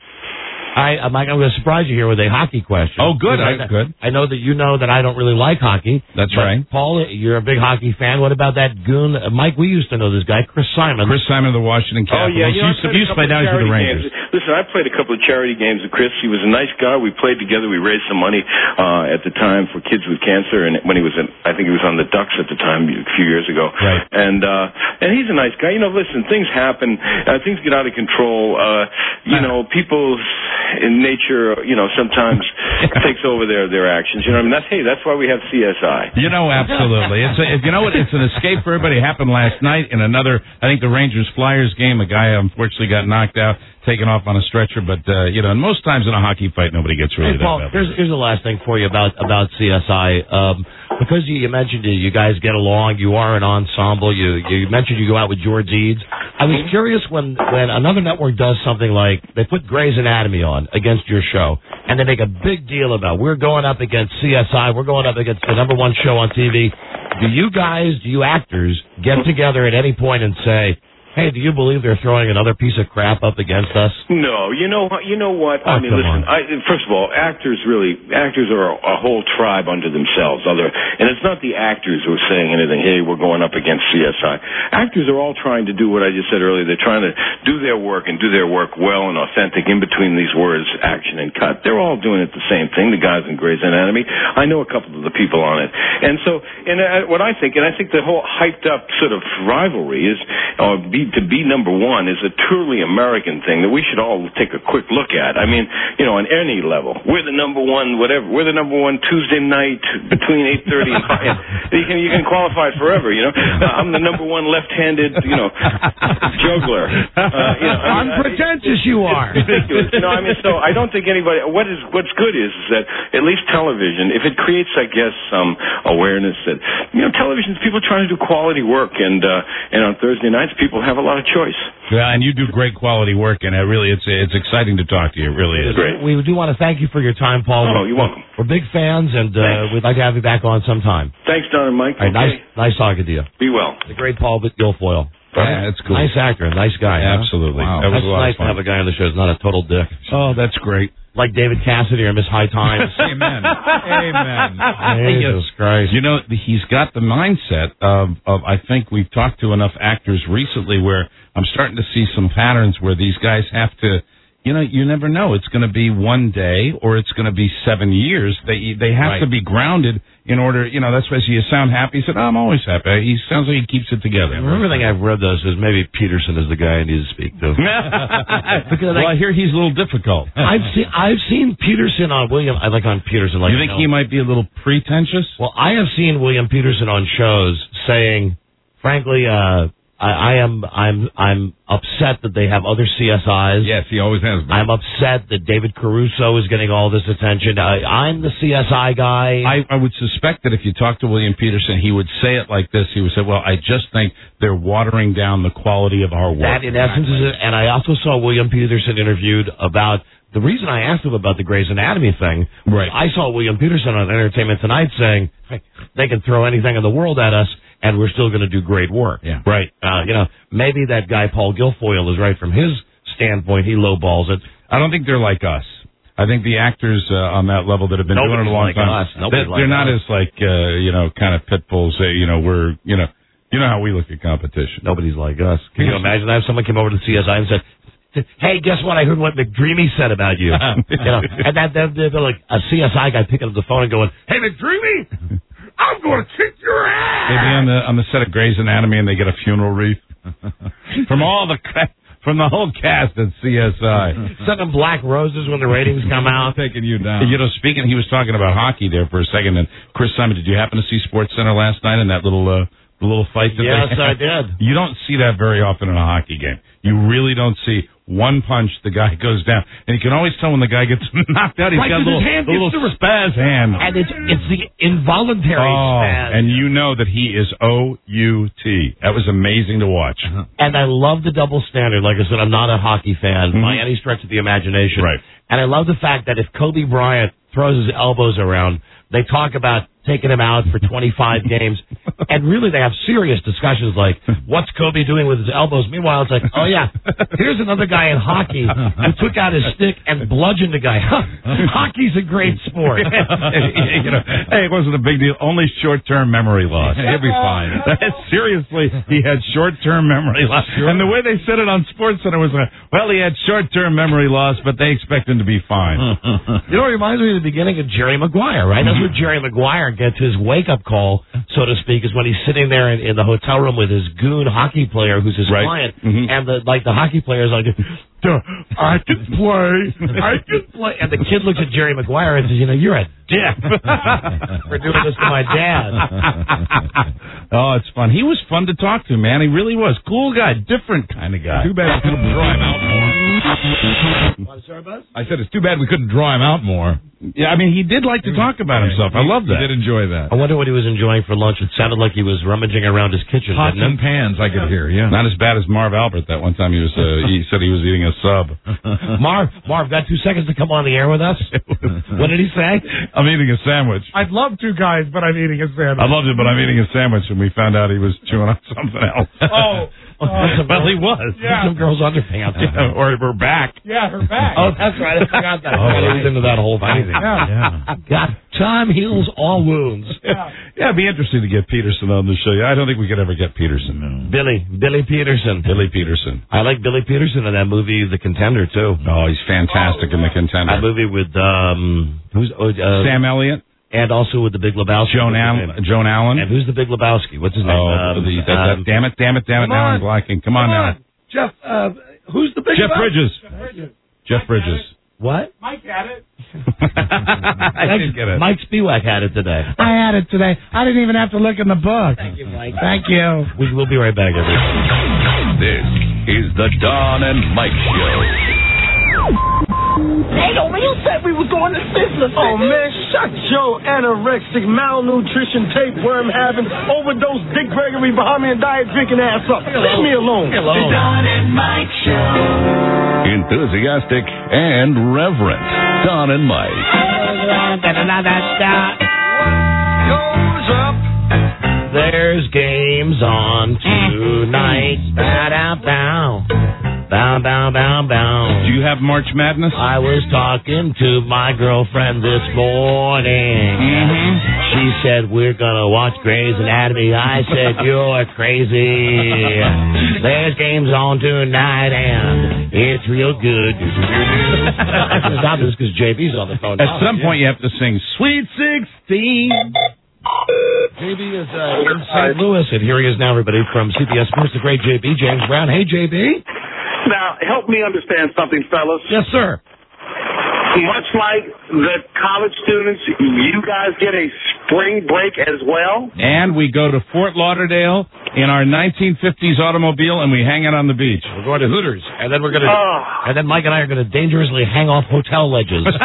I, I'm, I'm going to surprise you here with a hockey question. Oh, good. I, I, good. I know that you know that I don't really like hockey. That's but right. Paul, you're a big hockey fan. What about that goon? Uh, Mike, we used to know this guy, Chris Simon. Chris Simon of the Washington Oh, Capitals. yeah. You know, used to, used to play down for the Rangers. Games. Listen, I played a couple of charity games with Chris. He was a nice guy. We played together. We raised some money uh, at the time for kids with cancer, and when he was in, I think he was on the Ducks at the time a few years ago. Right. And uh, and he's a nice guy. You know, listen, things happen. Uh, things get out of control. Uh, you know, people's in nature, you know, sometimes takes over their, their actions. You know what I mean? That's, hey, that's why we have C S I. You know, absolutely. It's a, you know what? It's an escape for everybody. It happened last night in another, I think the Rangers-Flyers game. A guy unfortunately got knocked out, taken off on a stretcher. But, uh, you know, and most times in a hockey fight, nobody gets really Hey, Paul, that bad. here's, here's the last thing for you about, about C S I. Um, because you, you mentioned you, you guys get along, you are an ensemble, you, you mentioned you go out with George Eads. I was curious when, when another network does something like, they put Grey's Anatomy on against your show, and they make a big deal about, we're going up against C S I, we're going up against the number one show on T V. Do you guys, do you actors, get together at any point and say, hey, do you believe they're throwing another piece of crap up against us? No, you know, you know what? Oh, I mean, come listen. on. I, first of all, actors really, actors are a, a whole tribe unto themselves. Other, and it's not the actors who are saying anything. Hey, we're going up against C S I. Actors are all trying to do what I just said earlier. They're trying to do their work and do their work well and authentic. In between these words, action and cut, they're all doing it the same thing. The guys in Grey's Anatomy. I know a couple of the people on it, and so, and uh, what I think, and I think the whole hyped up sort of rivalry is, or be to be number one is a truly American thing that we should all take a quick look at. I mean, you know, on any level. We're the number one, whatever. We're the number one Tuesday night between eight thirty and five. You can, you can qualify forever, you know. Uh, I'm the number one left-handed, you know, juggler. Uh, you know, I mean, Unpretentious you are. It's ridiculous. No, I mean, so I don't think anybody, what is, what's good is, is that at least television, if it creates, I guess, some awareness that, you know, television's people trying to do quality work, and, uh, and on Thursday nights, people have a lot of choice. Yeah, and you do great quality work, and it really, it's it's exciting to talk to you. It really is. Great. We do want to thank you for your time, Paul. Oh, we're, you're welcome. We're big fans, and uh, we'd like to have you back on sometime. Thanks, Don and Mike. All right, Okay. nice, nice talking to you. Be well. The great Paul Guilfoyle. Yeah, that's cool. Nice actor, nice guy. Huh? Absolutely. Wow. That was That's a lot nice of fun. to have a guy on the show who's not a total dick. Oh, that's great. Like David Cassidy or Miss High Times. Amen. Amen. Jesus Christ. You know, he's got the mindset of, of, I think we've talked to enough actors recently where I'm starting to see some patterns where these guys have to, you know, you never know. It's going to be one day or it's going to be seven years. They they have Right. to be grounded in order, you know, that's why you sound happy. He said, oh, I'm always happy. He sounds like he keeps it together. Everything I've read, though, says maybe Peterson is the guy I need to speak to. Because well, I hear he's a little difficult. I've seen I've seen Peterson on William. I like on Peterson. Like You think he might be a little pretentious? Well, I have seen William Peterson on shows saying, frankly, uh, I, I am I'm I'm upset that they have other C S Is. Yes, he always has been. I'm upset that David Caruso is getting all this attention. I, I'm the C S I guy. I, I would suspect that if you talk to William Peterson, he would say it like this. He would say, well, I just think they're watering down the quality of our work. That, in essence, is it. And I also saw William Peterson interviewed about the reason I asked him about the Grey's Anatomy thing. Right. I saw William Peterson on Entertainment Tonight saying, hey, they can throw anything in the world at us, and we're still going to do great work. Yeah. Right. Uh, you know, maybe that guy Paul Guilfoyle is right from his standpoint. He lowballs it. I don't think they're like us. I think the actors uh, on that level that have been Nobody's doing it a long like time, us. Nobody's they're, like they're not us. as like uh, you know, kind of pit bulls. That, you know, we're you know, you know how we look at competition. Nobody's like us. Can you imagine that if someone came over to C S I and said, hey, guess what? I heard what McDreamy said about you. you know, and that they're, they're like a C S I guy picking up the phone and going, hey, McDreamy, I'm going to kick your ass. They'd be on the on the set of Grey's Anatomy and they get a funeral wreath from all the ca- from the whole cast at C S I. Send them black roses when the ratings come out. Taking you down. You know, speaking, he was talking about hockey there for a second. And Chris Simon, did you happen to see Sports Center last night in that little uh, the little fight that Yes, they I had? did. You don't see that very often in a hockey game. You really don't see one punch, the guy goes down, and you can always tell when the guy gets knocked out. He's Right, got a 'cause little, his hand a little gets to- spaz hand. And it's it's the involuntary Oh, spaz. and you know that he is O U T. That was amazing to watch. And I love the double standard. Like I said, I'm not a hockey fan by any stretch of the imagination. Right. And I love the fact that if Kobe Bryant throws his elbows around, they talk about taking him out for twenty-five games. And really, they have serious discussions like, what's Kobe doing with his elbows? Meanwhile, it's like, oh, yeah, here's another guy in hockey who took out his stick and bludgeoned a guy. Hockey's a great sport. you know, hey, it wasn't a big deal. Only short-term memory loss. He'll be fine. Seriously, he had short-term memory loss. And the way they said it on SportsCenter was, uh, well, he had short-term memory loss, but they expect him to be fine. You know, it reminds me of the beginning of Jerry Maguire, right? That's where Jerry Maguire gets his wake-up call, so to speak, is when he's sitting there in, in the hotel room with his goon hockey player who's his Right. client, Mhm. and the like the hockey player's like, "Duh, I can play, I can play," and the kid looks at Jerry Maguire and says, "You know, you're a dick for doing this to my dad." Oh, it's fun. He was fun to talk to, man. He really was. Cool guy, different kind of guy. Too bad we couldn't draw him out more. I said it's too bad we couldn't draw him out more. Yeah, I mean, he did like to talk about himself. I love that. He did enjoy that. I wonder what he was enjoying for lunch. It sounded like he was rummaging around his kitchen. Pots didn't and it? pans, I could hear, yeah. Not as bad as Marv Albert that one time he was. Uh, he said he was eating a sub. Marv, Marv, got two seconds to come on the air with us? What did he say? I'm eating a sandwich. I'd love to, guys, but I'm eating a sandwich. I loved it, but I'm eating a sandwich, and we found out he was chewing on something else. Oh. Uh, well, he was. Yeah. Some girls' underpants. Yeah, or we're back. Yeah, her back. Oh, that's right. I forgot that. Oh, I was into that whole thing. Yeah. God, time heals all wounds. Yeah. Yeah, it'd be interesting to get Peterson on the show. I don't think we could ever get Peterson. No. Billy, Billy Peterson. Billy Peterson. I like Billy Peterson in that movie, The Contender, too. Oh, he's fantastic in The Contender. That movie with, um, who's, uh, Sam Elliott. And also with the Big Lebowski. Joan Allen. Joan Allen. And who's the Big Lebowski? What's his name? Oh, um, the, that, that, um, damn it, damn it, damn it, come now on. I'm blacking. Come on Come now. on. Jeff, uh, who's the Big Jeff Lebowski? Bridges. Jeff Bridges. Jeff Bridges. What? Mike had it. I didn't get it. Mike Spiewak had it today. I had it today. I didn't even have to look in the book. Thank you, Mike. Thank you. We, we'll be right back, everybody. This is the Don and Mike Show. Hey, yo, man, you said we was going to Sizzler. Oh, man, shut your anorexic, malnutrition, tapeworm having, overdose, Dick Gregory, Bahamian diet drinking ass up. Leave me alone. Hello. The Don and Mike Show. Enthusiastic and reverent. Don and Mike. Goes up. There's games on tonight. Bow, bow, bow. Bow, bow, bow, bow. Do you have March Madness? I was talking to my girlfriend this morning. Mm-hmm. She said, we're going to watch Grey's Anatomy. I said, you're crazy. There's games on tonight, and it's real good. I can stop this because J B's on the phone. At some point, you have to sing Sweet sixteen. J B is uh, in Saint Louis, and here he is now, everybody, from C B S Sports, the great J B, James Brown. Hey, J B. Now, help me understand something, fellas. Yes, sir. Much like the college students, you guys get a spring break as well? And we go to Fort Lauderdale in our nineteen fifties automobile, and we hang out on the beach. We're going to Hooters, and then we're going to, Oh. and then Mike and I are going to dangerously hang off hotel ledges. So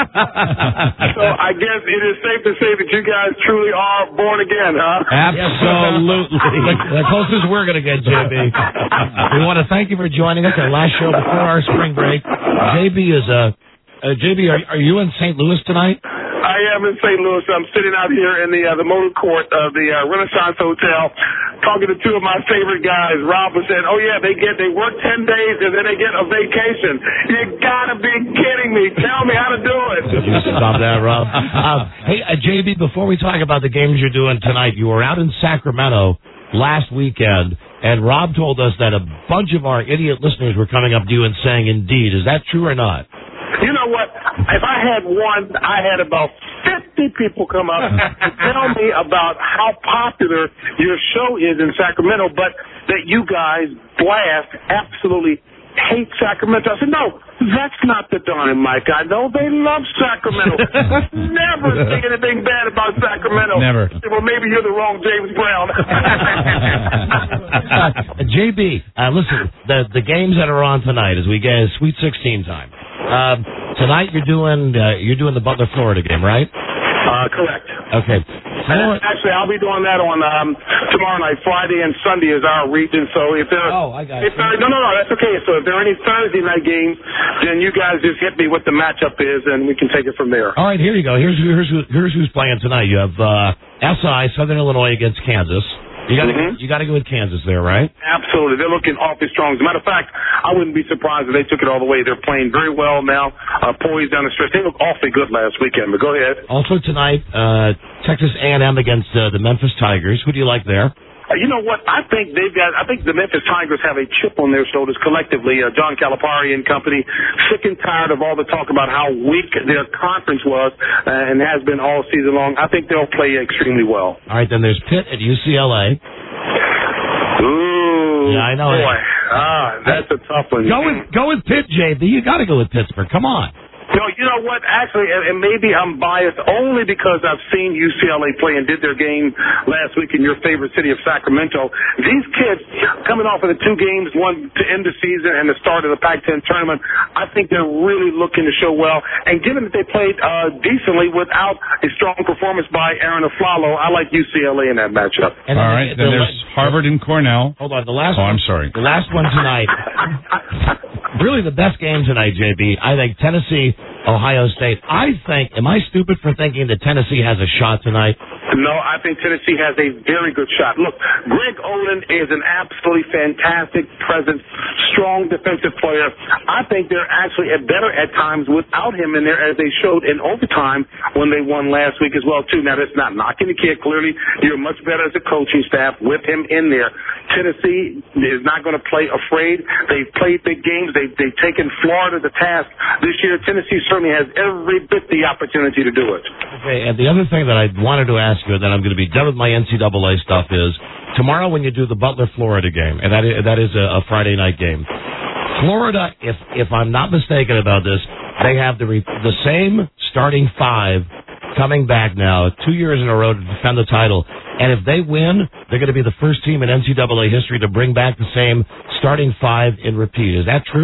I guess it is safe to say that you guys truly are born again, huh? Absolutely. the, the closest we're going to get, J B. We want to thank you for joining us, our last show before our spring break. J B is a... Uh, J B, are, are you in Saint Louis tonight? I am in Saint Louis. I'm sitting out here in the uh, the motor court of the uh, Renaissance Hotel, talking to two of my favorite guys. Rob was saying, "Oh yeah, they get they work ten days and then they get a vacation." You gotta be kidding me! Tell me how to do it. You stop that, Rob. Um, hey, uh, J B, before we talk about the games you're doing tonight, you were out in Sacramento last weekend, and Rob told us that a bunch of our idiot listeners were coming up to you and saying, "Indeed," is that true or not? You know what? If I had one, I had about fifty people come up and tell me about how popular your show is in Sacramento, but that you guys blast, absolutely hate Sacramento. I said, no, that's not the Don and Mike I know. They love Sacramento. Never say anything bad about Sacramento. Never. Well, maybe you're the wrong James Brown. uh, J B, uh, listen, the the games that are on tonight as we get Sweet sixteen time. Um, tonight you're doing uh, you're doing the Butler Florida game, right? Uh, correct. Okay. And actually, I'll be doing that on um, tomorrow night. Friday and Sunday is our region. So if there, oh, I got if there, no, no, no, that's okay. So if there are any Thursday night games, then you guys just hit me what the matchup is, and we can take it from there. All right, here you go. Here's here's who, here's who's playing tonight. You have uh, S I Southern Illinois against Kansas. You got to mm-hmm. you got to go with Kansas there, right? Absolutely. They're looking awfully strong. As a matter of fact, I wouldn't be surprised if they took it all the way. They're playing very well now, uh, poised down the stretch. They look awfully good last weekend, but go ahead. Also tonight, uh, Texas A and M against uh, the Memphis Tigers. Who do you like there? Uh, you know what? I think they've got. I think the Memphis Tigers have a chip on their shoulders collectively. Uh, John Calipari and company, sick and tired of all the talk about how weak their conference was uh, and has been all season long. I think they'll play extremely well. All right, then there's Pitt at U C L A. Ooh, yeah, I know. Boy, ah, that's a tough one. Go with go with Pitt, J B. You got to go with Pittsburgh. Come on. No, you know what? Actually, and, and maybe I'm biased only because I've seen U C L A play and did their game last week in your favorite city of Sacramento. These kids, coming off of the two games, one to end the season and the start of the Pac ten tournament, I think they're really looking to show well. And given that they played uh, decently without a strong performance by Aaron Aflalo, I like U C L A in that matchup. And All right, the, then the, there's the, Harvard and Cornell. Hold on, the last Oh, one, I'm sorry. The last one tonight. Really the best game tonight, J B. I think Tennessee, Ohio State. I think, am I stupid for thinking that Tennessee has a shot tonight? No, I think Tennessee has a very good shot. Look, Greg Oden is an absolutely fantastic presence, strong defensive player. I think they're actually better at times without him in there, as they showed in overtime when they won last week as well, too. Now, that's not knocking the kid. Clearly, you're much better as a coaching staff with him in there. Tennessee is not going to play afraid. They've played big games. They've, they've taken Florida to task this year. Tennessee certainly has every bit the opportunity to do it. Okay, and the other thing that I wanted to ask you, and then I'm going to be done with my N C double A stuff, is tomorrow when you do the Butler-Florida game, and that is, that is a, a Friday night game, Florida, if if I'm not mistaken about this, they have the re- the same starting five coming back now, two years in a row to defend the title. And if they win, they're going to be the first team in N C double A history to bring back the same starting five in repeat. Is that true?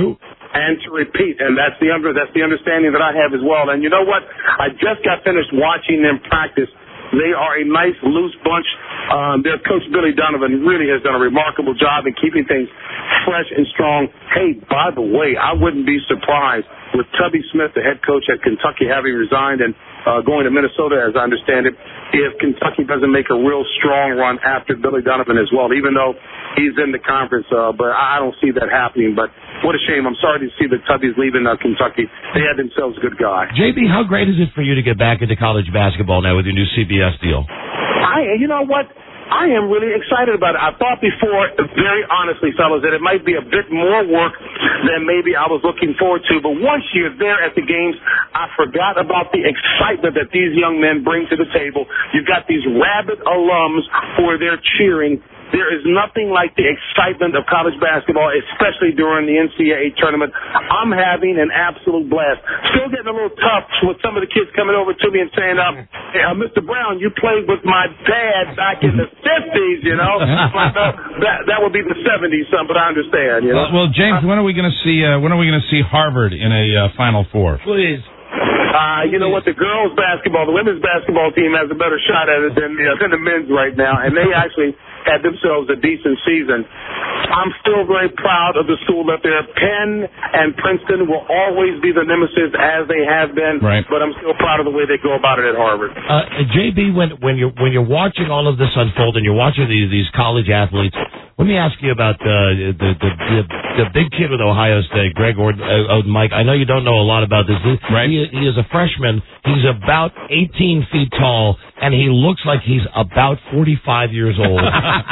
and to repeat. And that's the under, that's the understanding that I have as well. And you know what? I just got finished watching them practice. They are a nice, loose bunch. Um, their coach, Billy Donovan, really has done a remarkable job in keeping things fresh and strong. Hey, by the way, I wouldn't be surprised with Tubby Smith, the head coach at Kentucky, having resigned and uh, going to Minnesota, as I understand it, if Kentucky doesn't make a real strong run after Billy Donovan as well, even though he's in the conference. Uh, but I don't see that happening. But what a shame. I'm sorry to see that Tubby's leaving uh, Kentucky. They had themselves a good guy. J B, how great is it for you to get back into college basketball now with your new C B S deal? I, you know what? I am really excited about it. I thought before, very honestly, fellas, that it might be a bit more work than maybe I was looking forward to. But once you're there at the games, I forgot about the excitement that these young men bring to the table. You've got these rabid alums who are there cheering. There is nothing like the excitement of college basketball, especially during the N C double A tournament. I'm having an absolute blast. Still getting a little tough with some of the kids coming over to me and saying, um, hey, uh, Mister Brown, you played with my dad back in the fifties, you know. But, uh, that that would be the seventies, son, but I understand, you know. Well, well James, when are we going to see? Uh, when are we going to see Harvard in a uh, Final Four? Please. Uh, you know what? The girls' basketball, the women's basketball team has a better shot at it than the, than the men's right now, and they actually had themselves a decent season. I'm still very proud of the school that they're. Penn and Princeton will always be the nemesis as they have been, right. But I'm still proud of the way they go about it at Harvard. Uh, J B, when when you're when you're watching all of this unfold and you're watching these these college athletes, let me ask you about uh, the, the the the big kid with Ohio State, Greg Oden, uh, Oden Mike. I know you don't know a lot about this. He, right. he, he is a freshman. He's about eighteen feet tall, and he looks like he's about forty-five years old.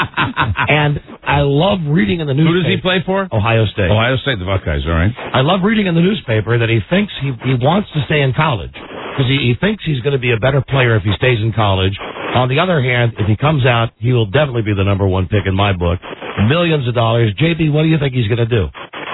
And I love reading in the newspaper. Who does he play for? Ohio State. Ohio State, the Buckeyes, all right. I love reading in the newspaper that he thinks he, he wants to stay in college because he, he thinks he's going to be a better player if he stays in college. On the other hand, if he comes out, he will definitely be the number one pick in my book. Millions of dollars. J B, what do you think he's going to do?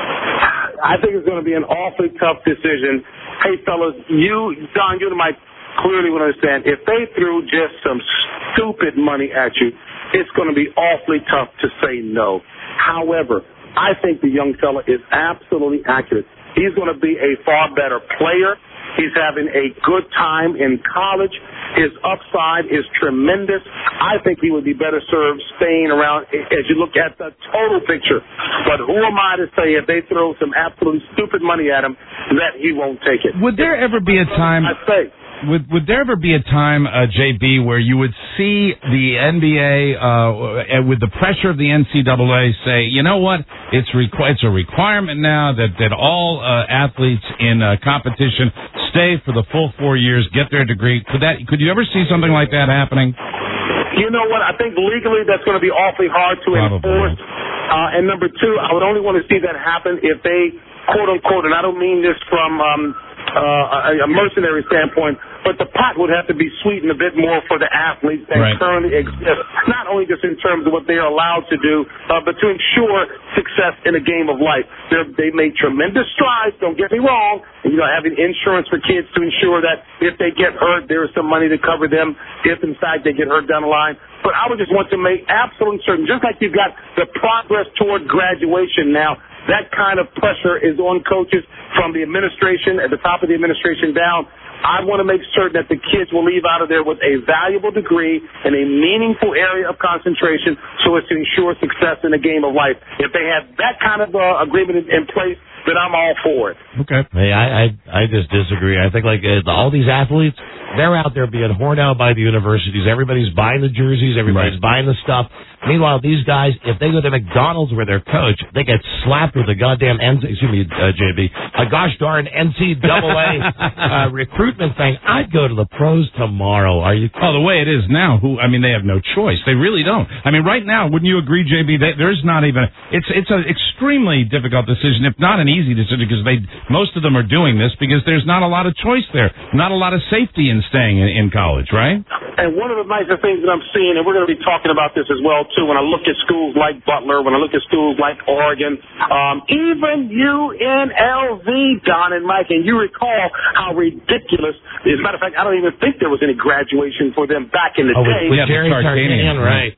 I think it's going to be an awfully tough decision. Hey, fellas, you, Don, you might clearly would understand. If they threw just some stupid money at you, it's going to be awfully tough to say no. However, I think the young fella is absolutely accurate. He's going to be a far better player. He's having a good time in college. His upside is tremendous. I think he would be better served staying around as you look at the total picture. But who am I to say if they throw some absolutely stupid money at him that he won't take it? Would there ever be a time... I say... Would would there ever be a time, uh, J B, where you would see the N B A uh, with the pressure of the N C double A say, you know what, it's requ- it's a requirement now that that all uh, athletes in uh, competition stay for the full four years, get their degree. Could that could you ever see something like that happening? You know what? I think legally that's going to be awfully hard to Probably. enforce. Uh, and number two, I would only want to see that happen if they, quote unquote, and I don't mean this from um, uh, a, a mercenary standpoint, but the pot would have to be sweetened a bit more for the athletes that right. currently exist, not only just in terms of what they are allowed to do, uh, but to ensure success in a game of life. They're, they made tremendous strides, don't get me wrong, and, you know, having insurance for kids to ensure that if they get hurt, there is some money to cover them if, in fact, they get hurt down the line. But I would just want to make absolute certain, just like you've got the progress toward graduation now, that kind of pressure is on coaches from the administration, at the top of the administration down. I want to make certain that the kids will leave out of there with a valuable degree in a meaningful area of concentration so as to ensure success in the game of life. If they have that kind of uh, agreement in place, then I'm all for it. Okay. Hey, I, I, I just disagree. I think like uh, all these athletes, they're out there being horned out by the universities. Everybody's buying the jerseys. Everybody's right. buying the stuff. Meanwhile, these guys, if they go to McDonald's with their coach, they get slapped with a goddamn, N- excuse me, uh, J B, a gosh darn N C double A uh, recruitment thing. I'd go to the pros tomorrow. Are you? Oh, the way it is now, who I mean, they have no choice. They really don't. I mean, right now, wouldn't you agree, J B? That there's not even. It's it's an extremely difficult decision, if not an easy decision, because they most of them are doing this because there's not a lot of choice there, not a lot of safety in staying in, in college, right? And one of the nicer things that I'm seeing, and we're going to be talking about this as well too, when I look at schools like Butler, when I look at schools like Oregon, um, even U N L V, Don and Mike, and you recall how ridiculous. As a matter of fact, I don't even think there was any graduation for them back in the oh, day. With, with Jerry Tarkanian, right?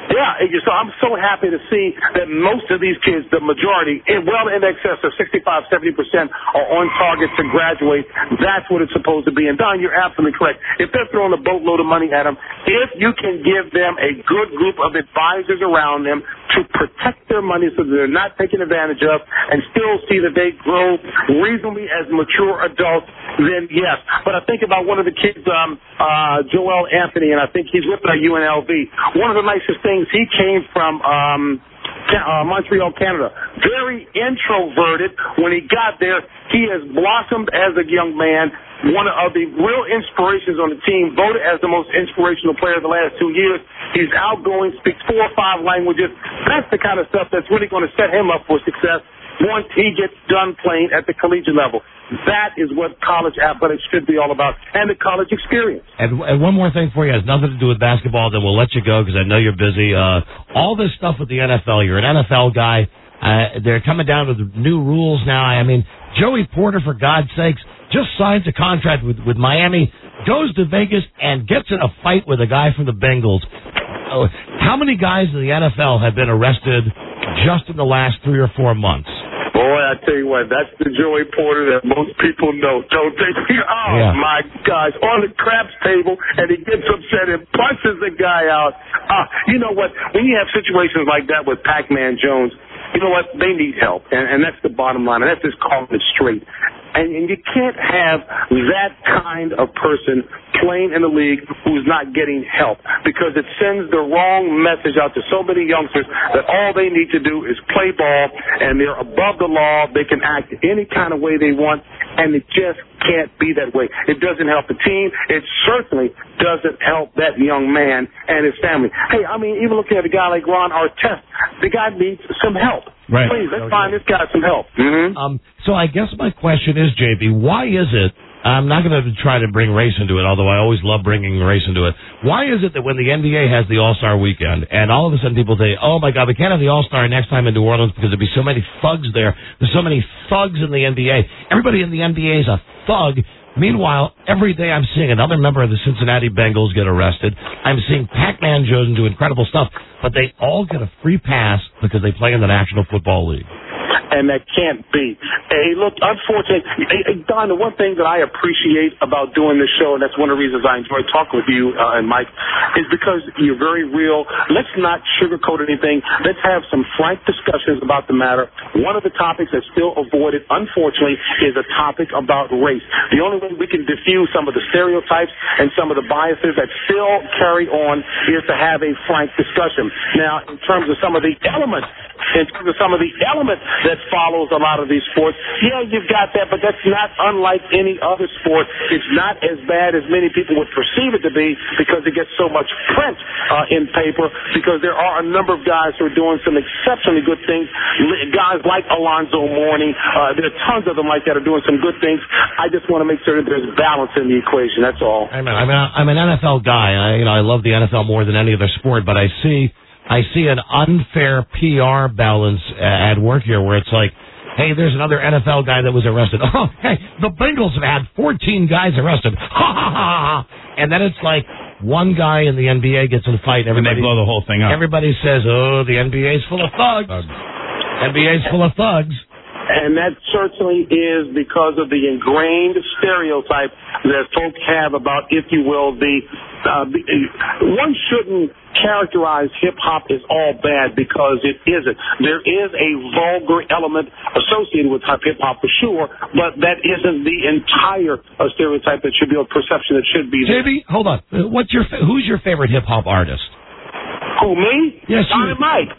Yeah, so I'm so happy to see that most of these kids, the majority, well in excess of sixty-five, seventy percent are on target to graduate. That's what it's supposed to be. And Don, you're absolutely correct. If they're throwing a boatload of money at them, if you can give them a good group of advisors around them to protect their money so that they're not taken advantage of and still see that they grow reasonably as mature adults, then yes. But I think about one of the kids, um, uh, Joel Anthony, and I think he's with uh, U N L V. One of the nicest things, he came from um, uh, Montreal, Canada. Very introverted. When he got there, he has blossomed as a young man. One of the real inspirations on the team, voted as the most inspirational player of the last two years. He's outgoing, speaks four or five languages. That's the kind of stuff that's really going to set him up for success once he gets done playing at the collegiate level. That is what college athletics should be all about, and the college experience. And, and one more thing for you, it has nothing to do with basketball, then we'll let you go because I know you're busy. Uh, all this stuff with the N F L, you're an N F L guy. Uh, they're coming down to the new rules now. I mean, Joey Porter, for God's sakes, just signs a contract with, with Miami, goes to Vegas, and gets in a fight with a guy from the Bengals. Uh, how many guys in the N F L have been arrested just in the last three or four months? Boy, I tell you what, that's the Joey Porter that most people know, don't they? Oh, yeah. My gosh, on the craps table, and he gets upset and punches the guy out. Uh, you know what? When you have situations like that with Pac-Man Jones, you know what? They need help, and, and that's the bottom line, and that's just calling it straight. And, and you can't have that kind of person playing in the league who's not getting help, because it sends the wrong message out to so many youngsters that all they need to do is play ball, and they're above the law. They can act any kind of way they want, and it just can't be that way. It doesn't help the team. It certainly doesn't help that young man and his family. Hey, I mean, even looking at a guy like Ron Artest, the guy needs some help. Right. Please, let's find this guy some help. Mm-hmm. Um, so I guess my question is, J B, why is it, I'm not going to try to bring race into it, although I always love bringing race into it. Why is it that when the N B A has the All-Star weekend, and all of a sudden people say, oh, my God, we can't have the All-Star next time in New Orleans because there'll be so many thugs there. There's so many thugs in the N B A. Everybody in the N B A is a thug. Meanwhile, every day I'm seeing another member of the Cincinnati Bengals get arrested. I'm seeing Pac-Man Jones do incredible stuff, but they all get a free pass because they play in the National Football League. And that can't be. Hey, look, unfortunately, hey, Don, the one thing that I appreciate about doing this show, and that's one of the reasons I enjoy talking with you uh, and Mike, is because you're very real. Let's not sugarcoat anything. Let's have some frank discussions about the matter. One of the topics that's still avoided, unfortunately, is a topic about race. The only way we can diffuse some of the stereotypes and some of the biases that still carry on is to have a frank discussion. Now, in terms of some of the elements, in terms of some of the elements that follows a lot of these sports, yeah, you've got that, but that's not unlike any other sport. It's not as bad as many people would perceive it to be because it gets so much print uh, in paper, because there are a number of guys who are doing some exceptionally good things. Guys like Alonzo Mourning, uh, there are tons of them like that are doing some good things. I just want to make sure that there's balance in the equation, that's all. I mean, I'm an, I'm an N F L guy. I, you know, I love the N F L more than any other sport, but I see I see an unfair P R balance at work here where it's like, hey, there's another N F L guy that was arrested. Oh, hey, the Bengals have had fourteen guys arrested. Ha, ha, ha, ha. And then it's like one guy in the N B A gets in a fight. And, and they blow the whole thing up. Everybody says, oh, the N B A's full of thugs. thugs. N B A's full of thugs. And that certainly is because of the ingrained stereotype that folks have about, if you will, the, uh, the one shouldn't characterize hip-hop as all bad, because it isn't. There is a vulgar element associated with hip-hop for sure, but that isn't the entire uh, stereotype that should be a perception that should be there. J B, hold on. What's your fa- who's your favorite hip-hop artist? Who, me? Yes, Don and Mike.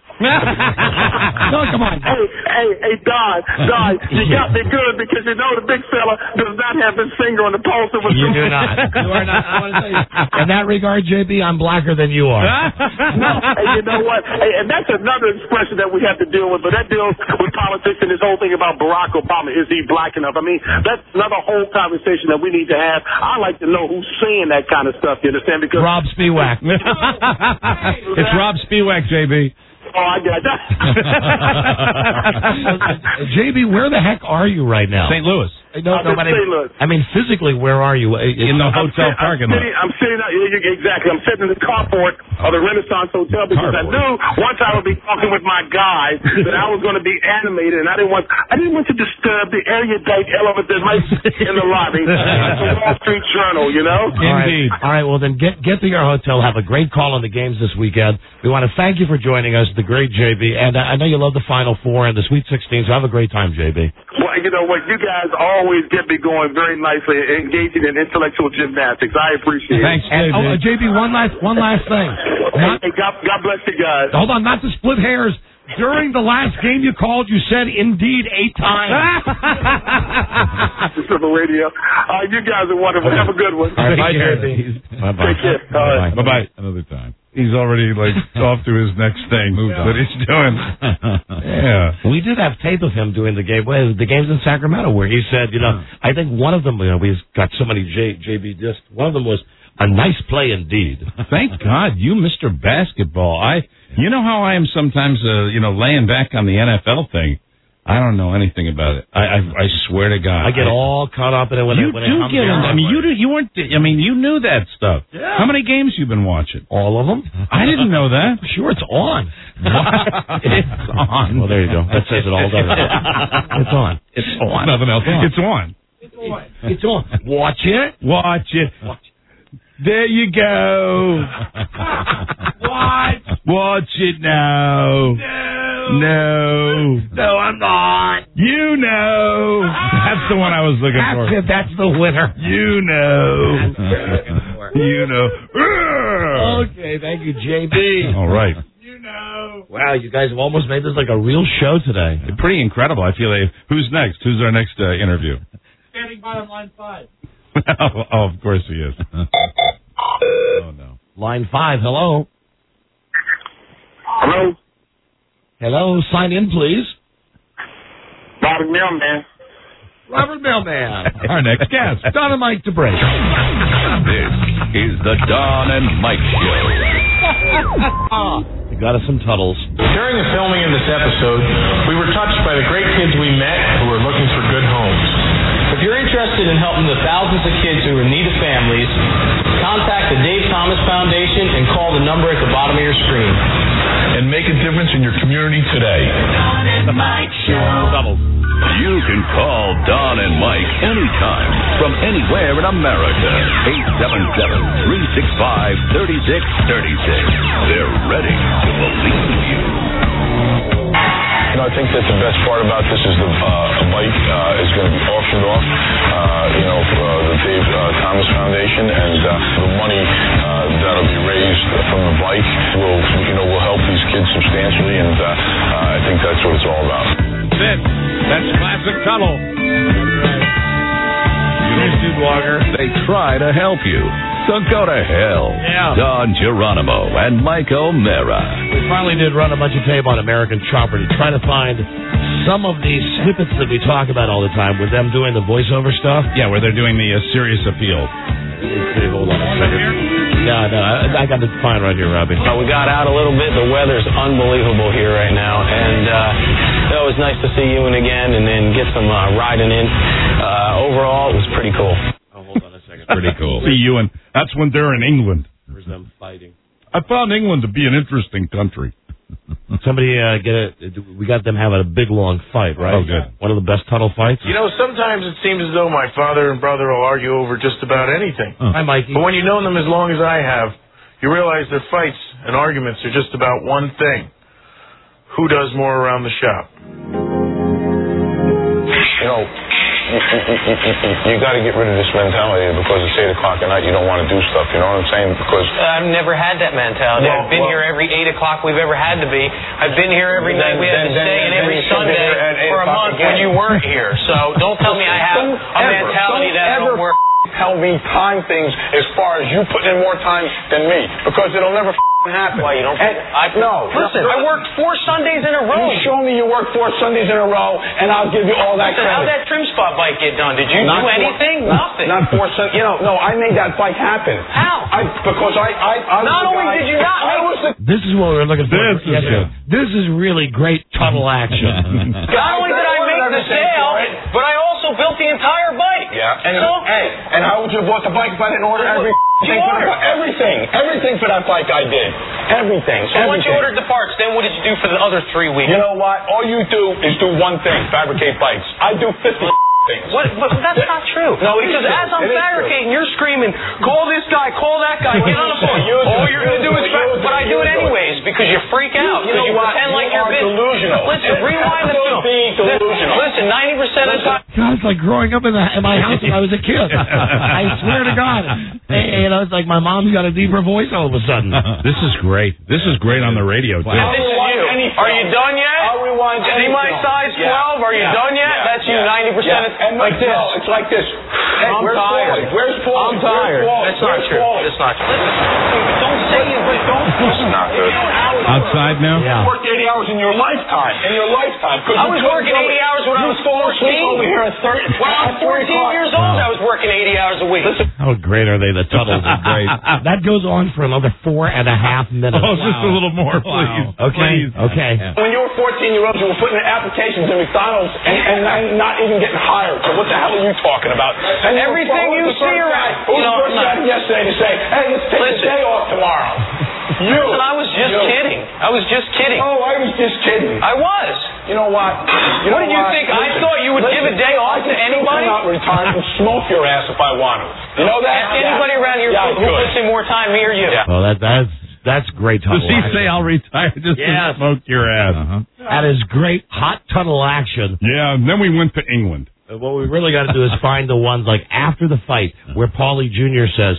No, come on. Hey, hey, hey, Don, Don, you got me good because you know the big fella does not have his finger on the pulse of a You do not. You are not. I want to tell you. In that regard, J B, I'm blacker than you are. Well, hey, you know what? Hey, and that's another expression that we have to deal with, but that deals with politics and this whole thing about Barack Obama. Is he black enough? I mean, that's another whole conversation that we need to have. I like to know who's saying that kind of stuff, you understand? Because Rob Spiewak. It's Rob Spiewak, J B. Oh, I got that. J B, where the heck are you right now? Saint Louis. No, I no, just but I, say, look. I mean, physically, where are you? In the I'm hotel sit- parking I'm lot. sitting, I'm sitting out, yeah, yeah, exactly. I'm sitting in the carport of the Renaissance Hotel because I Carport. knew once I would be talking with my guys that I was going to be animated, and I didn't want I didn't want to disturb the erudite element that might be in the lobby. It's the Wall Street Journal, you know. All right. All right, well, then get get to your hotel. Have a great call on the games this weekend. We want to thank you for joining us, the great J B. And uh, I know you love the Final Four and the Sweet sixteen, so have a great time, J B. Well, you know what? You guys always get me going very nicely, engaging in intellectual gymnastics. I appreciate Thanks, it. J B. Oh, uh, J B, one last one last thing. Not, Hey, God, God bless you guys. hold on, not to split hairs. During the last game you called, you said indeed eight times. This is the radio. Uh, you guys are wonderful. Have a good one. All right, bye, Take care. J B. Bye-bye. Take care. All right. Bye-bye. Another time. He's already like off to his next thing that he's doing. Yeah. We did have tape of him doing the game. Well, the games in Sacramento where he said, you know, I think one of them, you know, we've got so many J, JB discs. One of them was a nice play indeed. Thank God, you Mister Basketball. I, you know how I am sometimes, uh, you know, laying back on the N F L thing. I don't know anything about it. I, I, I swear to God, I get I, all caught up in it when you it, when do it comes get in. down. I mean, you do, you weren't. I mean, you knew that stuff. Yeah. How many games you been watching? All of them? I didn't know that. Sure, it's on. What? It's on. Well, there you go. That says it all, doesn't it? It's on. It's on. Nothing else on. It's on. It's on. Watch it. Watch it. Watch it. There you go. What? Watch it now. No. No. No, I'm not. You know. That's the one I was looking That's for. it. That's the winner. You know. You know. Okay, thank you, J B. All right. You know. Wow, you guys have almost made this like a real show today. Pretty incredible. I feel like. Who's next? Who's our next uh, interview? Standing by on line five. Oh, of course he is. Oh, no. Line five, hello. Hello? Hello, sign in, please. Bobby Millman. Robert Millman. Our next guest. Don and Mike DeBray. This is the Don and Mike Show. You got us some Tuttles. During the filming of this episode, we were touched by the great kids we met who were looking for good homes. If you're interested in helping the thousands of kids who are in need of families, contact the Dave Thomas Foundation and call the number at the bottom of your screen. And make a difference in your community today. Don and Mike Show. You can call Don and Mike anytime from anywhere in America. eight seven seven, three six five, three six three six. They're ready to believe you. You know, I think that the best part about this is the uh, a bike uh, is going to be auctioned off, uh, you know, for uh, the Dave uh, Thomas Foundation, and uh, the money uh, that'll be raised from the bike will, you know, will help these kids substantially, and uh, uh, I think that's what it's all about. That's it. That's classic Tuttle. They try to help you. So go to hell. Yeah. Don Geronimo and Mike O'Mara. We finally did run a bunch of tape on American Chopper to try to find some of these snippets that we talk about all the time with them doing the voiceover stuff. Yeah, where they're doing the uh, serious appeal. Okay, hold on a second. No, no, I, I got it fine right here, Robbie. Uh, we got out a little bit. The weather's unbelievable here right now, and uh, it was nice to see you again and then get some uh, riding in. Uh, overall, it was pretty cool. Oh, hold on a second. Pretty cool. See you, and that's when they're in England. There's them fighting. I found England to be an interesting country. Somebody uh, get a. We got them having a big long fight, right? Oh, good. One of the best Tuttle fights. You know, sometimes it seems as though my father and brother will argue over just about anything. Hi, Mikey. But when you've known them as long as I have, you realize their fights and arguments are just about one thing. Who does more around the shop? You know, you, you, you, you got to get rid of this mentality because it's eight o'clock at night, you don't want to do stuff, you know what I'm saying? Because I've never had that mentality. Well, I've been well, here every eight o'clock we've ever had to be. I've been here every night we had to then- stay, then- and then every you should be Sunday here at eight for a o'clock month again. when you weren't here. So don't tell me I have Don't a ever, mentality don't that I ever don't work. tell me time things as far as you putting in more time than me, because it'll never happen. Why, you don't? And, I, no. Listen, I worked four Sundays in a row. You show me you work four Sundays in a row, and I'll give you all that Listen, how'd credit. that trim spot bike get done? Did you Not do four- anything? Nothing. Not four Sundays. You know, no, I made that bike happen. How? I because I I, I was Not the only guy- did you not I make- was the This is what we're looking for. This is Yes, good. This is really great Tuttle action. Not only did I make the sale, but I also built the entire Yeah, and So? hey, and how would you have bought the bike if I didn't order every thing for the, everything, everything for that bike I did, everything. So once you everything. ordered the parts, then what did you do for the other three weeks? You know what? All you do is do one thing: fabricate bikes. I do fifty things. What? But that's not true. No, it because is as true. I'm It is fabricating, you're screaming, "Call this guy! Call that guy! Get on the phone!" All you're going to do is, fa- but I do it anyways because you freak out. You know, you pretend like you're busy. Delusional. Listen, rewind the film. Being delusional. Listen, ninety percent of the time. God, it's like growing up in, the, in my house when I was a kid. I swear to God. And, you know, it's like my mom's got a deeper voice all of a sudden. This is great. This is great on the radio, too. This is you. Are you done yet? I'll rewind See my size twelve? Are you done yet? That's you, ninety percent. And Like this. No, it's like this. Hey, I'm where's tired. Paulie? Where's Paulie? I'm tired. Where's That's not Where's true. Paulie? That's not true. Listen, don't say it, but don't. This is not good. Outside now? You worked eighty hours in your lifetime. In your lifetime. I was working eighty hours when I was fourteen. Over here at thirty. When I was fourteen years old, I was working eighty hours a week. Listen. How great are they? The Tuttles are great. That goes on for another four and a half minutes. Oh, just a little more, please. Okay. Please. Okay. When you were fourteen year olds, you were putting in applications at McDonald's and, and, and not even getting hired. So what the hell are you talking about? And Everything you see around. Who You was know, the first no. guy yesterday to say, hey, let's take Listen. the day off tomorrow? You. Listen, I was just You. kidding. I was just kidding. Oh, I was just kidding. I was. You know what? You What know did you what? think? I Listen, thought you would listen, give a day off I to could still anybody? come out in retirement and smoke your ass if I want to. You know that? Ask anybody around here Yeah, who, who good. puts in more time, me or you. Well, that that's that's great Does Tuttle he action. say I'll retire just Yes. to smoke your ass? Uh-huh. That is great hot Tuttle action. Yeah, and then we went to England. Uh, What we really got to do is find the ones like after the fight where Paulie Junior says,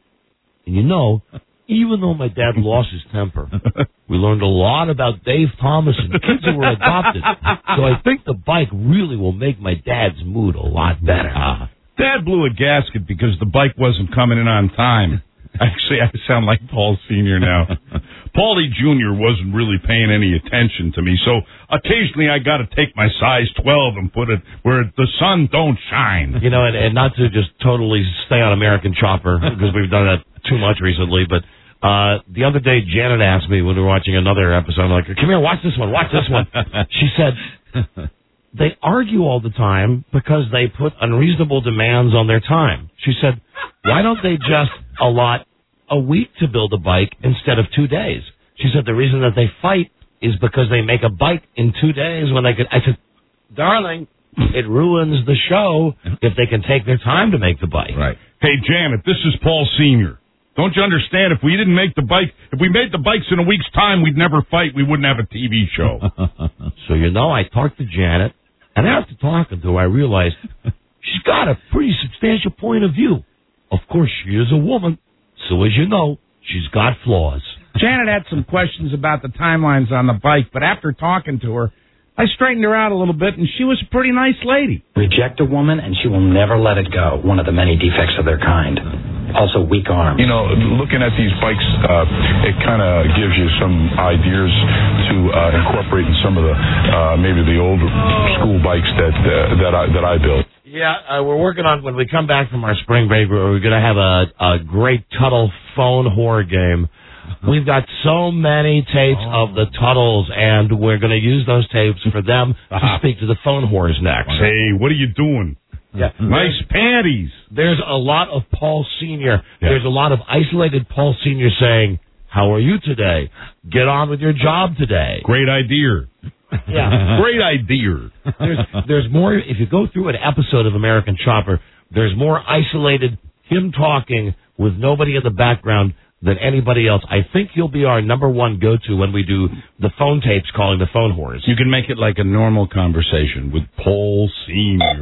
and you know, even though my dad lost his temper, we learned a lot about Dave Thomas and kids who were adopted. So I think the bike really will make my dad's mood a lot better. Dad blew a gasket because the bike wasn't coming in on time. Actually, I sound like Paul Senior now. Paulie Junior wasn't really paying any attention to me, so occasionally I got to take my size twelve and put it where the sun don't shine. You know, and, and not to just totally stay on American Chopper, because we've done that too much recently, but uh the other day Janet asked me when we were watching another episode, I'm like, come here, watch this one, watch this one. She said, they argue all the time because they put unreasonable demands on their time. She said, why don't they just allot a week to build a bike instead of two days? She said the reason that they fight is because they make a bike in two days when they could. I said, darling, it ruins the show if they can take their time to make the bike. Right. Hey, Janet, this is Paul Senior Don't you understand? If we didn't make the bike, if we made the bikes in a week's time, we'd never fight. We wouldn't have a T V show. So, you know, I talked to Janet, and after talking to her, I realized she's got a pretty substantial point of view. Of course, she is a woman, so as you know, she's got flaws. Janet had some questions about the timelines on the bike, but after talking to her, I straightened her out a little bit, and she was a pretty nice lady. Reject a woman, and she will never let it go. One of the many defects of their kind. Also, weak arms. You know, looking at these bikes, uh, it kind of gives you some ideas to uh, incorporate in some of the uh, maybe the old school bikes that uh, that I that I built. Yeah, uh, we're working on, when we come back from our spring break, we're going to have a, a great Tuttle phone horror game. We've got so many tapes oh. of the Tuttles, and we're going to use those tapes for them to speak to the phone whores next. Hey, what are you doing? Yeah. Nice panties. There's a lot of Paul Senior Yeah. There's a lot of isolated Paul Senior saying, how are you today? Get on with your job today. Great idea. Yeah. Great idea. There's, there's more, if you go through an episode of American Chopper, there's more isolated him talking with nobody in the background than anybody else. I think you'll be our number one go-to when we do the phone tapes calling the phone whores. You can make it like a normal conversation with Paul Senior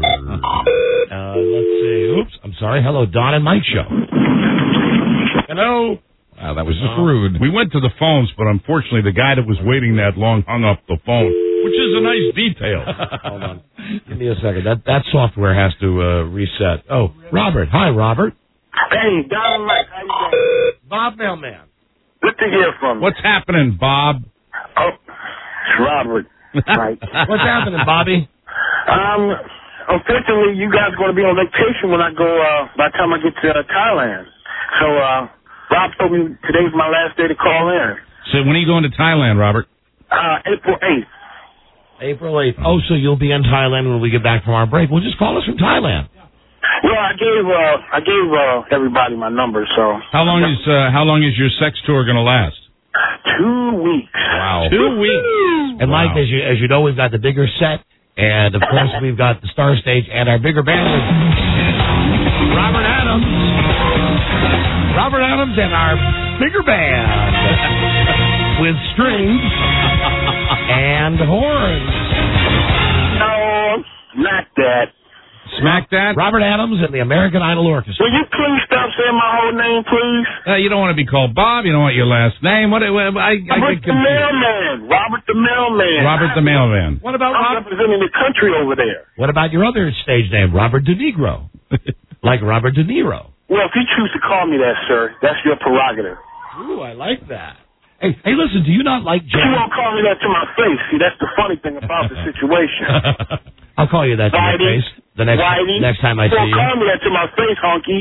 Uh, let's see. Oops, I'm sorry. Hello, Don and Mike Show. Hello. Wow, that was just rude. We went to the phones, but unfortunately the guy that was waiting that long hung up the phone, which is a nice detail. Hold on. Give me a second. That that software has to uh, reset. Oh, Robert. Hi, Robert. Hey, Don and Mike, how you doing? Bob Mailman. Good to hear from you. What's happening, Bob? Oh, it's Robert. Right. What's happening, Bobby? Um, unfortunately, you guys are going to be on vacation when I go, uh, by the time I get to uh, Thailand. So, uh, Rob told me today's my last day to call in. So when are you going to Thailand, Robert? Uh, April eighth. April eighth. Oh, so you'll be in Thailand when we get back from our break. Well, just call us from Thailand. Well, I gave uh, I gave uh, everybody my number, so. How long is uh, How long is your sex tour going to last? Two weeks. Wow. Two weeks. And Mike, as you as you know, we've got the bigger set, and of course we've got the Star Stage and our bigger band. Robert Adams. Robert Adams and our bigger band with strings and horns. No, not that. Smack that. Robert Adams and the American Idol Orchestra. Will you please stop saying my whole name, please? Uh, you don't want to be called Bob. You don't want your last name. What? I, I, I Robert get the Mailman. Robert the Mailman. Robert the Mailman. What about I'm Robert? representing the country over there. What about your other stage name, Robert De Niro? Like Robert De Niro. Well, if you choose to call me that, sir, that's your prerogative. Ooh, I like that. Hey, hey, listen, do you not like Jay? You won't call me that to my face. See, that's the funny thing about the situation. I'll call you that to my Whitey, face the next Whitey, next time I see don't you. call me that to my face, honky.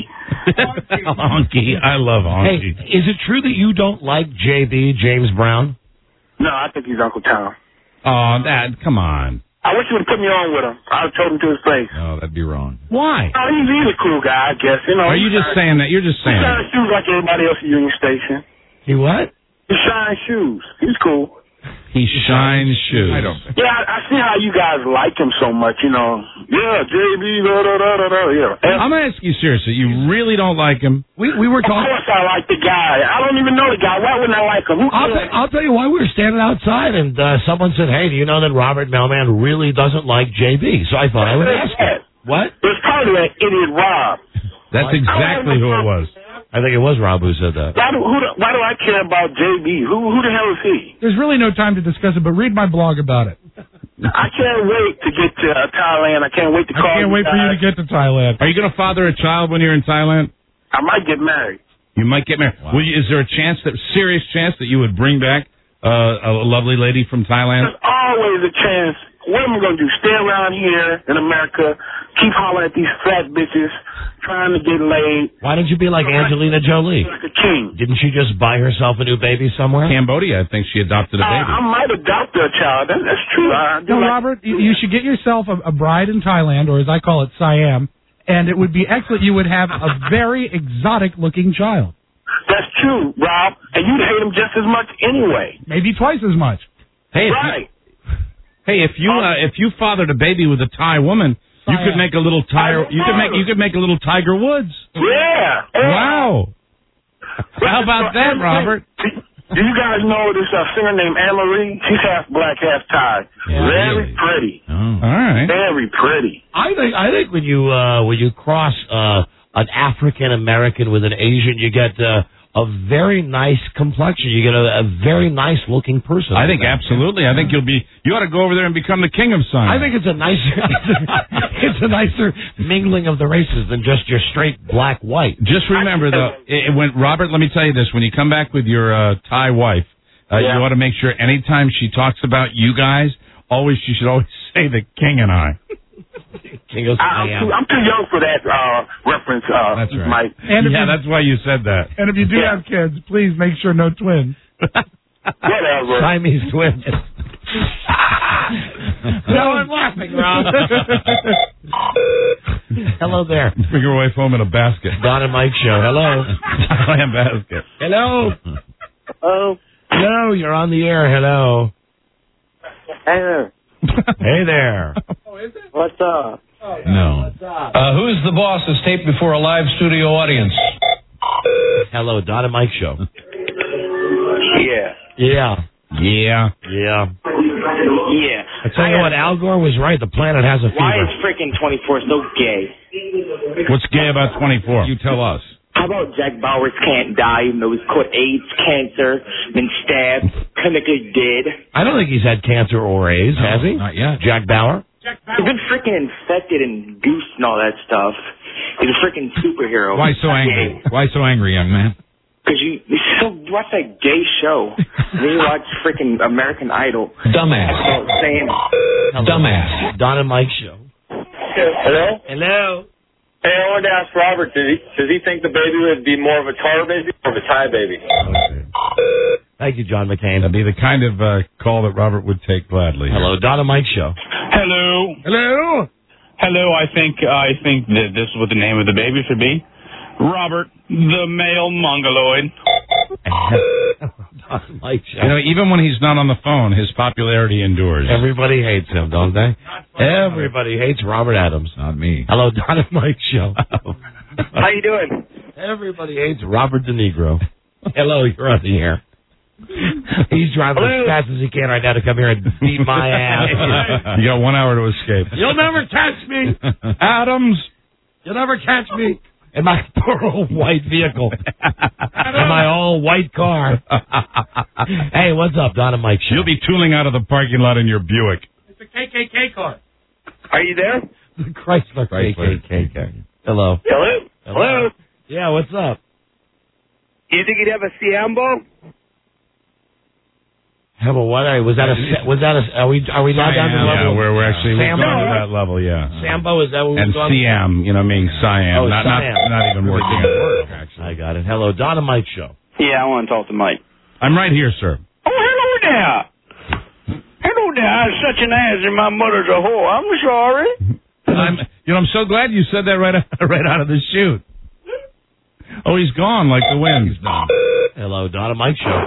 Honky. I love Honky. Hey, is it true that you don't like J B, James Brown? No, I think he's Uncle Tom. Oh, that. Come on. I wish you would have put me on with him. I would have told him to his face. No, that'd be wrong. Why? Oh, he's, he's a cool guy, I guess. You know. Are you just saying that? You're just He saying shines that. shoes like everybody else at Union Station. He what? He shines shoes. He's cool. He shines shoes. I don't. Yeah, I, I see how you guys like him so much. You know. Yeah, J B. Da da da da da. Yeah. And I'm gonna ask you seriously. You really don't like him? We we were of talking. course, I like the guy. I don't even know the guy. Why wouldn't I like him? Who I'll, cares? t- I'll tell you why. We were standing outside, and uh, someone said, "Hey, do you know that Robert Mailman really doesn't like J B?" So I thought I would ask him. What? It's probably that idiot Rob. That's exactly who it was. I think it was Rob who said that. Why do, who do, why do I care about J B? Who who the hell is he? There's really no time to discuss it, but read my blog about it. I can't wait to get to uh, Thailand. I can't wait to call I can't wait for you to get to Thailand. Are you going to father a child when you're in Thailand? I might get married. You might get married. Will you, is there a chance, that serious chance, that you would bring back uh, a lovely lady from Thailand? There's always a chance. What am I going to do? Stay around here in America, keep hollering at these fat bitches, trying to get laid. Why don't you be like Angelina Jolie? Like a king. Didn't she just buy herself a new baby somewhere? Cambodia, I think she adopted a Uh, baby. I might adopt a child. That, that's true. I do No, like- Robert, you, you should get yourself a, a bride in Thailand, or as I call it, Siam, and it would be excellent. You would have a very exotic-looking child. That's true, Rob. And you'd hate him just as much anyway. Maybe twice as much. Hey, if Right. you, hey, if you uh, if you fathered a baby with a Thai woman, you could make a little tiger. You could make you could make a little Tiger Woods. Yeah. Wow. How about that, Robert? Do you guys know this uh, singer named Anne-Marie? She's half black, half Thai. Yeah, Very really? pretty. Oh. All right. Very pretty. I think I think when you uh, when you cross uh, an African American with an Asian, you get uh, a very nice complexion. You get a, a very nice looking person. I think absolutely. I think you'll be. You ought to go over there and become the king of science. I think it's a nicer it's a nicer mingling of the races than just your straight black white. Just remember though, it, it- when Robert, let me tell you this: when you come back with your uh, Thai wife, uh, Yeah. you ought to make sure anytime she talks about you guys, always she should always say the king and I. King of I, I'm, too, I'm too young for that uh, reference, uh, That's right. Mike. And if, Yeah, you, that's why you said that. and if you do Yeah. have kids, please make sure no twins. Whatever. Siamese twins. No, I'm laughing, Rob. Hello there. Bring your wife home in a basket. Don and Mike show. Hello. Thailand basket. Hello. Oh, Hello, you're on the air. Hello. hey there. Hey there. What's up? No. Uh, who's the boss is taped before a live studio audience? Hello, Don and Mike show. Yeah. Yeah. Yeah. Yeah. Yeah. I tell you what, Al Gore was right. The planet has a Why fever. is freaking twenty-four so gay? What's gay about twenty-four? You tell us. How about Jack Bowers can't die even though he's caught AIDS, cancer, been stabbed, clinically dead? I don't think he's had cancer or AIDS, has he? Not yet. Jack Bauer? He's been freaking infected and goosed and all that stuff. He's a freaking superhero. Why so angry? Why so angry, young man? Because you, you so watch that gay show. Then you watch freaking American Idol. Dumbass. That's all it's saying. Dumbass. Don and Mike show. Hello? Hello. Hey, I wanted to ask Robert, does he, does he think the baby would be more of a tar baby or of a Thai baby? Thank you, John McCain. That'd be the kind of uh, call that Robert would take gladly. Hello, Don and Mike show. Hello. Hello. Hello, I think I think that this is what the name of the baby should be. Robert, the male mongoloid. Mike, you know, even when he's not on the phone, his popularity endures. Everybody hates him, don't they? Everybody hates Robert Adams. Not me. Hello, Don and Mike Show. How you doing? Everybody hates Robert De Niro. Hello, you're on the air. He's driving Hello? as fast as he can right now to come here and beat my ass. You got one hour to escape. You'll never catch me, Adams. You'll never catch me in my poor old white vehicle. In my all white car. Hey, what's up, Don and Mike Show? You'll be tooling out of the parking lot in your Buick. It's a K K K car. Are you there? The Chrysler K K K car. Hello. Hello? Hello? Yeah, what's up? You think you'd have a Siambo? How about what? Was that a? Was that a? Are we? Are we now down to the level? Yeah, we're, we're actually we're Sambo? going to that level. Yeah. Sambo, is that what we're And going? Siam, you know, meaning Siam, Oh, not Siam. not not even working at work. I got it. Hello, Don and Mike Show. Yeah, I want to talk to Mike. I'm right here, sir. Oh, hello there. Hello there. I was such an ass and my mother's a whore. I'm sorry. I'm, you know, I'm so glad you said that right out, right out of the chute. Oh, he's gone like the wind. Hello, Don and Mike Show.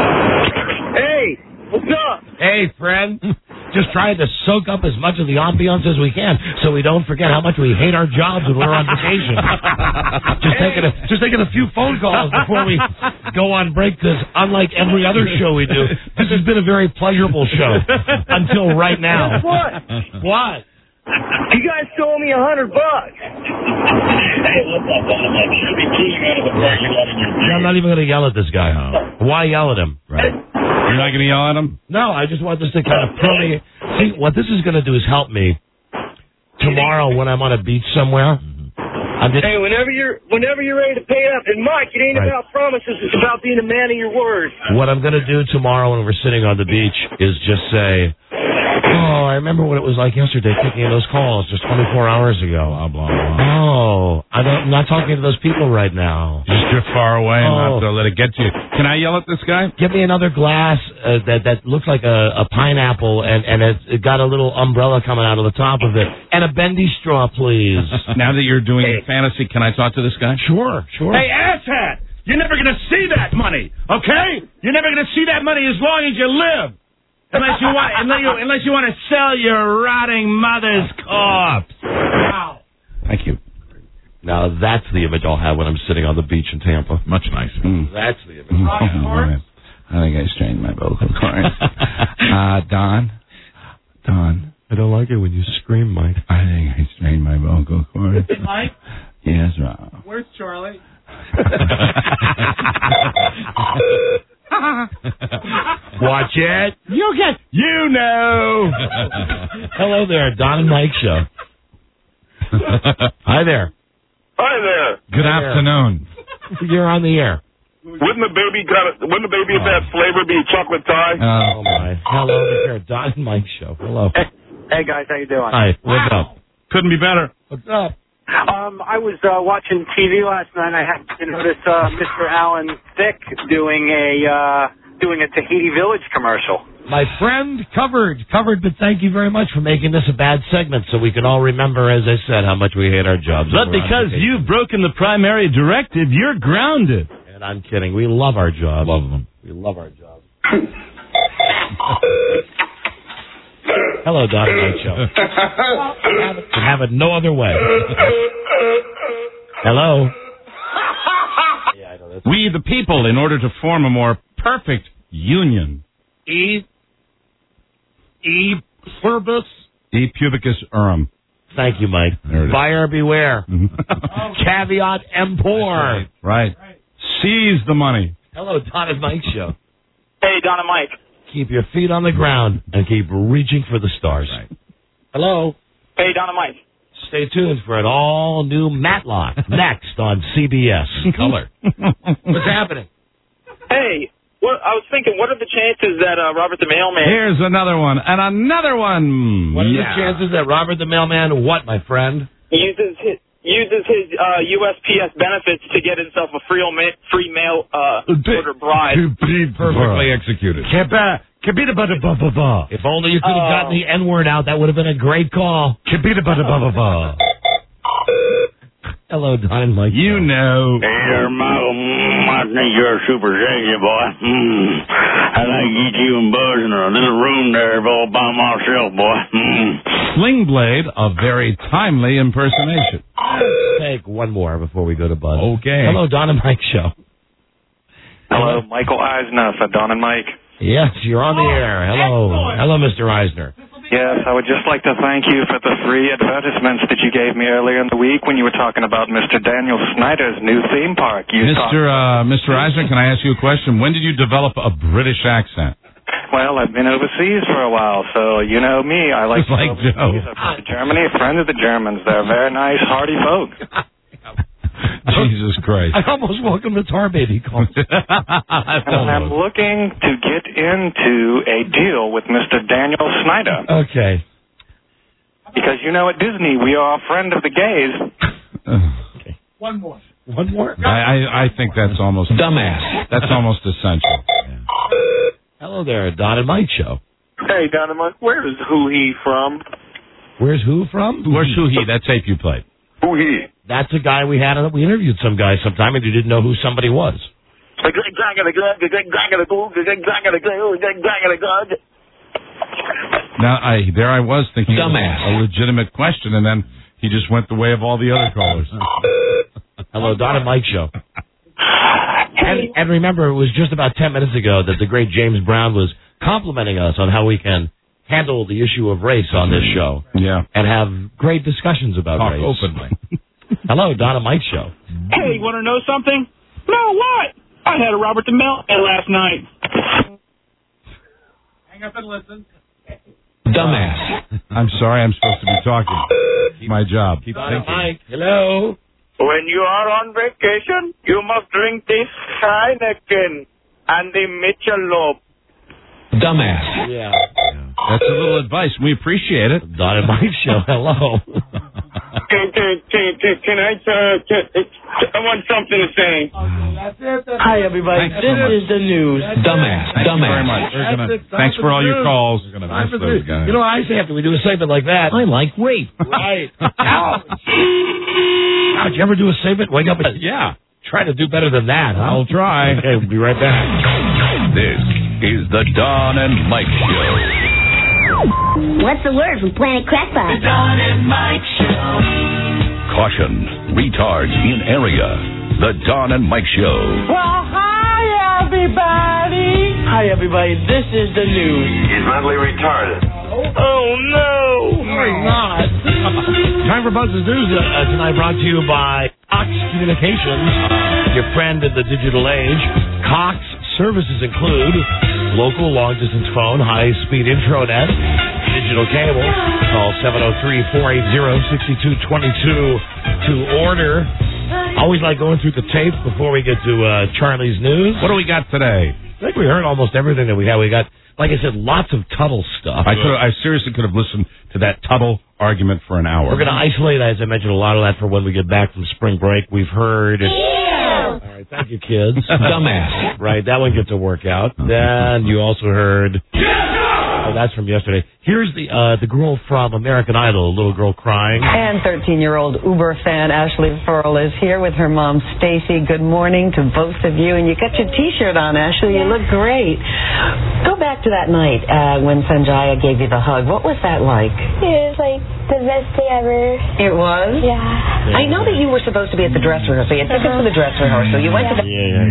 Hey, what's up? Hey, friend. Just trying to soak up as much of the ambiance as we can so we don't forget how much we hate our jobs when we're on vacation. just, taking a, just taking a few phone calls before we go on break because unlike every other show we do, this has been a very pleasurable show until right now. Guess what? What? You guys stole me a hundred bucks. Hey, what's up, Don? I'm should be tooling out of the parking lot in your I'm not even going to yell at this guy. Why yell at him? Right. You're not going to yell at him? No, I just want this to kind of permeate. See, what this is going to do is help me tomorrow when I'm on a beach somewhere. I'm just, Hey, whenever you're whenever you're ready to pay up, and Mike, it ain't Right. about promises; it's about being a man of your word. what I'm going to do tomorrow when we're sitting on the beach is just say, oh, I remember what it was like yesterday taking those calls just twenty-four hours ago. Blah, blah, blah. Oh, I don't, I'm not talking to those people right now. Just drift far away and Oh. not to let it get to you. Can I yell at this guy? Give me another glass uh, that that looks like a, a pineapple and, and it's, it got a little umbrella coming out of the top of it. And a bendy straw, please. Now that you're doing fantasy, can I talk to this guy? Sure, sure. Hey, asshat! You're never going to see that money, okay? You're never going to see that money as long as you live. Unless you want, unless you, unless you want to sell your rotting mother's corpse. Wow. Thank you. Now that's the image I'll have when I'm sitting on the beach in Tampa. Much nicer. Mm. That's the image. Mm. Yeah, I think I strained my vocal cords. uh, Don? Don? I don't like it when you scream, Mike. I think I strained my vocal cords. Mike? Yes, Rob. Where's Charlie? Watch it. You get, you know. Hello there, Don and Mike Show. Hi there. Hi there. Good afternoon. You're on the air. Wouldn't the baby got? Wouldn't the baby of that flavor be chocolate tie? Uh, Oh my. Hello there, Don and Mike Show. Hello. Hey, hey guys, how you doing? Hi. What's up? Couldn't be better. What's up? Um, I was uh, watching T V last night. and I happened to notice uh, Mister Alan Thicke doing a uh, doing a Tahiti Village commercial. My friend, covered, covered, but thank you very much for making this a bad segment so we can all remember, as I said, how much we hate our jobs. But because you've broken the primary directive, you're grounded. And I'm kidding. We love our jobs. Love them. We love our jobs. Hello, Don and Mike Show. Could have it no other way. Hello. Yeah, I know that's We, the people, in order to form a more perfect union. E. E. Pluribus. E pubicus urum. Thank you, Mike. There it is. Buyer beware. Caveat emptor. Right. Seize the money. Hello, Don and Mike Show. Hey, Don and Mike. Keep your feet on the ground and keep reaching for the stars. Right. Hello. Hey, Don and Mike. Stay tuned for an all-new Matlock next on C B S Color. What's happening? Hey, what, I was thinking, what are the chances that uh, Robert the Mailman Here's another one, and another one. What are yeah. the chances that Robert the Mailman, what, my friend? uses his, uses his uh, U S P S benefits to get himself a free, ma- free mail uh, order bride. Perfectly executed. If only you could have gotten the N-word out, that would have been a great call. Hello, Don and Mike. You know. Hey there, Michael. I think you're super sexy, boy. Mm. I'd like to get you and Buzz in a little room there all by myself, boy. Mm. Sling Blade, a very timely impersonation. Take one more before we go to Buzz. Okay. Hello, Don and Mike Show. Hello, Michael Eisner for Don and Mike. Yes, you're on the air. Hello. Hello, Mister Eisner. Yes, I would just like to thank you for the free advertisements that you gave me earlier in the week when you were talking about Mister Daniel Snyder's new theme park. You Mister Uh, Mister Eisner, can I ask you a question? When did you develop a British accent? Well, I've been overseas for a while, so you know me. I like, like to Joe. to Germany, friend of the Germans. They're very nice, hearty folks. Jesus Christ. I almost welcome the Tar Baby call. And I'm looking to get into a deal with Mister Daniel Snyder. Okay. Because, you know, at Disney, we are a friend of the gays. Okay. One more. One more? I, I, I think that's almost... Dumbass. That's almost essential. Yeah. Hello there, Don and Mike Show. Hey, Don and Mike, where is Who He from? Where's who from? Where's Who He? That tape you played. Who He? That's a guy we had. We interviewed some guy sometime, and you didn't know who somebody was. Now, I there I was thinking Dumbass. a legitimate question, and then he just went the way of all the other callers. Hello, Don and Mike Show. And, and remember, it was just about ten minutes ago that the great James Brown was complimenting us on how we can handle the issue of race on this show. Yeah. And have great discussions about Talk race. openly. Hello, Don and Mike Show. Hey, want to know something? No, what? I had a Robert the Meltdown last night. Hang up and listen. Dumbass. I'm sorry, I'm supposed to be talking. It's my job. Keep Don and thinking. Mike, hello. When you are on vacation, you must drink this Heineken and the Michelob. Dumbass. Yeah. That's a little advice. We appreciate it. Don and Mike Show, hello. Can, can, can, can, can I, uh, can, I want something to say. Hi, everybody. Thanks this so is the news. Dumbass. Thank Dumbass. you very much. We're gonna, That's it. Time thanks for for all the your news. calls. We're going to Time miss for those the- guys. You know what I say after we do a segment like that? I like rape. Right. Ouch. Ouch. You ever do a segment? Wake up and, yeah. Try to do better than that. Huh? I'll try. Okay, we'll be right back. This is the Don and Mike Show. What's the word from Planet Crackpot? The Don and Mike Show. Caution, retards in area. The Don and Mike Show. Well, hi, everybody. Hi, everybody. This is the news. He's mentally retarded. Oh, no. No, he's not. Time for Buzz's News uh, tonight brought to you by Cox Communications, your friend in the digital age. Cox services include local long-distance phone, high-speed intranet, digital cable. Call seven oh three, four eight zero, six two two two to order. Always like going through the tape before we get to uh, Charlie's News. What do we got today? I think we heard almost everything that we had. We got, like I said, lots of Tuttle stuff. I could. I seriously could have listened to that Tuttle argument for an hour. We're going to isolate, as I mentioned, a lot of that for when we get back from spring break. We've heard... Yeah. All right, thank you, kids. Dumbass. Right, that one gets to work out. Then you also heard... Oh, that's from yesterday. Here's the uh, the girl from American Idol, a little girl crying. And thirteen-year-old Uber fan Ashley Furl is here with her mom, Stacy. Good morning to both of you. And you got your T-shirt on, Ashley. You look great. Go back to that night uh, when Sanjaya gave you the hug. What was that like? It was like the best day ever. It was? Yeah. I know that you were supposed to be at the dress rehearsal. You took us to the dress rehearsal. You went to the... Yeah, yeah,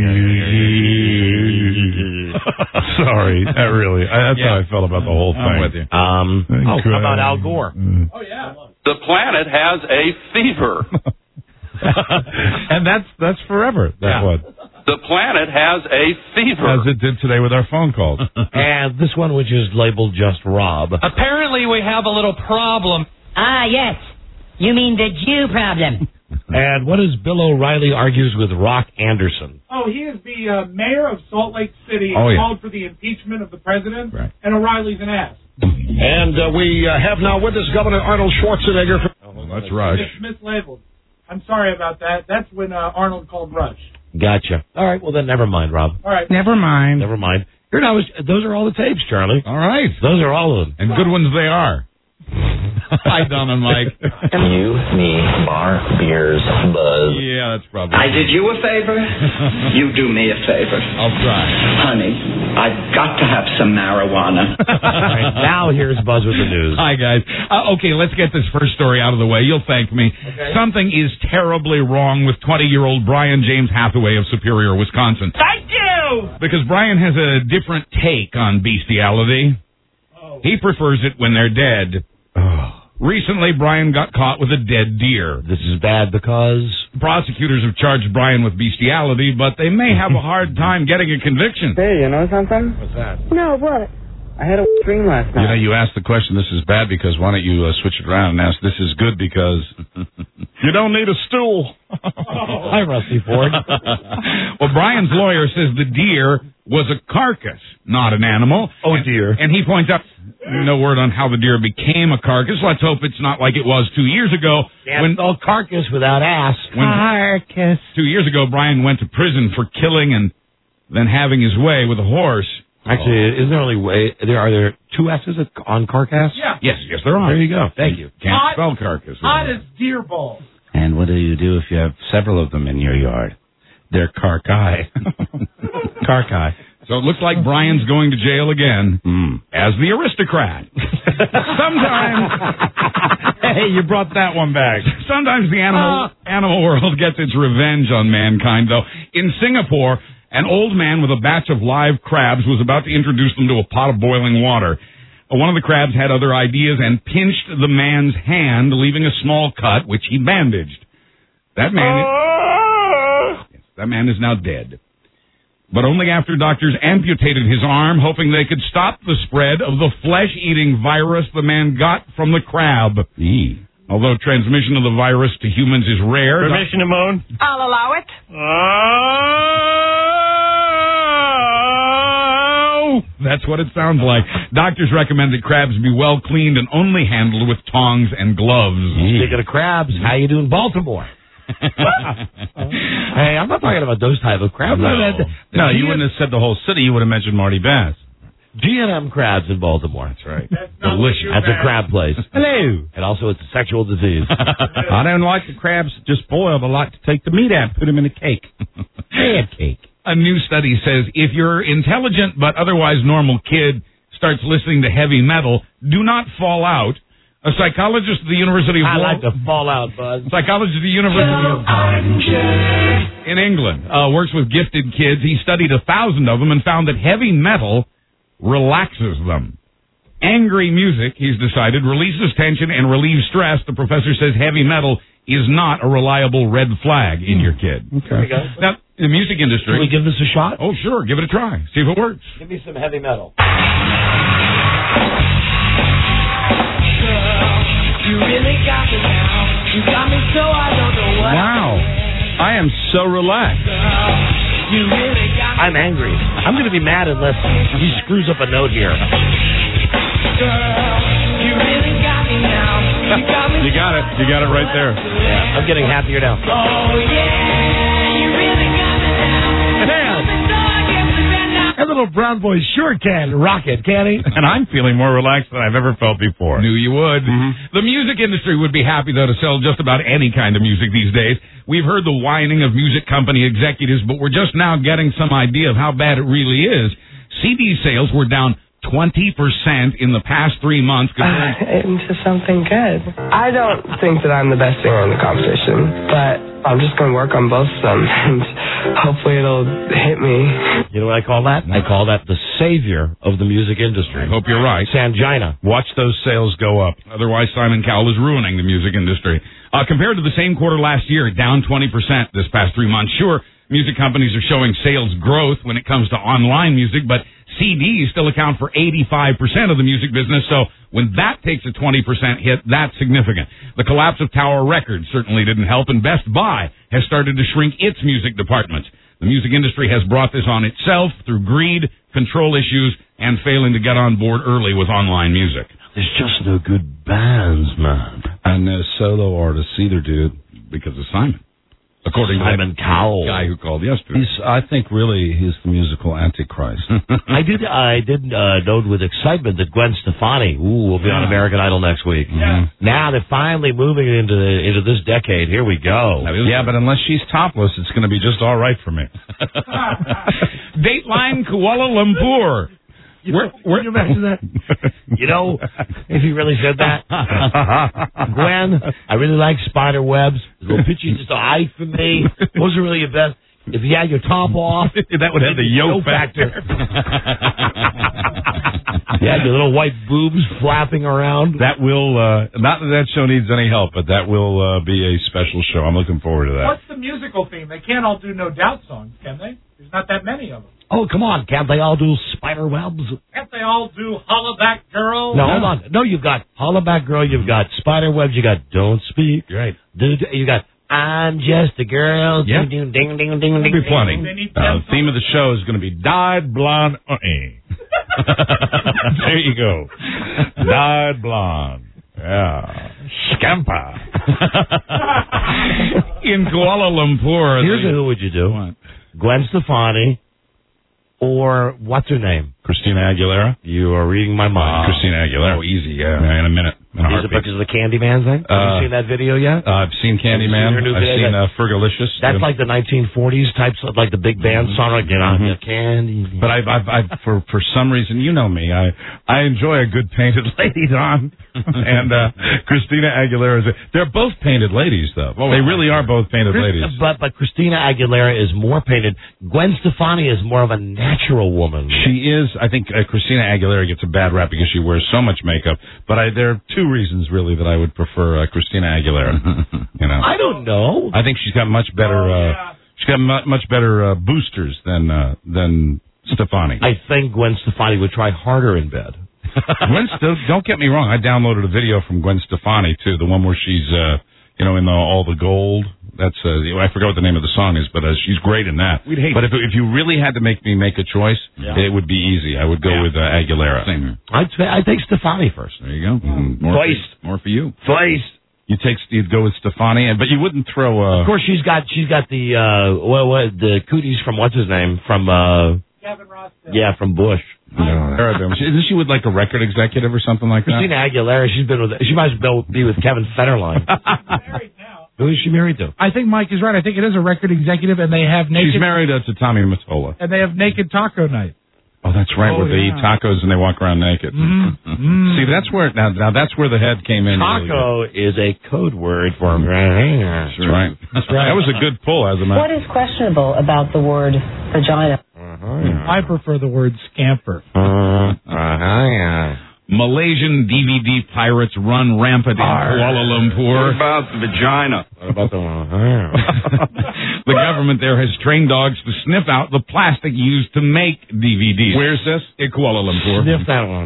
yeah. Sorry, I really. I, that's Yeah. how I felt about the whole thing. I'm with you. Um, oh, how about Al Gore? Oh, yeah. The planet has a fever. And that's that's forever. That's Yeah. what. The planet has a fever. As it did today with our phone calls. And this one, which is labeled just Rob. Apparently, we have a little problem. Ah, yes. You mean the Jew problem. And what is Bill O'Reilly argues with Rock Anderson? Oh, he is the uh, mayor of Salt Lake City and Oh, yeah. called for the impeachment of the president, Right. and O'Reilly's an ass. And uh, we uh, have now with us Governor Arnold Schwarzenegger. Oh, that's Rush. It's mislabeled. I'm sorry about that. That's when uh, Arnold called Rush. Gotcha. All right, well then never mind, Rob. All right. Never mind. Never mind. Here now, those are all the tapes, Charlie. All right. Those are all of them. And good ones they are. Hi, Don and Mike. You, me, bar, beers, buzz. Yeah, that's probably. I did you a favor. You do me a favor. I'll try. Honey, I've got to have some marijuana. All right, now here's Buzz with the news. Hi, guys. Uh, okay, let's get this first story out of the way. You'll thank me. Okay. Something is terribly wrong with twenty-year-old Brian James Hathaway of Superior, Wisconsin. Thank you! Because Brian has a different take on bestiality. Oh. He prefers it when they're dead. Oh. Recently, Brian got caught with a dead deer. This is bad because prosecutors have charged Brian with bestiality, but they may have a hard time getting a conviction. Hey, you know something? What's that? No, what? I had a dream last night. You know, you asked the question, this is bad because, why don't you uh, switch it around and ask, this is good because you don't need a stool. Hi, Rusty Ford. Well, Brian's lawyer says the deer was a carcass, not an animal. Oh, and, dear. And he points out, no word on how the deer became a carcass. Let's hope it's not like it was two years ago. Yeah, when no carcass without ass. When, carcass. Two years ago, Brian went to prison for killing and then having his way with a horse. Actually, isn't there only way? There are there two S's on carcass? Yeah. Yes, yes, there are. There you go. Thank you. Can't Hot, spell carcass. Hot as deer balls. And what do you do if you have several of them in your yard? They're carcai. Carcai. So it looks like Brian's going to jail again mm. as the aristocrat. Sometimes... Hey, you brought that one back. Sometimes the animal, uh. animal world gets its revenge on mankind, though. In Singapore, an old man with a batch of live crabs was about to introduce them to a pot of boiling water. One of the crabs had other ideas and pinched the man's hand, leaving a small cut, which he bandaged. That man... Uh. Yes, that man is now dead. But only after doctors amputated his arm, hoping they could stop the spread of the flesh-eating virus the man got from the crab. E. Although transmission of the virus to humans is rare... Permission to moan? I'll allow it. Oh! That's what it sounds like. Doctors recommend that crabs be well cleaned and only handled with tongs and gloves. Speaking of crabs, how you doing, Baltimore? Hey, I'm not talking about those type of crabs. No, no you wouldn't have said the whole city. You would have mentioned Marty Bass. G and M crabs in Baltimore. That's right. That's delicious. That's a crab place. Hello. And also, it's a sexual disease. I don't like the crabs just boiled. I like to take the meat out and put them in a cake. Pancake. A new study says if your intelligent but otherwise normal kid starts listening to heavy metal, do not fall out. A psychologist at the University of... I like to fall out, bud. Psychologist at the University of... in England uh, works with gifted kids. He studied a thousand of them and found that heavy metal relaxes them. Angry music, he's decided, releases tension and relieves stress. The professor says heavy metal is not a reliable red flag in your kid. Okay. Now, the music industry... Can we give this a shot? Oh, sure. Give it a try. See if it works. Give me some heavy metal. You really got me now. You got me so I don't know what. Wow. I am so relaxed. You really got me. I'm angry. I'm going to be mad unless he screws up a note here. Girl, you really got me now. You got me. You got it. You got it right there. Yeah, I'm getting happier now. Oh, yeah. You really got me now. Man. That little brown boy sure can rock it, can he? And I'm feeling more relaxed than I've ever felt before. Knew you would. Mm-hmm. The music industry would be happy, though, to sell just about any kind of music these days. We've heard the whining of music company executives, but we're just now getting some idea of how bad it really is. C D sales were down twenty percent in the past three months. Uh, into something good. I don't think that I'm the best singer in the competition, but I'm just going to work on both of them, and hopefully it'll hit me. You know what I call that? I call that the savior of the music industry. I hope you're right. Sangina. Watch those sales go up. Otherwise, Simon Cowell is ruining the music industry. Uh, compared to the same quarter last year, down twenty percent this past three months. Sure, music companies are showing sales growth when it comes to online music, but C Ds still account for eighty-five percent of the music business, so when that takes a twenty percent hit, that's significant. The collapse of Tower Records certainly didn't help, and Best Buy has started to shrink its music departments. The music industry has brought this on itself through greed, control issues, and failing to get on board early with online music. There's just no good bands, man. And no solo artists either, dude. because of Simon. According Simon to that Cowell. guy who called yesterday. He's, I think, really, he's the musical Antichrist. I did. I did uh, note with excitement that Gwen Stefani, ooh, will be on American Idol next week. Yeah. Now they're finally moving into the, into this decade. Here we go. Yeah, but unless she's topless, it's going to be just all right for me. Dateline Kuala Lumpur. You know, We're, can you imagine that? You know, if he really said that, Gwen, I really like spider webs. The little picture's just a height for me. Wasn't really your best. If you had your top off, that would have the yo factor. You had your little white boobs flapping around. That will, uh, not that that show needs any help, but that will uh, be a special show. I'm looking forward to that. What's the musical theme? They can't all do No Doubt songs, can they? There's not that many of them. Oh, come on. Can't they all do spider webs? Can't they all do Hollaback Girl? No, hold on. No, you've got Hollaback Girl, you've got spider webs, you got Don't Speak. Right. You got I'm Just a Girl. Yeah. Ding, ding, ding, ding, ding, There'll be ding. plenty. They need Uh, the theme of the show is going to be Dyed Blonde. Uh-uh. There you go. Dyed Blonde. Yeah. Scampa. In Kuala Lumpur. Here's the, a who would you do? What? Gwen Stefani or what's her name? Christina Aguilera. You are reading my mind. Christina Aguilera. Oh, easy, yeah. yeah in a minute. In a Is it heartbeat. because of the Candyman thing? Have Uh, you seen that video yet? Uh, I've seen Candyman. Have you seen her new I've video? seen uh, Fergalicious. That's too. like the nineteen forties types, of, like the big band song, like, get on Mhm. your candy. But I've, I've, I've, for for some reason, you know me, I I enjoy a good painted lady, Don. And uh, Christina Aguilera is. A, they're both painted ladies, though. They really are both painted ladies. But but Christina Aguilera is more painted. Gwen Stefani is more of a natural woman. She is. I think uh, Christina Aguilera gets a bad rap because she wears so much makeup. But I, there are two reasons really that I would prefer uh, Christina Aguilera. You know, I don't know. I think she's got much better. Oh, uh, yeah. She's got mu- much better uh, boosters than uh, than Stefani. I think Gwen Stefani would try harder in bed. Gwen, St- don't get me wrong. I downloaded a video from Gwen Stefani too, the one where she's, uh, you know, in the, all the gold. That's uh, I forgot what the name of the song is, but uh, she's great in that. We'd hate but if if you really had to make me make a choice, Yeah. it would be easy. I would go Yeah. with uh, Aguilera. Same. I'd say, I take Stefani first. There you go. Mm, more, Twice. For, more for you. Twice. You take you'd go with Stefani, and but you wouldn't throw. Uh, Of course, she's got she's got the uh, what, what the cooties from what's his name from uh, Gavin Ross. yeah from Bush. No, isn't she with like a record executive or something like that? Christina Aguilera. She's been with she might as well be with Kevin Federline. Married now. Who is she married to? I think Mike is right. I think it is a record executive, and they have naked. She's married uh, to Tommy Mottola. And they have naked taco night. Oh, that's right. Oh, where they yeah. eat tacos and they walk around naked. Mm. See, that's where now. Now that's where the head came in. really Taco is a code word for. good. That's right. That's right. That was a good pull, as a matter. What is questionable about the word vagina? I prefer the word scamper. Malaysian D V D pirates run rampant in Kuala Lumpur. What about the vagina? What about the? The government there has trained dogs to sniff out the plastic used to make D V Ds. Where's this? In Kuala Lumpur. Sniff that one.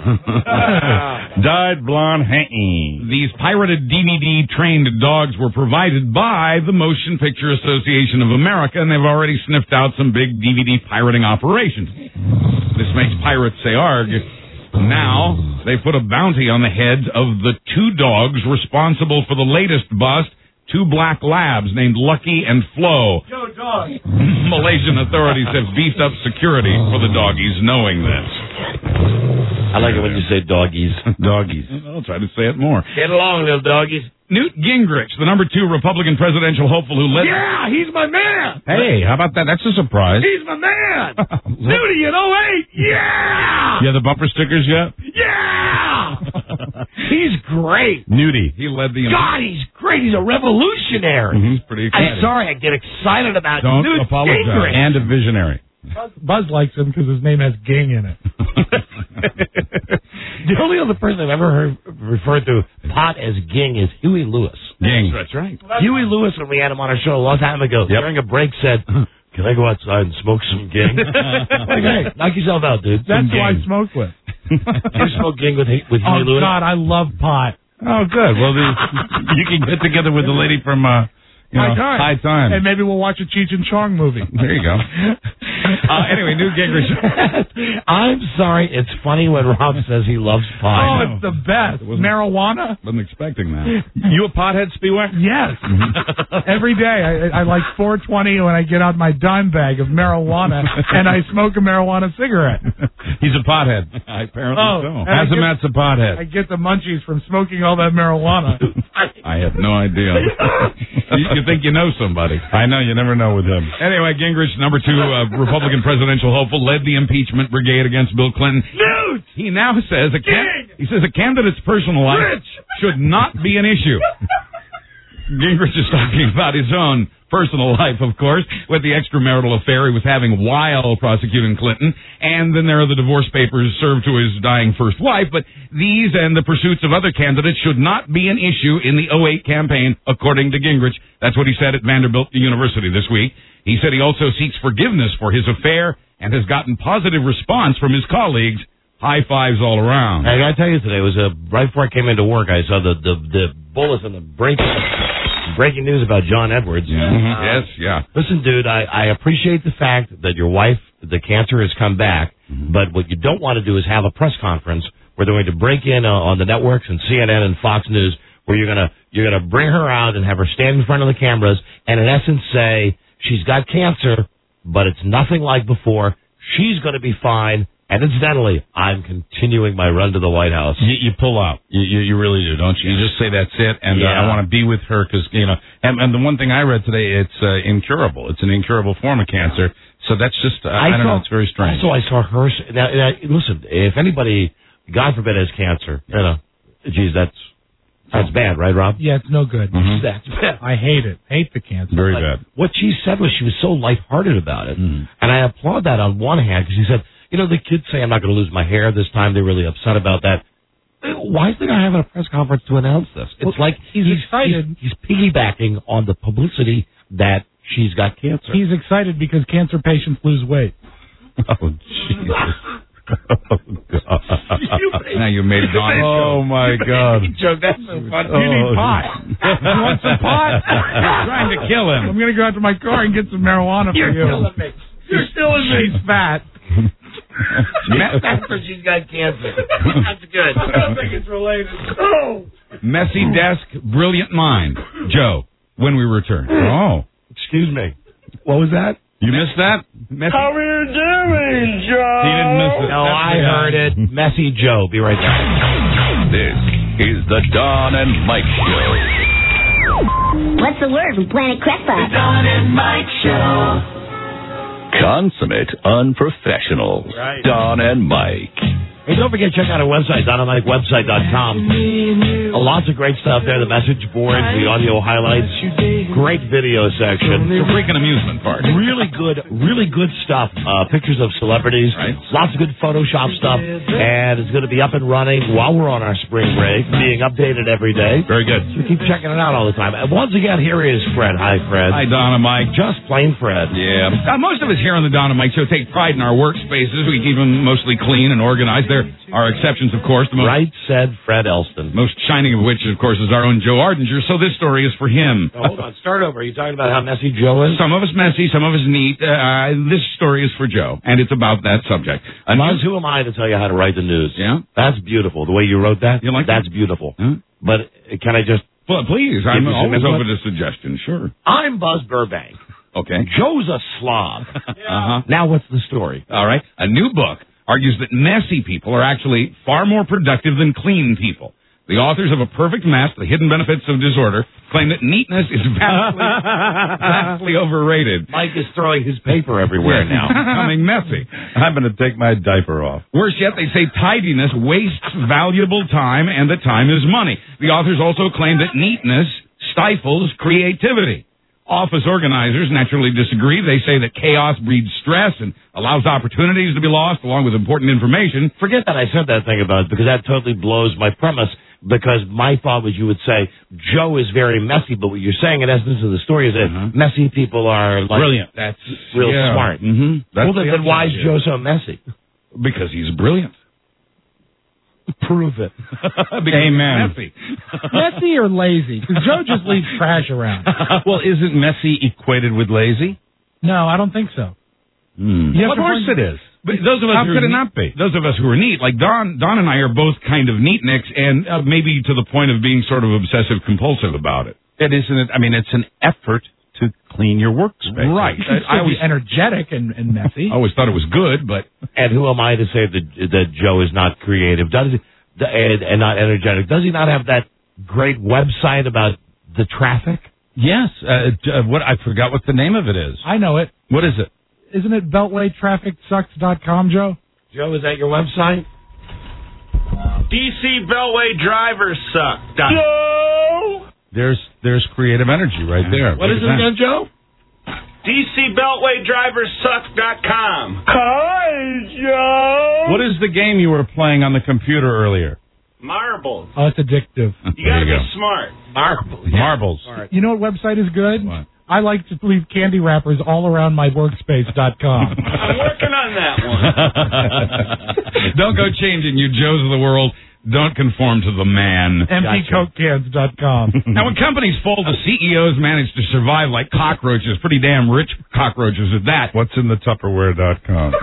Dyed blonde. Hey. These pirated D V D trained dogs were provided by the Motion Picture Association of America, and they've already sniffed out some big D V D pirating operations. This makes pirates say arg. Now, they put a bounty on the heads of the two dogs responsible for the latest bust, two black labs named Lucky and Flo. Yo, dog. Malaysian authorities have beefed up security for the doggies knowing this. I like it when you say doggies. Doggies. I'll try to say it more. Get along, little doggies. Newt Gingrich, the number two Republican presidential hopeful who led... Yeah, he's my man. Hey, how about that? That's a surprise. He's my man. Newty in oh eight. Yeah. You have the bumper stickers yet? Yeah. He's great. Newty. He led the... God, he's great. He's a revolutionary. He's pretty I'm exciting. sorry, I get excited about Don't Newt apologize. Gingrich. And a visionary. Buzz, Buzz likes him because his name has Ging in it. The only other person I've ever heard referred to pot as Ging is Huey Lewis. Ging. That's right. Huey Lewis, when we had him on our show a long time ago, Yep. during a break, said, "Can I go outside and smoke some Ging?" Like, hey, knock yourself out, dude. That's Some who I Ging. smoke with. You smoke Ging with with Oh, Huey Lewis? God, I love pot. Oh, good. Well, the, you can get together with the lady from uh, you know, High Time. High Time. And maybe we'll watch a Cheech and Chong movie. There you go. Uh, anyway, Newt Gingrich. I'm sorry. It's funny when Rob says he loves pot. Oh, it's the best. Marijuana? Wasn't expecting that. You a pothead, Spiewak? Yes. Every day. I, I like four twenty when I get out my dime bag of marijuana and I smoke a marijuana cigarette. He's a pothead. Apparently Oh, so. and I get- Azamat's a pothead. I get the munchies from smoking all that marijuana. I have no idea. you, you think you know somebody. I know, you never know with him. Anyway, Gingrich, number two uh, Republican presidential hopeful, led the impeachment brigade against Bill Clinton. Newt! He now says a can- he says a candidate's personal life Rich! should not be an issue. Gingrich is talking about his own personal life, of course, with the extramarital affair he was having while prosecuting Clinton. And then there are the divorce papers served to his dying first wife. But these and the pursuits of other candidates should not be an issue in the oh eight campaign, according to Gingrich. That's what he said at Vanderbilt University this week. He said he also seeks forgiveness for his affair and has gotten positive response from his colleagues. High fives all around. I gotta tell you today, it was a, right before I came into work, I saw the, the, the bulletin, the breaking, breaking news about John Edwards. Yeah. Uh, Yes, yeah. Listen, dude, I, I appreciate the fact that your wife, the cancer has come back, Mm-hmm. but what you don't want to do is have a press conference where they're going to break in uh, on the networks and C N N and Fox News, where you're gonna you're gonna bring her out and have her stand in front of the cameras and in essence say she's got cancer, but it's nothing like before. She's going to be fine. And incidentally, I'm continuing my run to the White House. You, you pull out. You, you you really do, don't you? You just say that's it, and uh, Yeah. I want to be with her because you know. And, and the one thing I read today, it's uh, incurable. It's an incurable form of cancer. So that's just uh, I, don't saw, know. It's very strange. Also, I saw her. s- Now, now, listen, if anybody, God forbid, has cancer, you know, geez, that's that's bad, right, Rob? Yeah, it's no good. Mhm. That's bad. I hate it. Hate the cancer. Very But bad. What she said was she was so lighthearted about it, Mhm. and I applaud that on one hand because she said, you know, the kids say I'm not going to lose my hair this time. They're really upset about that. Why is the guy having a press conference to announce this? It's Well, like he's excited. He's, he's piggybacking on the publicity that she's got cancer. He's excited because cancer patients lose weight. Oh Jesus. Oh, God. Now you made it on. Oh my God. Joke, that's so funny. You need pot. You want some pot? You're trying to kill him. I'm going to go out to my car and get some marijuana You're for you. killing me. You're killing me. She's fat. That's where she's got cancer. That's good. I don't think it's related. Oh. Messy desk, brilliant mind. Joe, when we return. Oh, Excuse me. What was that? you missed that? Messy. How are you doing, Joe? He didn't miss it. No, That's I the guy. heard it. Messy Joe. Be right back. This is the Don and Mike Show. What's the word from Planet Crackpot? Don and Mike Show. Consummate unprofessionals. Right. Don and Mike. Hey, don't forget, check out our website, don and mike website dot com. Lots of great stuff there. The message board, the audio highlights, great video section. It's a freaking amusement park. Really good, really good stuff. Uh, pictures of celebrities. Right. Lots of good Photoshop stuff. And it's going to be up and running while we're on our spring break, being updated every day. Very good. So keep checking it out all the time. And once again, here is Fred. Hi, Fred. Hi, Don and Mike. Just plain Fred. Yeah. Uh, most of us here on the Don and Mike Show take pride in our workspaces. We keep them mostly clean and organized. There are exceptions, of course. The most, Right said Fred Elston. most shining of which, of course, is our own Joe Ardinger. So this story is for him. Oh, hold on. Start over. Are you talking about how messy Joe is? Some of us messy, some of us neat. Uh, this story is for Joe, and it's about that subject. A Buzz, new- who am I to tell you how to write the news? Yeah? That's beautiful. The way you wrote that, You like that's beautiful. Huh? But uh, can I just... Well, please, I'm you some always input? open to suggestions. Sure. I'm Buzz Burbank. Okay. Joe's a slob. Uh-huh. Now what's the story? All right. A new book argues that messy people are actually far more productive than clean people. The authors of A Perfect Mess, The Hidden Benefits of Disorder, claim that neatness is vastly, vastly overrated. Mike is throwing his paper everywhere now. Becoming messy. I'm going to take my diaper off. Worse yet, they say tidiness wastes valuable time and that time is money. The authors also claim that neatness stifles creativity. Office organizers naturally disagree. They say that chaos breeds stress and allows opportunities to be lost along with important information. Forget that I said that thing about it because that totally blows my premise. Because my thought was you would say Joe is very messy, but what you're saying in essence of the story is that Uh-huh. messy people are like Brilliant. That's real yeah. smart. Mm-hmm. Well, then, then why is Joe so messy? Because he's brilliant. Prove it. Amen. Messy. Messy or lazy? Because Joe just leaves trash around. Well, isn't messy equated with lazy? No, I don't think so. Hmm. Of course it is. But those of us How who could are it neat- not be? Those of us who are neat, like Don, Don and I are both kind of neatniks, and uh, maybe to the point of being sort of obsessive compulsive about it. It isn't it? I mean, it's an effort to clean your workspace. Right. You can I, I still always, be energetic and, and messy. I always thought it was good, but And who am I to say that that Joe is not creative? Does he, and, and not energetic? Does he not have that great website about the traffic? Yes. Uh, d- uh, what I forgot what the name of it is. I know it. What is it? Isn't it beltway traffic sucks dot com, Joe? Joe, is that your website? D C Beltway drivers suck. Dot- Joe! There's there's creative energy right there. What Look is at it that. again, Joe? D C Beltway drivers suck dot com. Hi, Joe! What is the game you were playing on the computer earlier? Marbles. Oh, it's addictive. You gotta There you be go. smart. Marbles. Marbles. You know what website is good? What? I like to leave candy wrappers all around my workspace dot com. I'm working on that one. Don't go changing, you Joes of the world. Don't conform to the man. empty coke cans dot com. Now, when companies fold, the C E Os manage to survive like cockroaches, pretty damn rich cockroaches at that. What's in the Tupperware dot com?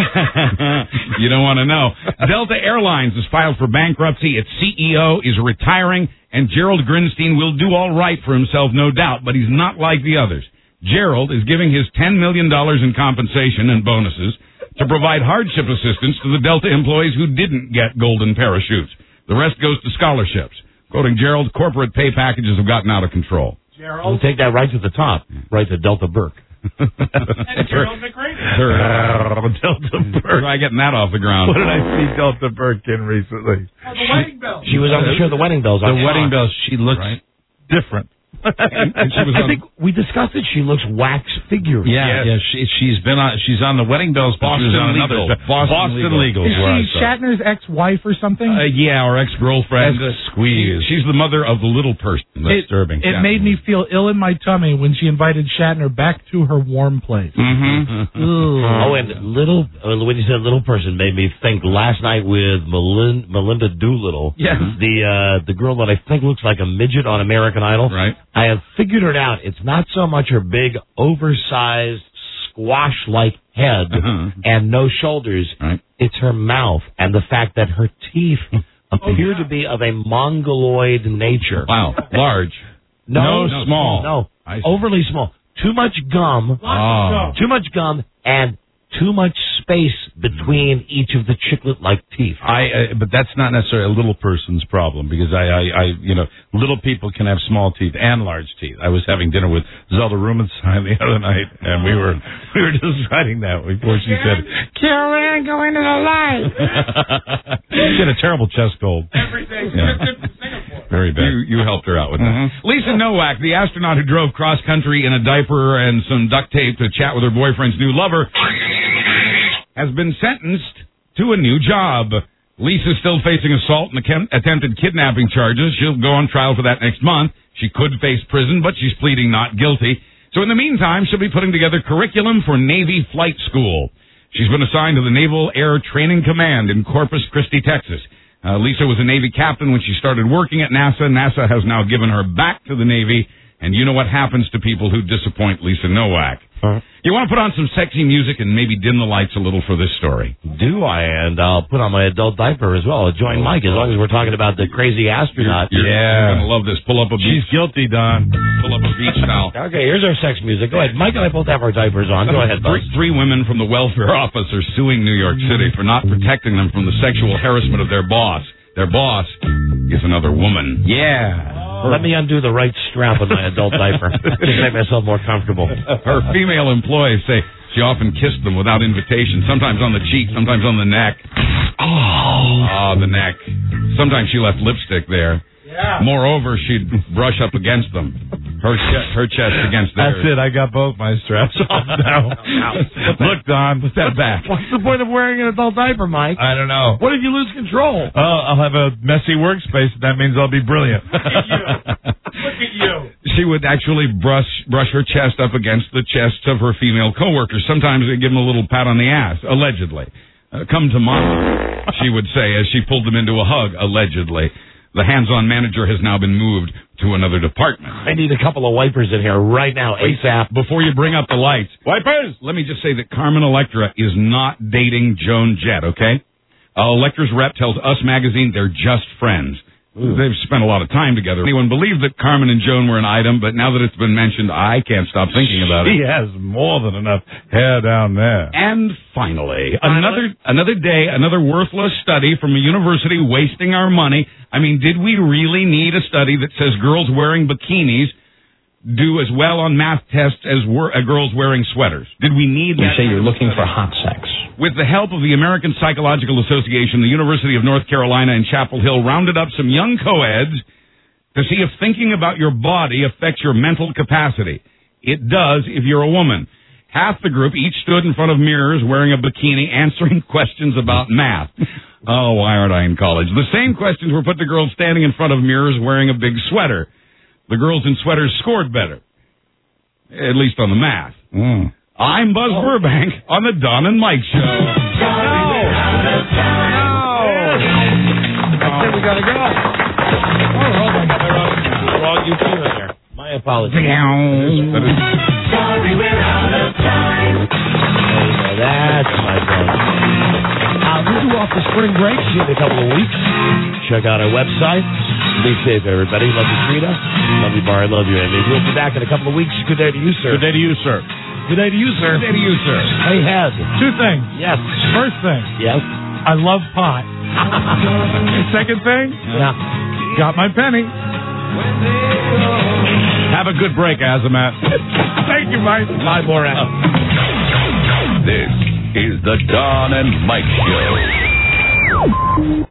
You don't want to know. Delta Airlines has filed for bankruptcy. Its C E O is retiring, and Gerald Grinstein will do all right for himself, no doubt, but he's not like the others. Gerald is giving his ten million dollars in compensation and bonuses to provide hardship assistance to the Delta employees who didn't get golden parachutes. The rest goes to scholarships. Quoting Gerald, corporate pay packages have gotten out of control. We'll take that right to the top, right to Delta Burke. And Gerald McRae. Delta Burke. Try getting that off the ground. What did I see Delta Burke in recently? Oh, the wedding bell. She was on the show, The Wedding Bells. The on wedding Fox. bells. She looks Right. different. And, and she was I on, think we discussed it. She looks wax figure. Yeah, yeah. She she's been on. She's on the wedding bells. but she was Boston on another Legal. show. Boston Boston Legal. Legal. Is where I she saw it. Shatner's ex-wife or something? uh, yeah, our ex-girlfriend. As a squeeze. She's the mother of the little person. It- Disturbing. It Yeah. made me feel ill in my tummy when she invited Shatner back to her warm place. Mm-hmm. Oh, and little uh, when you said little person made me think last night with Melin, Melinda Doolittle. Yes. The uh, the girl that I think looks like a midget on American Idol. Right. I have figured it out. It's not so much her big, oversized, squash-like head Uh-huh. and no shoulders. Right. It's her mouth and the fact that her teeth appear to be of a mongoloid nature. Wow. Large. No, No, small. No, I see. overly small. Too much gum. Oh. Too much gum and too much space between each of the chiclet-like teeth. I, uh, but that's not necessarily a little person's problem because I, I, I, you know, little people can have small teeth and large teeth. I was having dinner with Zelda Rubenstein the other night, and we were we were deciding that before she said, Karen, go into the light. she had a terrible chest cold. Everything. Yeah. Very bad. You, you helped her out with Mhm. that. Lisa Nowak, the astronaut who drove cross country in a diaper and some duct tape to chat with her boyfriend's new lover, has been sentenced to a new job. Lisa's still facing assault and attempt- attempted kidnapping charges. She'll go on trial for that next month. She could face prison, but she's pleading not guilty. So in the meantime, she'll be putting together curriculum for Navy Flight School. She's been assigned to the Naval Air Training Command in Corpus Christi, Texas. Uh, Lisa was a Navy captain when she started working at NASA. NASA has now given her back to the Navy, and you know what happens to people who disappoint Lisa Nowak. Huh? You want to put on some sexy music and maybe dim the lights a little for this story. Do I? And I'll put on my adult diaper as well. Join Mike as long as we're talking about the crazy astronaut. You're, you're going to love this. Pull up a beach. She's guilty, Don. Pull up a beach towel. Okay, here's our sex music. Go ahead. Mike and I both have our diapers on. Go ahead, Buzz. Three, three women from the welfare office are suing New York City for not protecting them from the sexual harassment of their boss. Their boss is another woman. Yeah. Let me undo the right strap on my adult diaper. Just make myself more comfortable. Her female employees say she often kissed them without invitation, sometimes on the cheek, sometimes on the neck. Oh, the neck. Sometimes she left lipstick there. Yeah. Moreover, she'd brush up against them. Her che- her chest against theirs. That's it. I got both my straps off now. Look, Don, put that back. What's the point of wearing an adult diaper, Mike? I don't know. What if you lose control? Oh, I'll have a messy workspace. That means I'll be brilliant. Look at you. She would actually brush brush her chest up against the chests of her female coworkers. Sometimes they give them a little pat on the ass, allegedly. Uh, come to mama, she would say as she pulled them into a hug, allegedly. The hands-on manager has now been moved to another department. I need a couple of wipers in here right now, ASAP. Before you bring up the lights, wipers! Let me just say that Carmen Electra is not dating Joan Jett, okay? Uh, Electra's rep tells Us Magazine they're just friends. Ooh. They've spent a lot of time together. Anyone believed that Carmen and Joan were an item, but now that it's been mentioned, I can't stop thinking about it. He has more than enough hair down there. And finally, another another day, another worthless study from a university wasting our money. I mean, did we really need a study that says girls wearing bikinis do as well on math tests as wor- uh, girls wearing sweaters? Did we need You that? say you're looking for hot sex. With the help of the American Psychological Association, the University of North Carolina and Chapel Hill rounded up some young co-eds to see if thinking about your body affects your mental capacity. It does if you're a woman. Half the group each stood in front of mirrors wearing a bikini answering questions about math. Oh, why aren't I in college? The same questions were put to girls standing in front of mirrors wearing a big sweater. The girls in sweaters scored better, at least on the math. Mm. I'm Buzz oh. Burbank on the Don and Mike Show. No! No! I said we gotta go. Oh, hold on. Wrong U Q in there. My apologies. Sorry, we're out of time. That's my fault. Uh, we'll do off the spring break. See you in a couple of weeks. Check out our website. Be safe, everybody. Love you, Frida. Love you, Bar. I love you, Amy. We'll be back in a couple of weeks. Good day to you, sir. Good day to you, sir. Good day to you, sir. Good day to you, sir. Hey, Head. Two things. Yes. First thing. Yes. I love pot. Second thing. Yeah. Got my penny. Have a good break, Azamat. Thank you, Mike. Bye, Borat. This is the Don and Mike Show.